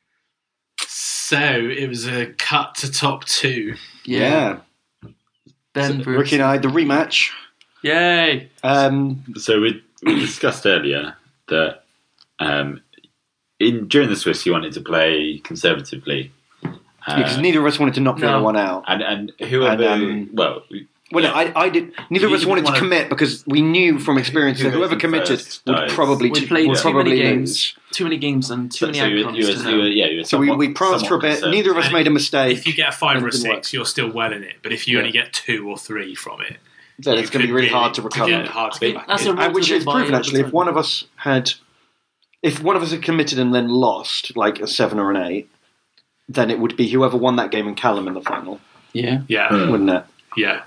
So it was a cut to top two. Yeah. Ben So, versus. Ricky and I, the rematch. Yay! Um, So we, we discussed earlier that um, in during the Swiss you wanted to play conservatively, uh, because neither of us wanted to knock the No. other one out. and and whoever And, um, well we- Well, yeah. no, I, I did. Neither of You us didn't wanted to wanna- commit because we knew from experience Who that goes whoever in committed first would dies. probably We t- played would too probably many lose. games, too many games, and too so, many so you, were- outcomes you, were- to you know. were- yeah, you were So we, somewhat- we pranced for a somewhat bit. concerned. Neither of us made a mistake. If you get a five And or it a didn't six, you're still well in it. But if you Yeah. only get two or three from it, then you it's going to be could really hard to recover. Yeah, hard to I think get back that's in. a rule And which to is live by proven all actually. the If time. one of us had, if one of us had committed and then lost, like a seven or an eight, then it would be whoever won that game and Callum in the final, Yeah. Yeah, Hmm. wouldn't it? yeah,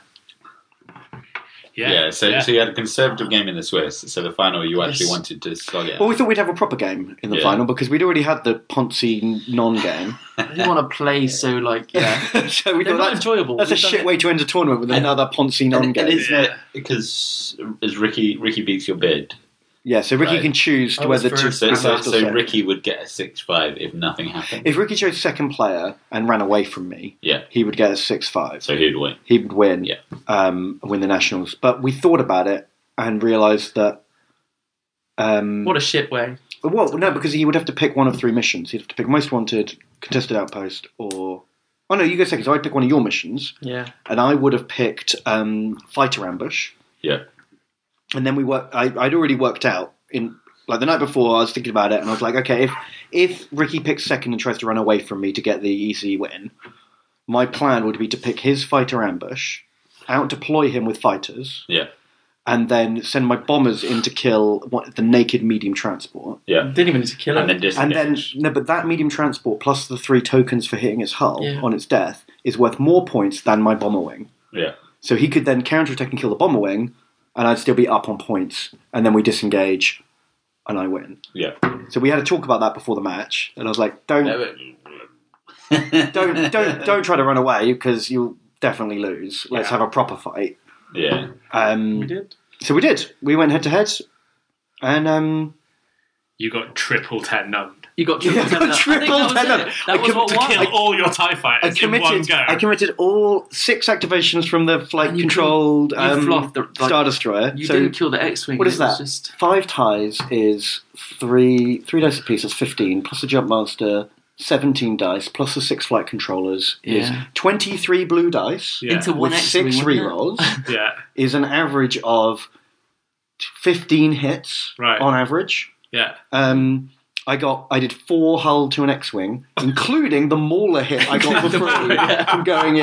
yeah. Yeah, so so you had a conservative game in the Swiss. So the final you actually Yes. wanted to slog it. Well, we thought we'd have a proper game in the Yeah. final because we'd already had the Ponzi non-game. I didn't want to play so like yeah. so we They're thought not that's, enjoyable. that's a We've done shit it- way to end a tournament with And- another Ponzi and, non-game. and isn't Yeah. it because as Ricky Ricky beats your bid, Yeah, so Ricky Right. can choose I was whether to first. so be so, first or so second. Ricky would get a six five if nothing happened. If Ricky chose second player and ran away from me, Yeah. he would get a six five. So who'd win? He would win, Yeah. um, win the nationals. But we thought about it and realised that. Um, What a shit way. well, no, because he would have to pick one of three missions. He'd have to pick most wanted, contested outpost, or oh no, you go second. So I'd pick one of your missions, Yeah. and I would have picked um, fighter ambush. Yeah. And then we worked. I, I'd already worked out in like the night before. I was thinking about it, and I was like, okay, if if Ricky picks second and tries to run away from me to get the easy win, my plan would be to pick his fighter ambush, out deploy him with fighters, Yeah. and then send my bombers in to kill what, the naked medium transport. Yeah. Didn't even need to kill And him. then And disengage. then no, but that medium transport plus the three tokens for hitting his hull Yeah. on its death is worth more points than my bomber wing. Yeah. So he could then counterattack and kill the bomber wing, and I'd still be up on points. And then we disengage, and I win. Yeah. So we had a talk about that before the match, and I was like, "Don't, don't, don't, don't try to run away because you'll definitely lose. Let's Yeah. have a proper fight." Yeah. Um, We did. So we did. We went head to head, and um, You got triple ten numbed. You got triple Yeah, ten. I think triple that was ten. it. That I was com- what to won. Kill all your TIE I fighters in one committed. go. I committed all six activations from the flight And you controlled you um, fluffed the- like, Star Destroyer. You so didn't kill the X-wing. what is it was that? Just Five ties is three three dice apiece. That's fifteen plus the jump master. Seventeen dice plus the six flight controllers Yeah. is twenty-three blue dice. Yeah. into one With X-wing. six wasn't it? rerolls Yeah, is an average of fifteen hits Right. on average. yeah. Um, I got I did four hull to an X-wing, including the Mauler hit I got for free from going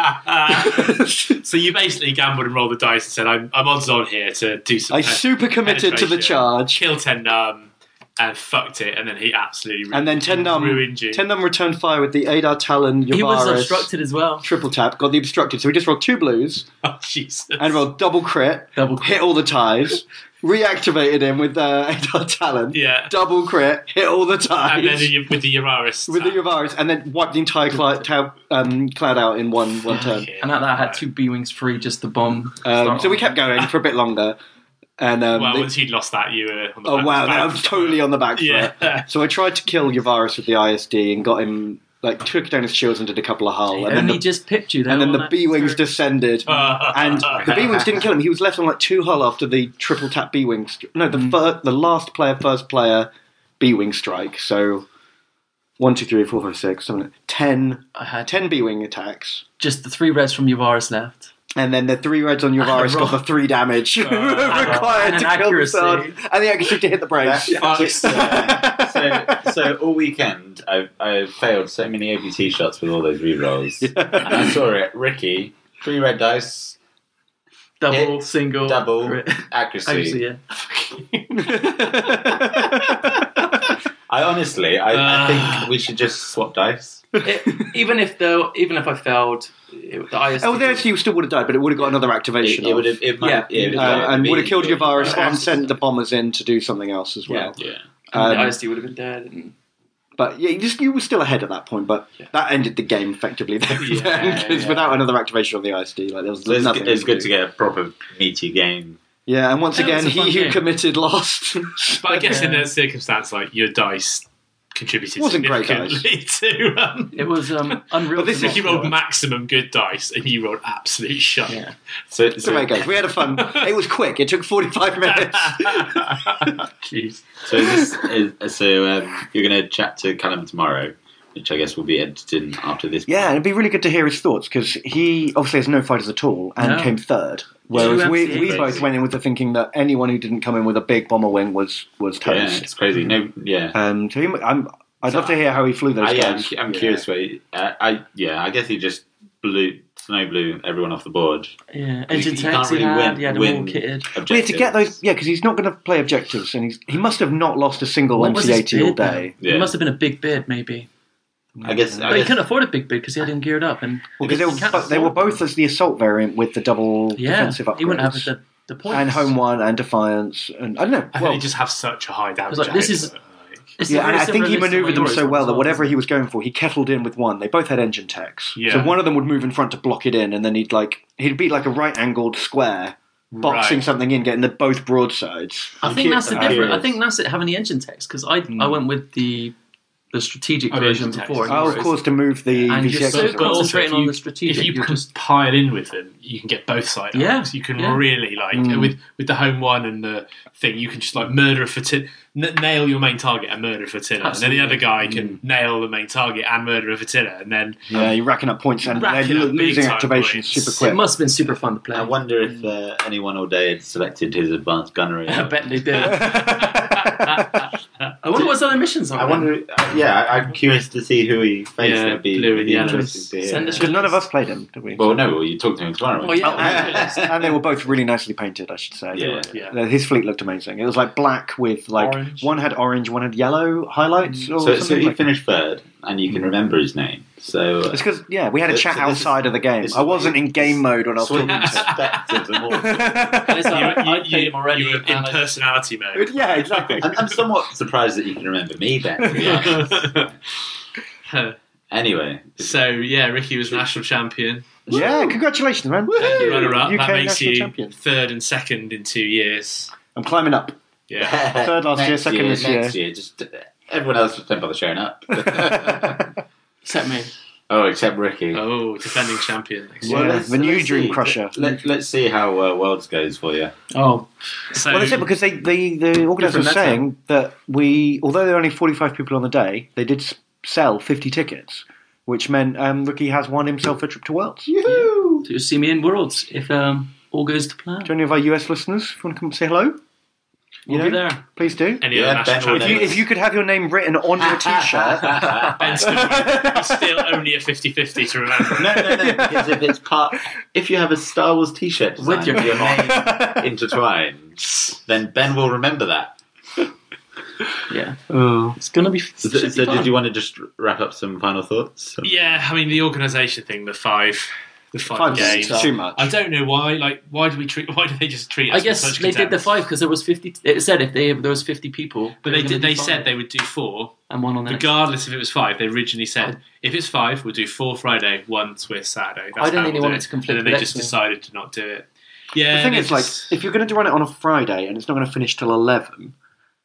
in. So you basically gambled and rolled the dice and said, "I'm, I'm odds on here to do some." I pen- super committed to the penetration, charge. Kill ten um, and fucked it, and then he absolutely ruined, And then Tendam, ruined you. Tendam returned fire with the Adar Talon, He was Yavaris, obstructed as well. triple tap, got the obstructed. So we just rolled two blues Oh, Jesus. and rolled double crit, Double crit. hit all the ties, reactivated him with uh, Adar Talon, Yeah. double crit, hit all the ties. And then you- with the Yavaris. with the Yavaris, and then wiped the entire cloud, ta- um, cloud out in one one turn. Yeah. And at that, I had two B wings free just to bomb. Um, so we kept going for a bit longer. And um, Well, they- once you'd lost that, you were on the oh back, wow, back I was totally on the back foot. Yeah. So I tried to kill Yavaris with the I S D and got him, like, took down his shields and did a couple of hull. And And then he the, just pipped you there. and then on the that B wings turn. descended. And the B wings didn't kill him. He was left on like two hull after the triple tap B wing. St- no, the fir- the last player, first player B wing strike. So one, two, three, four, five, six, seven, ten, I had ten B wing attacks. just the three reds from Yavaris left. And then the three reds on Yavaris got the three damage required and to an kill the accuracy. sword. And the accuracy to hit the brakes. so, so all weekend I I failed so many A B T shots with all those rerolls. And I saw it. Ricky, three red dice, Double, Hit, single, double, crit. accuracy. Accuracy, yeah. I honestly, I, Ah. I think we should just swap dice. It- even if though, even if I failed, it, the I S D. Oh, there you still would have died, but it would have got another It, activation. it of- would have, it might, Yeah, yeah, it would uh, have and would have killed been- Yavaris Yeah. and sent the bombers in to do something else as well. Yeah. and Um, the I S D would have been dead. And But yeah, you, just, you were still ahead at that point, but Yeah. that ended the game effectively there. Yeah, Because yeah. without another activation of the I S D, like there was So it's, nothing. it's we good could to do. get a proper meaty game. Yeah, and once Yeah, again, it's a he fun who game. committed lost. But I guess in Yeah. that circumstance, like, your dice contributed Wasn't great significantly to... Um, it was um, unreal. But this to is- you not rolled do it. maximum good dice, and you rolled absolute shit. Yeah. So, So so, there you go. We had a fun. It was quick. It took forty-five minutes. Jeez. so, is this, is, so um, you're going to chat to Callum tomorrow, which I guess will be edited in after this. Yeah, and it'd be really good to hear his thoughts because he obviously has no fighters at all and No. came third. Whereas Two we, M C As. we both went in with the thinking that anyone who didn't come in with a big bomber wing was was Yeah, toast. it's crazy. No, yeah. Um, so he, I'm, I'd So love to hear how he flew those I, yeah, I'm, guys. I'm curious. Where he, uh, I yeah, I guess he just blew snow blew everyone off the board. Yeah, engine you techs can't he really had, win- he had them win all kitted. Objectives. We had to get those, yeah, because he's not going to play objectives, and he's, he must have not lost a single What was M C his eighty all bid, then? day. Yeah. It must have been a big bid, maybe. I guess. I But he guess couldn't afford a big bid because he had him geared up. And Well, because they, he were can't bo- they were afford- both as the assault variant with the double yeah, defensive upgrades. he wouldn't have the, the points. and home one and defiance, and I don't know. I Well, think they just have such a high damage. It's like, this rate is- that, like- It's yeah, and very I think he similar to manoeuvred them Yoris so well that as whatever he was going for, he kettled in with one. They both had engine techs, Yeah. so one of them would move in front to block it in, and then he'd like he'd be like a right-angled square, boxing Right. something in, getting the both broadsides. I think that's the I'm difference. I curious. think that's it having the engine text because I I went with the the strategic Oh, the version engine text. before. Oh, of course, to move the And V you're C X. so around. But also, concentrating if on you- the strategic. If you you're can just pile in with them, you can get both side Yeah, arcs. You can yeah. really like Mm. with with the home one and the thing. You can just like murder a flotilla, n- nail your main target and murder a flotilla, Absolutely. and then the other guy can nail the main target and murder a flotilla, and then Yeah, you're racking up points and Racking they're up big losing time activations points. super it quick. must have been super fun to play. I wonder if uh, anyone all day had selected his advanced gunnery. I bet they did. I wonder what other missions are. I wonder. Uh, yeah, I, I'm curious to see who he faced. Yeah, That'd be blue and really yellow. interesting to hear. Send us- Because none of us played him, did we? Well, no, well, you talk to him tomorrow. Oh, yeah. Oh, and they were both really nicely painted, I should say. Yeah. yeah. His fleet looked amazing. It was like black with like Orange. one had orange, one had yellow highlights. Or So, so something he like finished third, and you can remember his name. So uh, It's because yeah, we had a So- chat so this is- outside of the game. this I is- wasn't in game mode when I was swing talking to perspectives and all. And it's like, You, I you, played you, him already. you were in and I- personality mode. him. Yeah, exactly. I'm, I'm somewhat surprised that you can remember me, Ben. to be honest. Anyway, So yeah, Ricky was national champion, Yeah, congratulations, man. runner up. U K That makes national you champion. third and second in two years. I'm climbing up. Yeah. Third last year, Next second this year. Next year, just uh, everyone else don't bother showing up. Except me. Oh, except Ricky. Oh, defending champion. Next Yeah, year. let's- the new let's Dream see. Crusher. Let, let's see how uh, Worlds goes for you. Oh, So, Well, that's it because they, they the organisers were Different saying that we, although there were only forty-five people on the day, they did s- sell fifty tickets, which meant um, Ricky has won himself a trip to Worlds. Do so you'll see me in Worlds if um, all goes to plan. any of our U S listeners if you want to come say hello? You We'll be know? there. Please do. any Yeah, other national Ben will If champion? you, if you could have your name written on your T-shirt, Ben's still, he's still only a fifty-fifty to remember. No, no, no. Because if it's part, if you have a Star Wars T-shirt design With your with your name intertwined, then Ben will remember that. Yeah, Oh. it's gonna be. So, should be so fun. did you want to just wrap up some final thoughts? Yeah, I mean the organisation thing, the five, the five, Five games. games, too much. I don't know why. Like, why do we treat? Why do they just treat us? I with guess such they did the contempt? five because there was fifty. It said if they if there was fifty people, But were they gonna did. do They five. said they would do four, and one on the next. regardless if it was five. They originally said if it's five, we'll do four Friday, one Swiss Saturday. That's I don't how think they we'll wanted do to conflict And then with they just Exeter. decided to not do it. Yeah, The thing they is, like, just- if you're going to run it on a Friday and it's not going to finish till eleven,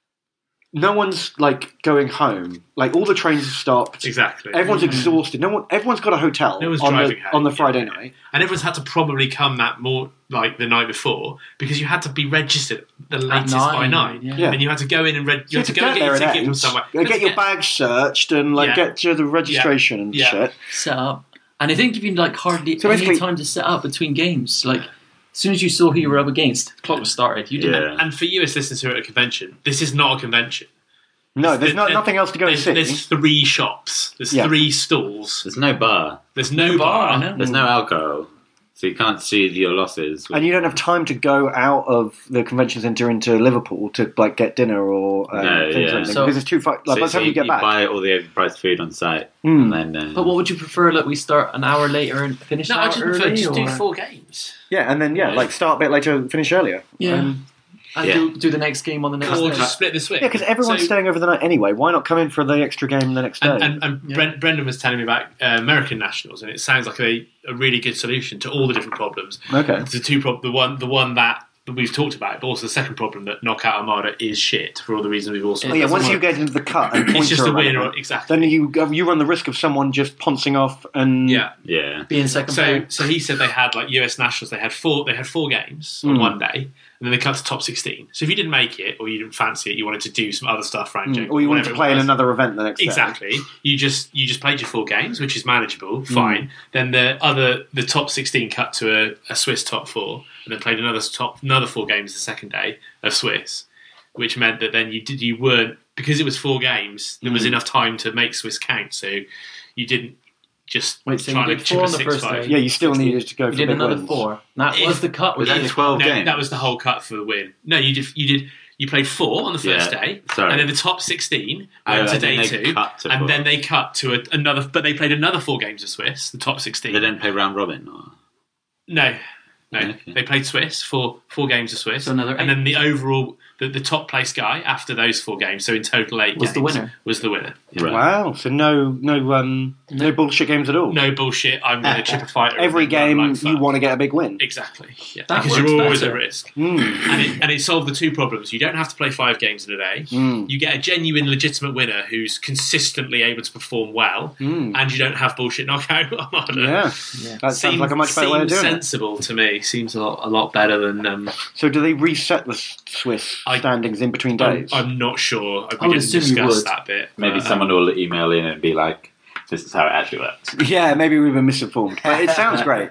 no one's like going home. Like all the trains have stopped. exactly. Everyone's exhausted. No one. Everyone's got a hotel No one's on the driving home, on the yeah. Friday night. And everyone's had to probably come that more like the night before because you had to be registered the latest by nine, nine, yeah. Yeah. and you had to go in and reg- you So had to to go and get get your there at ticket from ends, somewhere. uh, You had get to your bag searched and like Yeah. get to the registration and Yeah. shit. set up, and I think you've been like hardly So any basically- time to set up between games. Like as soon as you saw who you were up against, the clock was started. You didn't. Yeah. And for you as listeners who are at a convention, this is not a convention. No, there's There- not, nothing else to go and There's, see. there's three shops. There's Yeah. three stalls. There's no bar. There's no, No bar. bar, no. There's no alcohol. So you can't see your losses. And you don't have time to go out of the convention centre into Liverpool to like get dinner or um, No, things yeah. like that So- because it's too far. Like, so, by the so time you, get back, buy all the overpriced food on site, Mm. and then. Uh, But what would you prefer? Like we start an hour later and finish No, an I hour just early, prefer just do or- four games. yeah, and then yeah, like start a bit later, and finish earlier. Yeah. Um, and Yeah. do, do the next game on the next Or day. just split the switch. yeah, because everyone's So- staying over the night anyway. Why not come in for the extra game the next day? And, and, and Yeah. Bren- Brendan was telling me about uh, American nationals, and it sounds like a, a really good solution to all the different problems. okay, The two prob- the one, the one that, that we've talked about, but also the second problem that Knockout Armada is shit for all the reasons we've also. oh, yeah, doesn't once you work. get into the cut and it's points just are a win, irrelevant, or, exactly. then you you run the risk of someone just pouncing off and yeah. yeah. Being second So, player. so he said they had like U S nationals. They had four. They had four games on Mm. one day, and then they cut to top sixteen. So if you didn't make it, or you didn't fancy it, you wanted to do some other stuff, Frank, Mm, or you wanted to play in another event the next day. Exactly. You just you just played your four games, which is manageable, Hmm. fine. Then the other the top sixteen cut to a, a Swiss top four, and then played another top another four games the second day of Swiss, which meant that then you did you weren't because it was four games. There was Mm. enough time to make Swiss count, so you didn't just Wait, so try you and did chip four a on the six first five. day? Yeah, you still sixteen. needed to go You for did big another wins. four. That If- was the cut. Was Was that it? twelve No, games? that was the whole cut for the win. No, you did you did you played four on the first Yeah, day, sorry. and then the top sixteen Oh, went I to think day they two, cut to and four. then they cut to a, another. But they played another four games of Swiss, the top sixteen. They didn't play round robin, or No, no, Okay. they played Swiss for four games of Swiss, So another and eight. then the overall the, the top place guy after those four games, so in total eight Was the games, winner. Was the winner. right. Wow, so no no um no bullshit games at all. No bullshit. I'm going to chip a fighter. Every and then run game like fuck. you want to get a big win. Exactly, yeah, That because works you're always better. at risk. Mm. And it, and it solved the two problems. You don't have to play five games in a day. Mm. You get a genuine, legitimate winner who's consistently able to perform well, Mm. and you don't have bullshit knockout armada. Yeah, Yeah. that sounds like a much better way of seems doing it. sensible to me. Seems a lot, a lot better than. Um, So do they reset the s- Swiss I- standings in between I'm, days? I'm not sure. We I would didn't assume you discuss would. that bit. Maybe but, um, someone will email in and be like, "This is how it actually works." Yeah, maybe we've been misinformed, but it sounds great.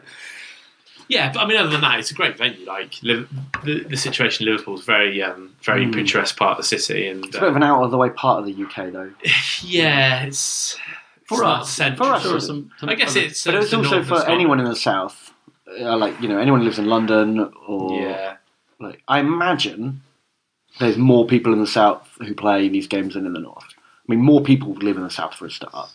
Yeah, but I mean, other than that, it's a great venue. Like Liv- the, the situation in Liverpool's very, um, very Mm. picturesque part of the city, and It's a bit of uh, an out of the way part of the U K, though. yeah, it's For it's not us. central. For us, Sure, it's- some- some I guess other- it's. But uh, it's the also north of for Scotland. anyone in the south, uh, like you know, anyone who lives in London or Yeah. like I imagine there's more people in the south who play these games than in the north. I mean, more people live in the south for a start.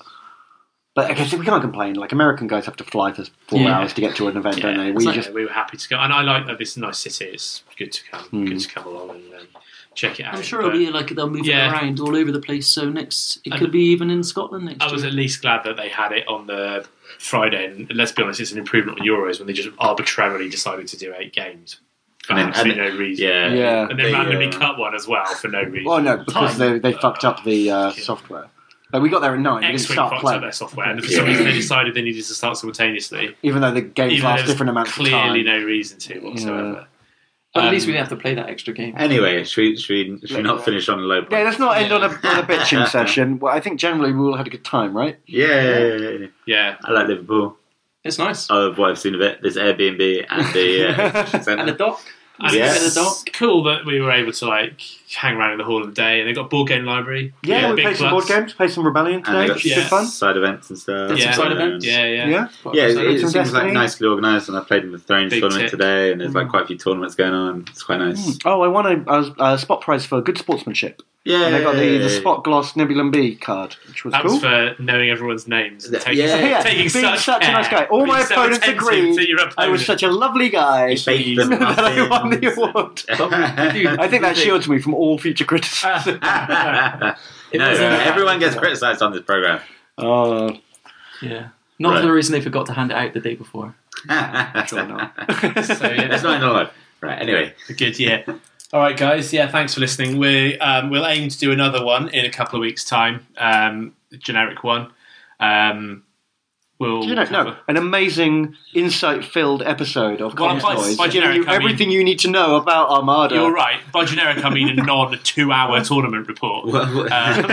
But I guess we can't complain. Like American guys have to fly for four Yeah. hours to get to an event, Yeah, don't they? it's We like- just we were happy to go, and I like that this is a nice city. It's good to come, Mm. good to come along and um, check it out. I'm sure But it'll be like they'll move Yeah. it around all over the place. So next, it And- could be even in Scotland next I was year. at least glad that they had it on the Friday, and let's be honest, it's an improvement on Euros when they just arbitrarily decided to do eight games for And then- absolutely and- no reason. Yeah, Yeah. And then They, randomly uh, cut one as well for no reason. oh no, because Time. they they fucked up the uh, software. Like we got there at nine, we didn't X-Wing start fucked up playing, their software, and for Yeah. some reason they decided they needed to start simultaneously, even though the games even though last there's different amounts of clearly time. no reason to whatsoever. But at Um, least we didn't have to play that extra game. Anyway, should we, should we, should we not finish on a low point? Yeah, let's not end Yeah. on a, on a bitching session. Well, I think generally we all had a good time, right? Yeah, Yeah, I like Liverpool. It's nice. Of what I've seen of it, there's Airbnb and the uh, And the dock. And Yeah. it's The dock. cool that we were able to like hang around in the hall of the day, and they've got a board game library. Yeah, we big played some board plus. games, played some Rebellion And today, they got which was yeah. good fun. side events and stuff. Did some Yeah. side events? Yeah, yeah. Yeah. Yeah, it, Some it seems Destiny. like nicely organised, and I played in the Thrones Big tournament tick. today, and there's like quite a few tournaments going on. It's quite nice. Oh, I won a, a, a spot prize for good sportsmanship. Yeah, And I got the, the Spot Gloss Nebulum B card, which was That cool. was for knowing everyone's names. And Yeah. taking, yeah, taking being such, such, a care, nice guy. All being my so opponents attentive agreed to your I was opponent. such a lovely guy Baked them that I won the muffins. award. I think that shields me from all future criticism. no, wasn't- everyone gets criticised on this program. Oh, Yeah. Not Right. for the reason they forgot to hand it out the day before. sure not. So, yeah. It's not in the life. Right, anyway. Good, yeah. All right, guys. Yeah, thanks for listening. We um, we'll aim to do another one in a couple of weeks' time. Um, a generic one. Um, we'll Do you know, cover- no, an amazing, insight-filled episode of Well, Comms by- Noise. by giving generic, you I mean- everything you need to know about Armada. You're right. By generic, I mean a non-two-hour tournament report. Um,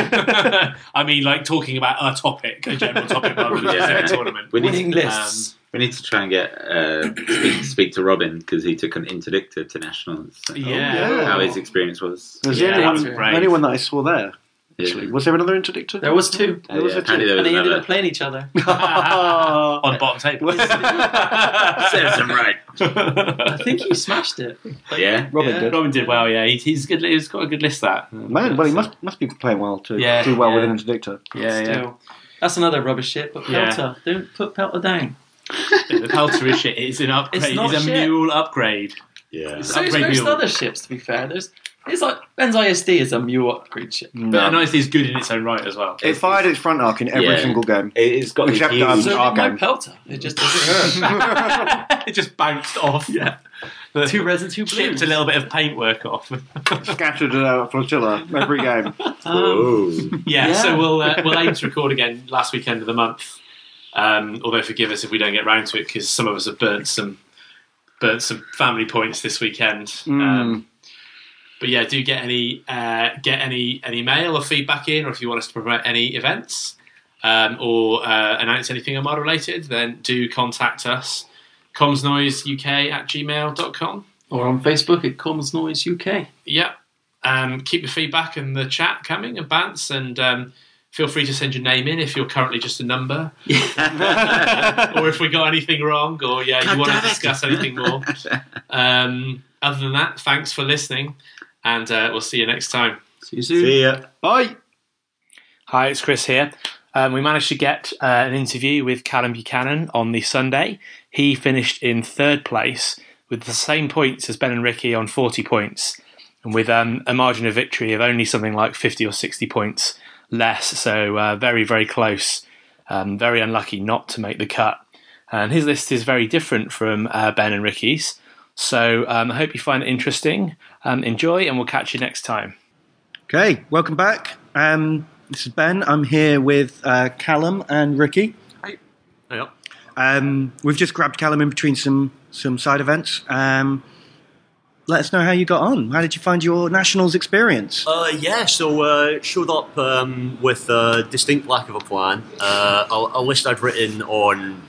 I mean, like talking about a topic, a general topic rather than Yeah. just a tournament. We need, Winning to, lists. we need to try and get uh, speak, speak to Robin because he took an interdictor to nationals. So Yeah. yeah. How his experience was. Was Yeah, the only, that's one, brave. only one that I saw there, actually. Yeah. Was there another interdictor? There was two. Uh, There was yeah, a apparently there And was they ended another. up playing each other. On the bottom table. Serves him right. I think he smashed it. Yeah. Robin Yeah, did. Robin did well, yeah. He, he's good. He's got a good list, that. Man, well, he must must be playing well to Yeah, do well with yeah. an interdictor. Yeah, yeah. Still. That's another rubbish shit, but Yeah. Pelter. Don't put Pelter down. The Pelter is shit. It's an upgrade. It's not It's a shit. mule upgrade. Yeah. So is Upgrade most mule. other ships, to be fair. There's it's like Ben's I S D is a mule upgrade ship. But an I S D is good in its own right as well. It fired its front arc in every Yeah. single game. It- It's got Except, these um, huge- So our did my game. Pelter. It just doesn't hurt. It just bounced off. Yeah. The- Two reds and two chipped blues. a little bit of paintwork off. Scattered uh, flotilla every game. Um, Oh. yeah, Yeah. so we'll uh, we'll aim to record again last weekend of the month. Um, although forgive us if we don't get round to it because some of us have burnt some burnt some family points this weekend. Um, but yeah, do get any uh, get any any mail or feedback in, or if you want us to promote any events um, or uh, announce anything Armada related, then do contact us. commsnoiseuk at gmail dot com. Or on Facebook at Comms Noise U K. Yeah. Um, keep your feedback and the chat coming and bants, and um, feel free to send your name in if you're currently just a number, or if we got anything wrong, or yeah, you God want to damn it. discuss anything more. Um, other than that, thanks for listening, and uh, we'll see you next time. See you soon. See ya. Bye. Hi, it's Chris here. Um, we managed to get uh, an interview with Callum Buchanan on the Sunday. He finished in third place with the same points as Ben and Ricky on forty points, and with um, a margin of victory of only something like fifty or sixty points less. So uh, very, very close. Um, very unlucky not to make the cut. And his list is very different from uh, Ben and Ricky's. So um, I hope you find it interesting. Um, enjoy, and we'll catch you next time. Okay, welcome back. Um, this is Ben. I'm here with uh, Callum and Ricky. Yeah. Um, we've just grabbed Callum in between some some side events. Um, let us know how you got on. How did you find your nationals experience? Uh, yeah, so uh, showed up um, with a distinct lack of a plan. Uh, a, a list I'd written on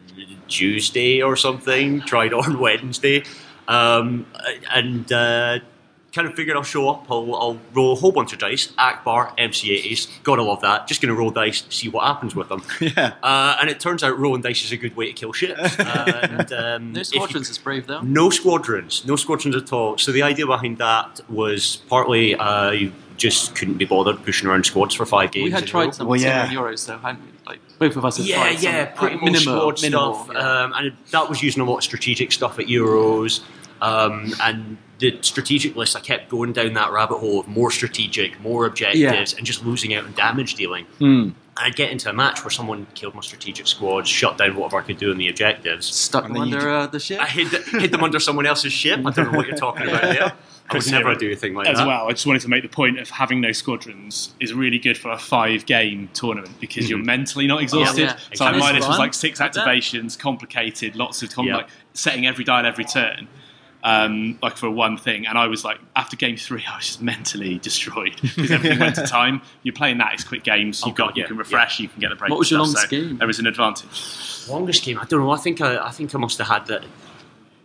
Tuesday or something, tried on Wednesday, um, and uh, kind of figured I'll show up, I'll, I'll roll a whole bunch of dice, Akbar, M C eighties, gotta love that, just going to roll dice, see what happens with them. Yeah. Uh, and it turns out rolling dice is a good way to kill ships. And, um, No if you- squadrons is brave though. No squadrons, no squadrons at all. So the idea behind that was partly uh, you just couldn't be bothered pushing around squads for five games. We had in a tried row. some Well, yeah. similar Euros though, hadn't we? Like both of us had Yeah, tried some, yeah, like, pretty much minimal, squad minimal, stuff, yeah. um, and that was using a lot of strategic stuff at Euros. Um, and the strategic list, I kept going down that rabbit hole of more strategic, more objectives, and just losing out on damage dealing. Hmm. And I'd get into a match where someone killed my strategic squads, shut down whatever I could do in the objectives. Stuck And them then you under uh, the ship. I hid, hid them under someone else's ship. I don't know what you're talking about there. I would Chris never here. do a thing like As that. well, I just wanted to make the point of having no squadrons is really good for a five-game tournament because you're mentally not exhausted. Yeah, yeah. So like, Exactly. my list was Fun. like six Like that. activations, complicated, lots of com- Yeah. like setting every dial every turn, um, like for one thing. And I was like, after game three, I was just mentally destroyed because everything went to time. You're playing that; it's quick games. You've Oh, got God, you yeah, can refresh, you can get the break. What was your and stuff, longest so game? There was an advantage. Longest game, I don't know. I think I, I think I must have had that.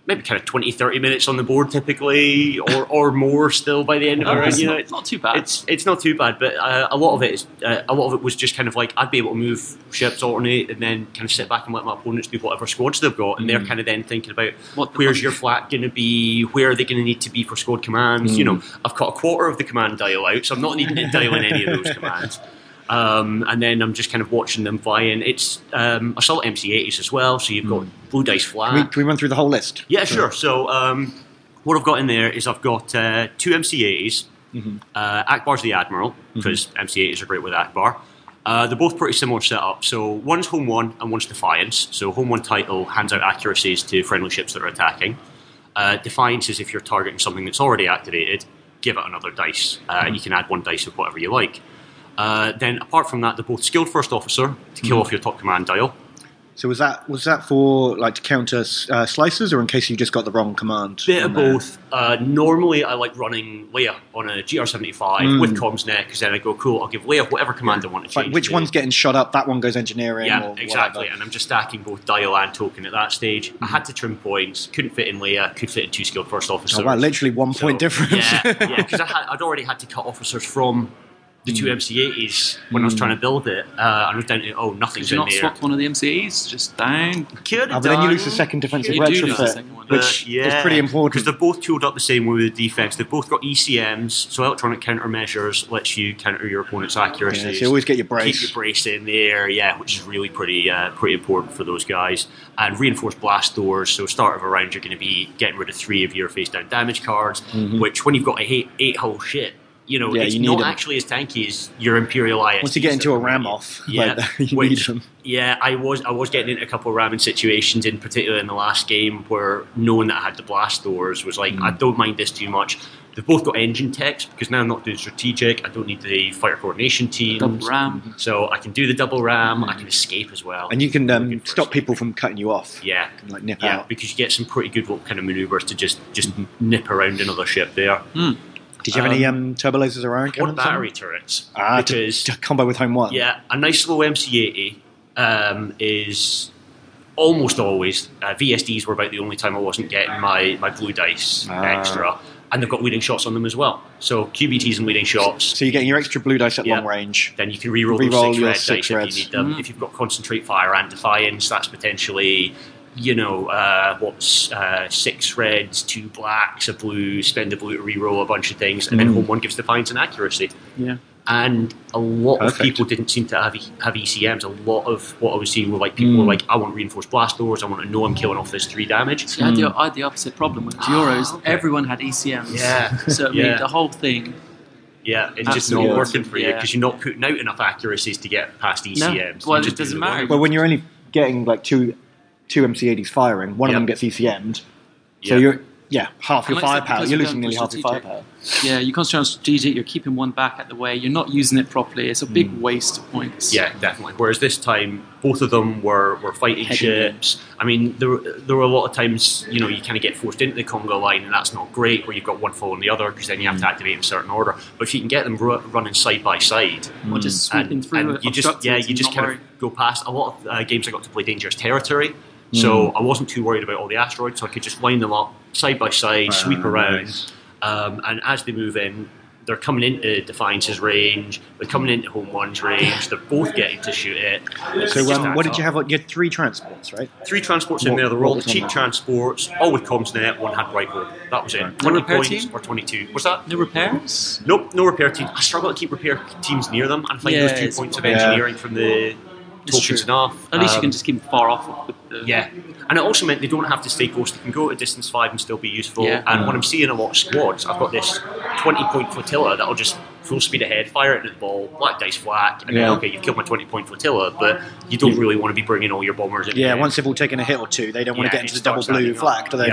maybe kind of twenty, thirty minutes on the board typically, or, or more still by the end of Oh, it. it's You know, not, it's, not too bad. it's it's not too bad, but uh, a lot of it is uh, a lot of it was just kind of like I'd be able to move ships, alternate, and then kind of sit back and let my opponents do whatever squads they've got, and they're kind of then thinking about What the where's fuck- your flat going to be, where are they going to need to be for squad commands. You know, I've got a quarter of the command dial out, so I'm not needing to dial in any of those commands. Um, and then I'm just kind of watching them fly in. It's um, assault M C eighties as well, so you've got blue dice flat. Can we, can we run through the whole list? Yeah, sure. So um, what I've got in there is I've got uh, two M C eighties. Uh, Akbar's the Admiral, because M C eighties are great with Akbar. Uh, they're both pretty similar setup. So one's Home One and one's Defiance. So Home One title hands out accuracies to friendly ships that are attacking. Uh, Defiance is if you're targeting something that's already activated, give it another dice. Uh, and you can add one dice of whatever you like. Uh, then apart from that, they're both skilled first officer to kill off your top command dial. So was that was that for like to counter uh, slices, or in case you just got the wrong command? Bit on of there? both. Uh, normally, I like running Leia on a G R seventy-five with CommsNet, because then I go, cool, I'll give Leia whatever command I want to It's like change. which to. one's getting shot up? That one goes engineering. Yeah, or exactly. whatever. And I'm just stacking both dial and token at that stage. I had to trim points, couldn't fit in Leia, could fit in two skilled first officers. Oh wow, literally one So, point difference. Yeah, yeah, because I'd already had to cut officers from the two M C eighties when I was trying to build it, uh, and I was down to, oh, nothing's Did you in not there. swap one of the M C Es just down? Could Oh, have but then you done. lose the second defensive You do lose the retrofit, second one. which But, yeah, is pretty important. because they're both tooled up the same way with defense. They've both got E C Ms, so electronic countermeasures lets you counter your opponent's accuracy. Yeah, so you always get your Keep brace. your brace in there, yeah, which is really pretty uh, pretty important for those guys. And reinforced blast doors, so start of a round you're going to be getting rid of three of your face down damage cards, which when you've got a eight, eight hull ship, you know, Mm-hmm. Yeah, it's you need not them. actually as tanky as your Imperial I S. Once you get into a ram off, Yeah, like, you which, need them. yeah, I was I was getting into a couple of ramming situations, in particular in the last game, where knowing that I had the blast doors was like, Mm. I don't mind this too much. They've both got engine techs, because now I'm not doing strategic. I don't need the fighter coordination teams, Double ram. so I can do the double ram. I can escape as well, And you can Really um, good for stop escape. people from cutting you off. Yeah, You can, like nip yeah, out. because you get some pretty good little kind of maneuvers to just just Mm-hmm. nip around another ship there. Did you have any um, turbo lasers or iron Or cannons? on battery them? turrets, Ah, to, because to combo with home one. yeah, a nice low M C eighty um, is almost always uh, V S Ds were about the only time I wasn't getting my, my blue dice Ah. extra, and they've got leading shots on them as well. So Q B Ts and leading shots. So you're getting your extra blue dice at Yeah. long range. Then you can re-roll, Re-roll those six your red six dice reds. if you need them. If you've got concentrate fire and defiance, that's potentially, you know, uh, what's uh, six reds, two blacks, a blue, spend a blue to re-roll a bunch of things, and then home one gives defiance and accuracy. Yeah. And a lot Perfect. of people didn't seem to have e- have E C Ms. A lot of what I was seeing were like people were like, I want reinforced blast doors. I want to know I'm killing off this three damage. See, I, had the, I had the opposite problem with Duros. okay. Everyone had E C Ms. Yeah. So it Yeah. made the whole thing. Yeah, it's just Absolutely. not working for you Yeah. because you're not putting out enough accuracies to get past E C Ms. No. Well, You just it doesn't do the matter. one. Well, when you're only getting like two two M C eighties firing, one of Yep. them gets E C M'd. So Yeah. you're yeah half your And like I said, firepower. because You're you're losing going nearly for half your strategic. firepower. Yeah, you concentrate on strategic, you're keeping one back at the way, you're not using it properly. It's a big waste of points. Yeah, definitely. Whereas this time, both of them were, were fighting Heading ships. I mean, there, were- there were a lot of times, you know, you kind of get forced into the Congo line, and that's not great, where you've got one following the other, because then you have to activate in a certain order. But if you can get them ru- running side by side, Or just sweeping and, through and it, you just obstructing yeah, it you and just not kind worry. of go past. A lot of uh, games I got to play Dangerous Territory, so I wasn't too worried about all the asteroids, so I could just line them up side by side, sweep around, um, and as they move in, they're coming into Defiance's range, they're coming into Home One's range, they're both getting to shoot it. It So just um, adds what did up. you have? You had three transports, right? Three transports in What- there, they're what all was on cheap that? transports, all with CommsNet, one had Bright Road. That was it. twenty repair points team? or twenty-two. What's that? No repairs? Nope, no repair team. I struggle to keep repair teams near them, and I find Yeah, those two it's- points of Yeah. engineering from the It's tokens true. enough. At least you Um, can just keep them far off with the. Yeah, and it also meant they don't have to stay close. They can go to distance five and still be useful. Yeah. And when I'm seeing a lot of squads, I've got this twenty point flotilla that'll just full speed ahead, fire it into the ball, black dice flak, and Yeah. then, okay, you've killed my twenty point flotilla, but you don't really want to be bringing all your bombers in. Yeah, there. once they've all taken a hit or two, they don't want Yeah, to get into it the double starts blue adding up. flag, do they? Yeah.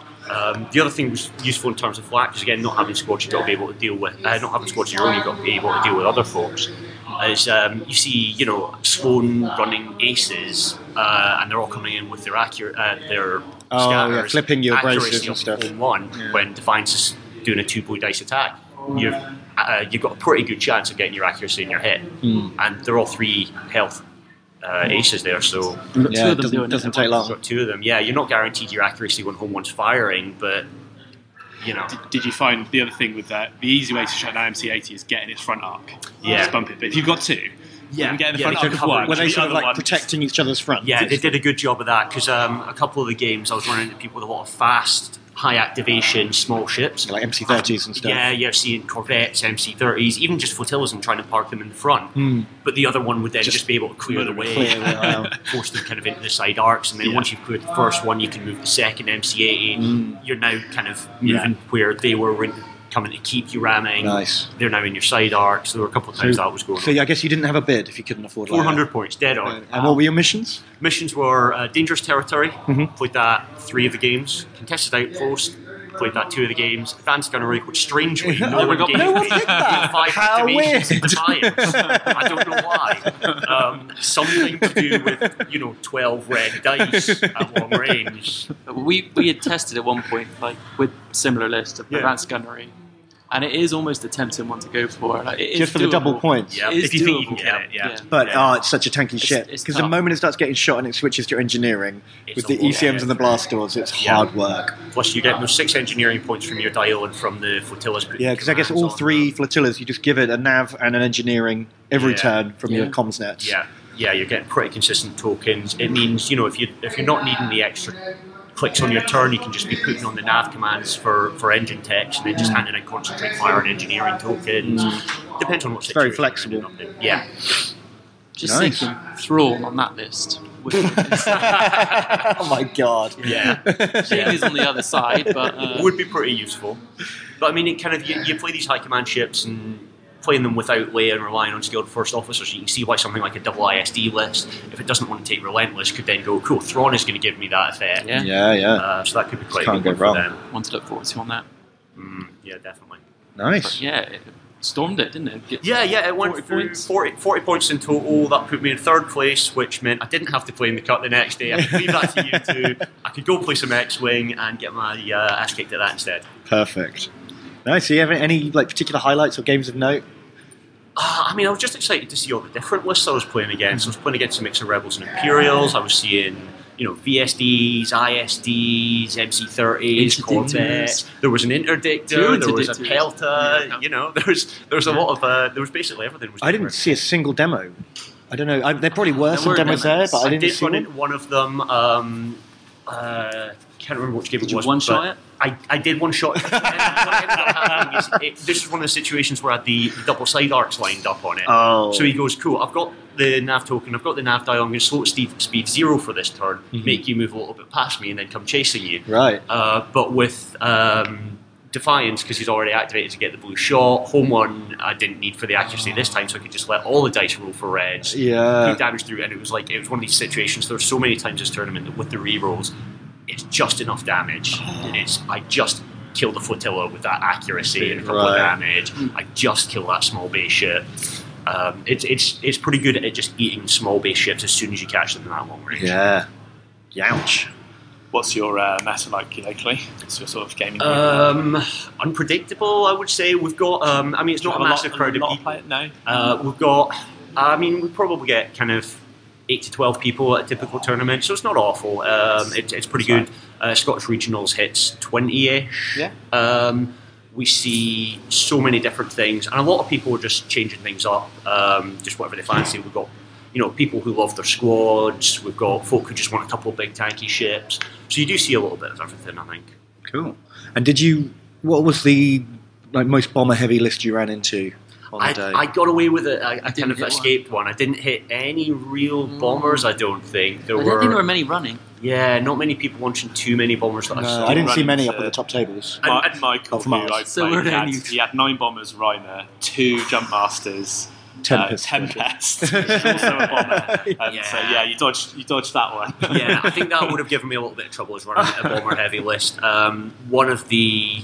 Um, the other thing was useful in terms of flak is again not having squads you've got to be able to deal with. Uh, not having squads of your own, you've got to be able to deal with other folks. Is um, you see, you know, Sloan running aces, uh, and they're all coming in with their accurate, uh, their Oh, scatters, yeah, flipping your accuracy braces and of stuff. home one when Defiance is doing a two blue dice attack. You've uh, you've got a pretty good chance of getting your accuracy in your hit, Hmm. and they're all three health. uh, aces there. So We've got Yeah, two it of them doesn't, doing doesn't it. take you've long. got two of them. Yeah, you're not guaranteed your accuracy when home one's firing, but you know. Did you find the other thing with that? The easy way to shut down M C eighty is getting its front arc. Yeah. Just bump it. But if you've got two, you can get in the yeah, front they arc of cover- one. Were they the sort of other like one protecting each other's front? Yeah, they did a good job of that because um, a couple of the games I was running into people with a lot of fast, high activation, small ships. Like M C thirties and stuff. Yeah, you're seeing Corvettes, M C thirties, even just flotillas and trying to park them in the front. Hmm. But the other one would then Just just, be able to clear the way, clear it out. force them kind of into the side arcs, and then Yeah. once you've cleared the first one, you can move the second M C eighty. Hmm. You're now kind of Yeah. moving where they were in, coming to keep you ramming. Nice. They're now in your side arcs. There were a couple of times that was going So on. I guess you didn't have a bid if you couldn't afford like four hundred points, dead that. on. And what were your missions? Missions were uh, Dangerous Territory, Mhm. played that three of the games. Contested Outpost, played that two of the games. Advanced Gunnery, which strangely no, No one one gave no one me. picked that. Five How activations weird. of Defiance. I don't know why. Um, something to do with, you know, twelve red dice at long range. We we had tested at one point like with similar list of Yeah. advanced gunnery, and it is almost a tempting one to go for. Like, it is Just for the doable. double points. Yeah, It is if you think you doable. can get it, yeah. Yeah. But Yeah. oh, it's such a tanky It's- shit. it's Because the tough. moment it starts getting shot and it switches to engineering, It's with a the lot, E C Ms yeah. and the blast doors, it's Yeah. hard work. Plus, you get those six engineering points from your dial and from the flotillas. putting Yeah, because I guess commands all on three them. flotillas, you just give it a nav and an engineering every Yeah. turn from your Yeah. comms nets. Yeah, yeah, you're getting pretty consistent tokens. It means, you know, if you if you're not needing the extra clicks on your turn, you can just be putting on the nav commands for, for engine techs and then just handing in concentrate fire and engineering tokens. Depends on what It's very situation you're flexible. ending up in. Yeah. Just Nice. thinking Thrall on that list. Which is, Oh my god. Yeah. Shane is on the other side, but uh, Would be pretty useful. But I mean, it kind of you, you play these high command ships and playing them without lay and relying on skilled first officers, you can see why something like a double I S D list, if it doesn't want to take Relentless, could then go, cool, Thrawn is going to give me that effect. yeah, Yeah, yeah. Uh, so that could be quite Can't good go one for wrong. them. one to look forward to on that. Mm, yeah, definitely. Nice. Yeah, it stormed it, didn't it? Get- Yeah, yeah, it went forty through points. forty, forty points in total. That put me in third place, which meant I didn't have to play in the cut the next day. I could leave that to you two. I could go play some X-Wing and get my uh, ass kicked at that instead. Perfect. Nice. So you have any like particular highlights or games of note? Uh, I mean, I was just excited to see all the different lists I was playing against. I was playing against a mix of Rebels and Imperials. I was seeing, you know, V S Ds, I S Ds, M C thirties, Interdictors. Corvettes. There was an interdictor. Two There was a interdictors. Pelta. Yeah. You know, there was there was a lot of uh, there was basically everything. Was I didn't different. see a single demo. I don't know. I, there probably were There some were demos there, demos. but I I didn't did see run one. into one of them. Um, uh, can't remember which game Did it you was. one-shot but it? I, I did one shot. it. what ended up happening is it, this is one of the situations where I had the, the double side arcs lined up on it. Oh. So he goes, cool, I've got the nav token, I've got the nav dial, I'm going to slow at speed, speed zero for this turn, Mhm. make you move a little bit past me and then come chasing you. Right. Uh, but with um, Defiance, because he's already activated to get the blue shot, home one I didn't need for the accuracy this time, so I could just let all the dice roll for reds. Yeah. Put damage through, and it was like it was one of these situations. There were so many times this tournament that with the rerolls, it's just enough damage. It's I just kill the flotilla with that accuracy and a couple Right. of damage. I just kill that small base ship. Um, it's it's it's pretty good at just eating small base ships as soon as you catch them in that long range. Yeah. Youch. What's your uh, meta like locally? What's your sort of gaming? Um, unpredictable, I would say. We've got. Um, I mean, it's Do you not a have massive lot, crowd a of lot people. Of play- no. Uh, we've got. I mean, we probably get kind of eight to twelve people at a typical tournament, so it's not awful. Um, it, it's pretty good. Uh, Scottish Regionals hits twenty-ish. Yeah. Um, we see so many different things, and a lot of people are just changing things up, um, just whatever they fancy. We've got, you know, people who love their squads. We've got folk who just want a couple of big tanky ships. So you do see a little bit of everything, I think. Cool. And did you? What was the like most bomber heavy list you ran into on the I, day? I got away with it. I, I kind didn't of hit one. escaped one. I didn't hit any real bombers. I don't think there I were. don't think there were many running. Yeah, not many people launching too many bombers that I no, saw. I didn't see running many to- up at the top tables. My, and- Michael, Off who Mars. I So played, were he, there had, any- he had nine bombers, Reimer, two jump masters, Tempest. uh, Tempest, which is also a bomber. And Yeah. so yeah, you dodged, you dodged that one. Yeah, I think that would have given me a little bit of trouble as running a bomber heavy list. Um, one of the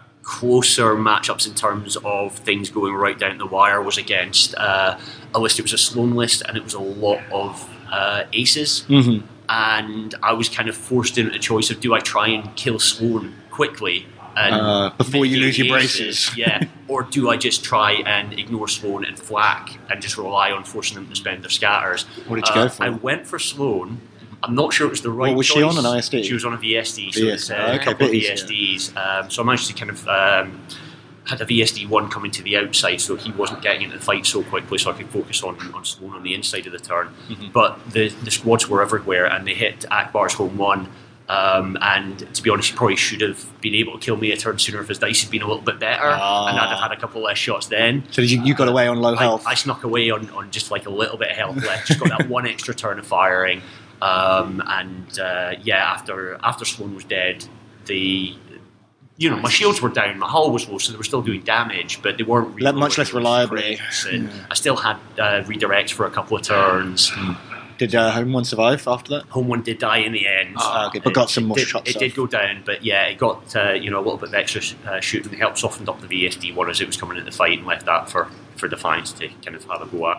closer matchups in terms of things going right down the wire was against uh, a list. It was a Sloan list, and it was a lot of uh, aces. Mm-hmm. And I was kind of forced into a choice of do I try and kill Sloan quickly and Uh, before you mitigate lose your the aces, braces. yeah, or do I just try and ignore Sloan and Flack and just rely on forcing them to spend their scatters? What did you Uh, go for? I went for Sloan. I'm not sure it was the right What was choice. she on, an I S D? She was on a V S D, so V S D. it's uh, Oh, okay, a couple of bit V S Ds. Um, so I managed to kind of um, had a V S D one coming to the outside, so he wasn't getting into the fight so quickly, so I could focus on on Sloan on the inside of the turn. Mm-hmm. But the the squads were everywhere, and they hit Akbar's home one. Um, and to be honest, he probably should have been able to kill me a turn sooner if his dice had been a little bit better, Ah. and I'd have had a couple less shots then. So did you, you got away on low I, health? I snuck away on, on just like a little bit of health left. Just got that one extra turn of firing, um, and uh, yeah, after after Sloan was dead, the you know my shields were down, my hull was low, so they were still doing damage, but they weren't really Much less reliably. And I still had uh, redirects for a couple of turns. Did uh, Home One survive after that? Home one did die in the end. Ah, okay, but got some more it did, shots It off. did go down, but yeah, it got uh, you know a little bit of extra uh, shooting. It helped soften up the V S D one as it was coming into the fight, and left that for, for Defiance to kind of have a go at.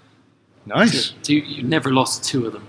Nice. So you, you never lost two of them.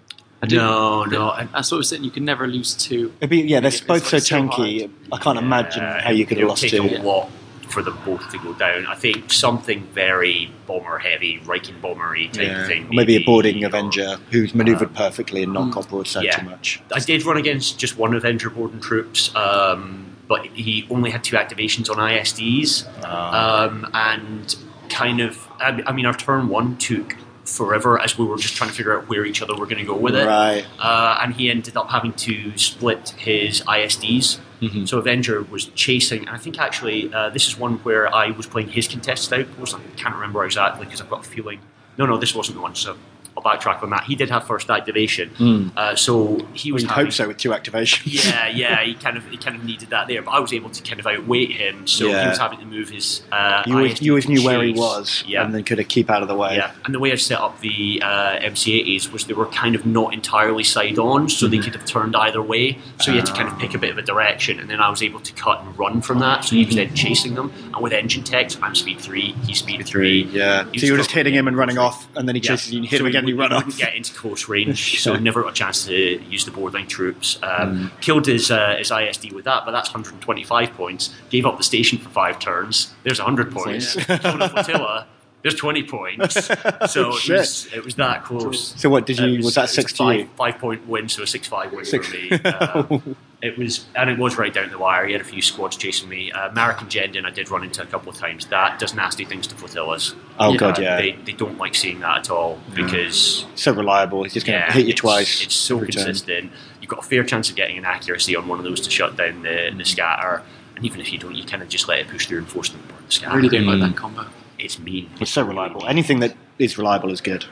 I do- No, no, I- That's what I was saying. You can never lose two. It'd be, yeah, they're It's both so like so tanky. I can't imagine Uh, how you could have it'll lost take two. a lot for them both to go down. I think something very bomber heavy, Riken bombery type Yeah. thing. Or maybe a boarding or- Avenger who's manoeuvred perfectly and not Mm. got broadside yeah. too much. I did run against just one Avenger boarding troops, um, but he only had two activations on I S Ds, Ah. um, and kind of. I, I mean, our turn one took forever as we were just trying to figure out where each other were going to go with it. Right. Uh, and he ended up having to split his I S Ds. Mhm. So Avenger was chasing, and I think actually uh, this is one where I was playing his contested outpost. I can't remember exactly because I've got a feeling. No, no, this wasn't the one. So I'll backtrack on that. He did have first activation, Mm. uh, so he was. You'd having- hope so with two activations. Yeah, yeah, he kind of he kind of needed that there, but I was able to kind of outweight him, so Yeah. he was having to move his. Uh, You always, I S D you always knew where he chase. was, Yeah. and then could have keep out of the way. Yeah, and the way I set up the uh, M C eighties was they were kind of not entirely side on, so Mm-hmm. they could have turned either way. So you had to kind of pick a bit of a direction, and then I was able to cut and run from that. So he was then chasing them, and with engine techs, I'm speed three, he's speed three. Yeah. He So you were was just hitting him and running off, and then he Yeah. chases you and you hit So him again and he you run would- he off. wouldn't get into close range, so Yeah. never got a chance to use the boarding troops. Um, Mm. Killed his uh, his I S D with that, but that's one hundred twenty-five points. Gave up the station for five turns. There's one hundred points. Nice. Killed a flotilla. There's twenty points. So it Shit. was, it was that close. So what did you? It was, that it six a to five, you? Five point win, so a six five win Six. for me. Uh, it was, and it was right down the wire. He had a few squads chasing me. Uh, American Gendon, I did run into a couple of times. That does nasty things to flotillas. Oh Uh, god, yeah. They, they don't like seeing that at all because So reliable. He's just going to yeah, hit you it's- twice. It's so every turn. consistent. You've got a fair chance of getting an accuracy on one of those to shut down the, the scatter. And even if you don't, you kind of just let it push through and force them to burn the I scatter. really don't Mm. like that combo. It's mean. It's so reliable. Anything that is reliable is good.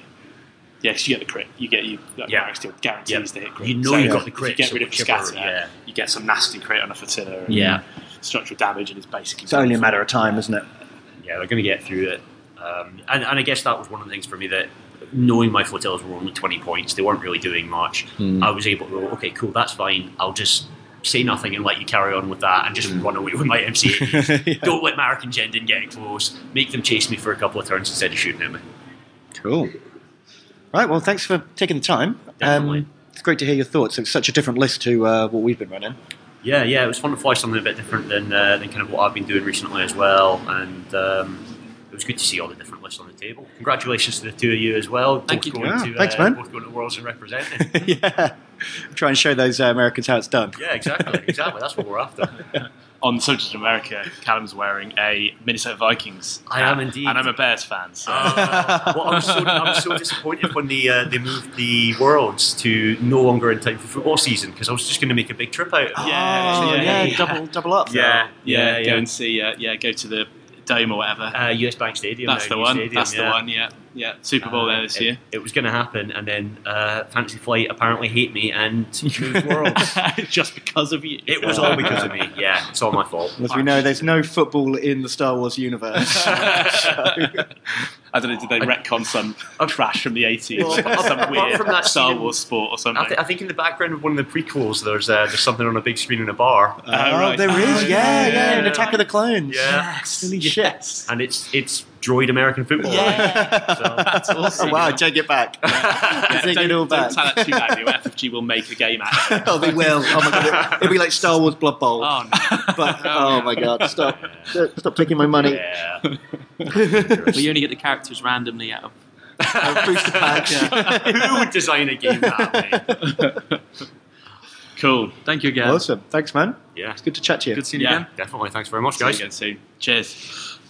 Yeah, 'cause you get the crit. You get you. Like, Yeah. Mario Steel guarantees Yeah. to hit crit. You know So you yeah. got the if crit. you get so rid of the whichever- scatter, Yeah. you get some nasty crit on a flotilla. And Yeah. structural damage, and it's basically. It's only a done matter for. of time, isn't it? Yeah, they're going to get through it. Um, and, and I guess that was one of the things for me that knowing my flotillas were only twenty points, they weren't really doing much. Hmm. I was able to go, okay, cool, that's fine. I'll just say nothing and let you carry on with that and just run away with my M C eighties. Yeah. Don't let Marek and Jendon get close. Make them chase me for a couple of turns instead of shooting at me. Cool. Right. Well, thanks for taking the time. Definitely. Um, it's great to hear your thoughts. It's such a different list to uh, what we've been running. Yeah, yeah, it was fun to fly something a bit different than uh, than kind of what I've been doing recently as well, and um, it was good to see all the different lists on the table. Congratulations to the two of you as well. Thank both you. Going Yeah, to, thanks, uh, man. Both going to Worlds and representing. Yeah. Try and show those uh, Americans how it's done. Yeah, exactly, exactly. That's what we're after. On the subject of America, Callum's wearing a Minnesota Vikings. I hat, am indeed. and I'm a Bears fan. So Uh, well, I was so I was so disappointed when they uh, they moved the Worlds to no longer in time for football season because I was just going to make a big trip out. Oh, Yeah, yeah, yeah. double double up. yeah, yeah, yeah, go yeah. and see. Uh, yeah, go to the Dome or whatever. Uh, U S Bank Stadium. That's now, the new one. Stadium, That's the yeah. one. Yeah, yeah. Super Bowl Uh, there this it, year. It was going to happen, and then uh, Fantasy Flight apparently hate me and moved Worlds. Just because of you. It was all because of me. Yeah, it's all my fault. As we know, there's no football in the Star Wars universe. So- I don't know. Did they retcon some trash from the eighties? Well, apart- some apart weird from that Star scene in- Wars sport or something? I, th- I think in the background of one of the prequels, there's uh, there's something on a big screen in a bar, Oh, right. there is, Oh, yeah, yeah, yeah. in Attack of the Clones. Yeah. Holy shit. and it's it's droid American football. Yeah. So, That's awesome. Oh, wow, take it back. Yeah, Take don't, it all don't back. tell it too loudly, or F F G will make a game out of it. Oh, they will. Oh my god, it'll be like Star Wars Blood Bowl. Oh, no. But oh my god, stop, stop taking my money. yeah. But you only get the characters randomly out of. Uh, booster packs. Who would design a game that way? Cool. Thank you again. Awesome, thanks, man. Yeah, Good to chat to you. Good seeing you Yeah. again. definitely. Thanks very much, See you guys. again soon. Cheers.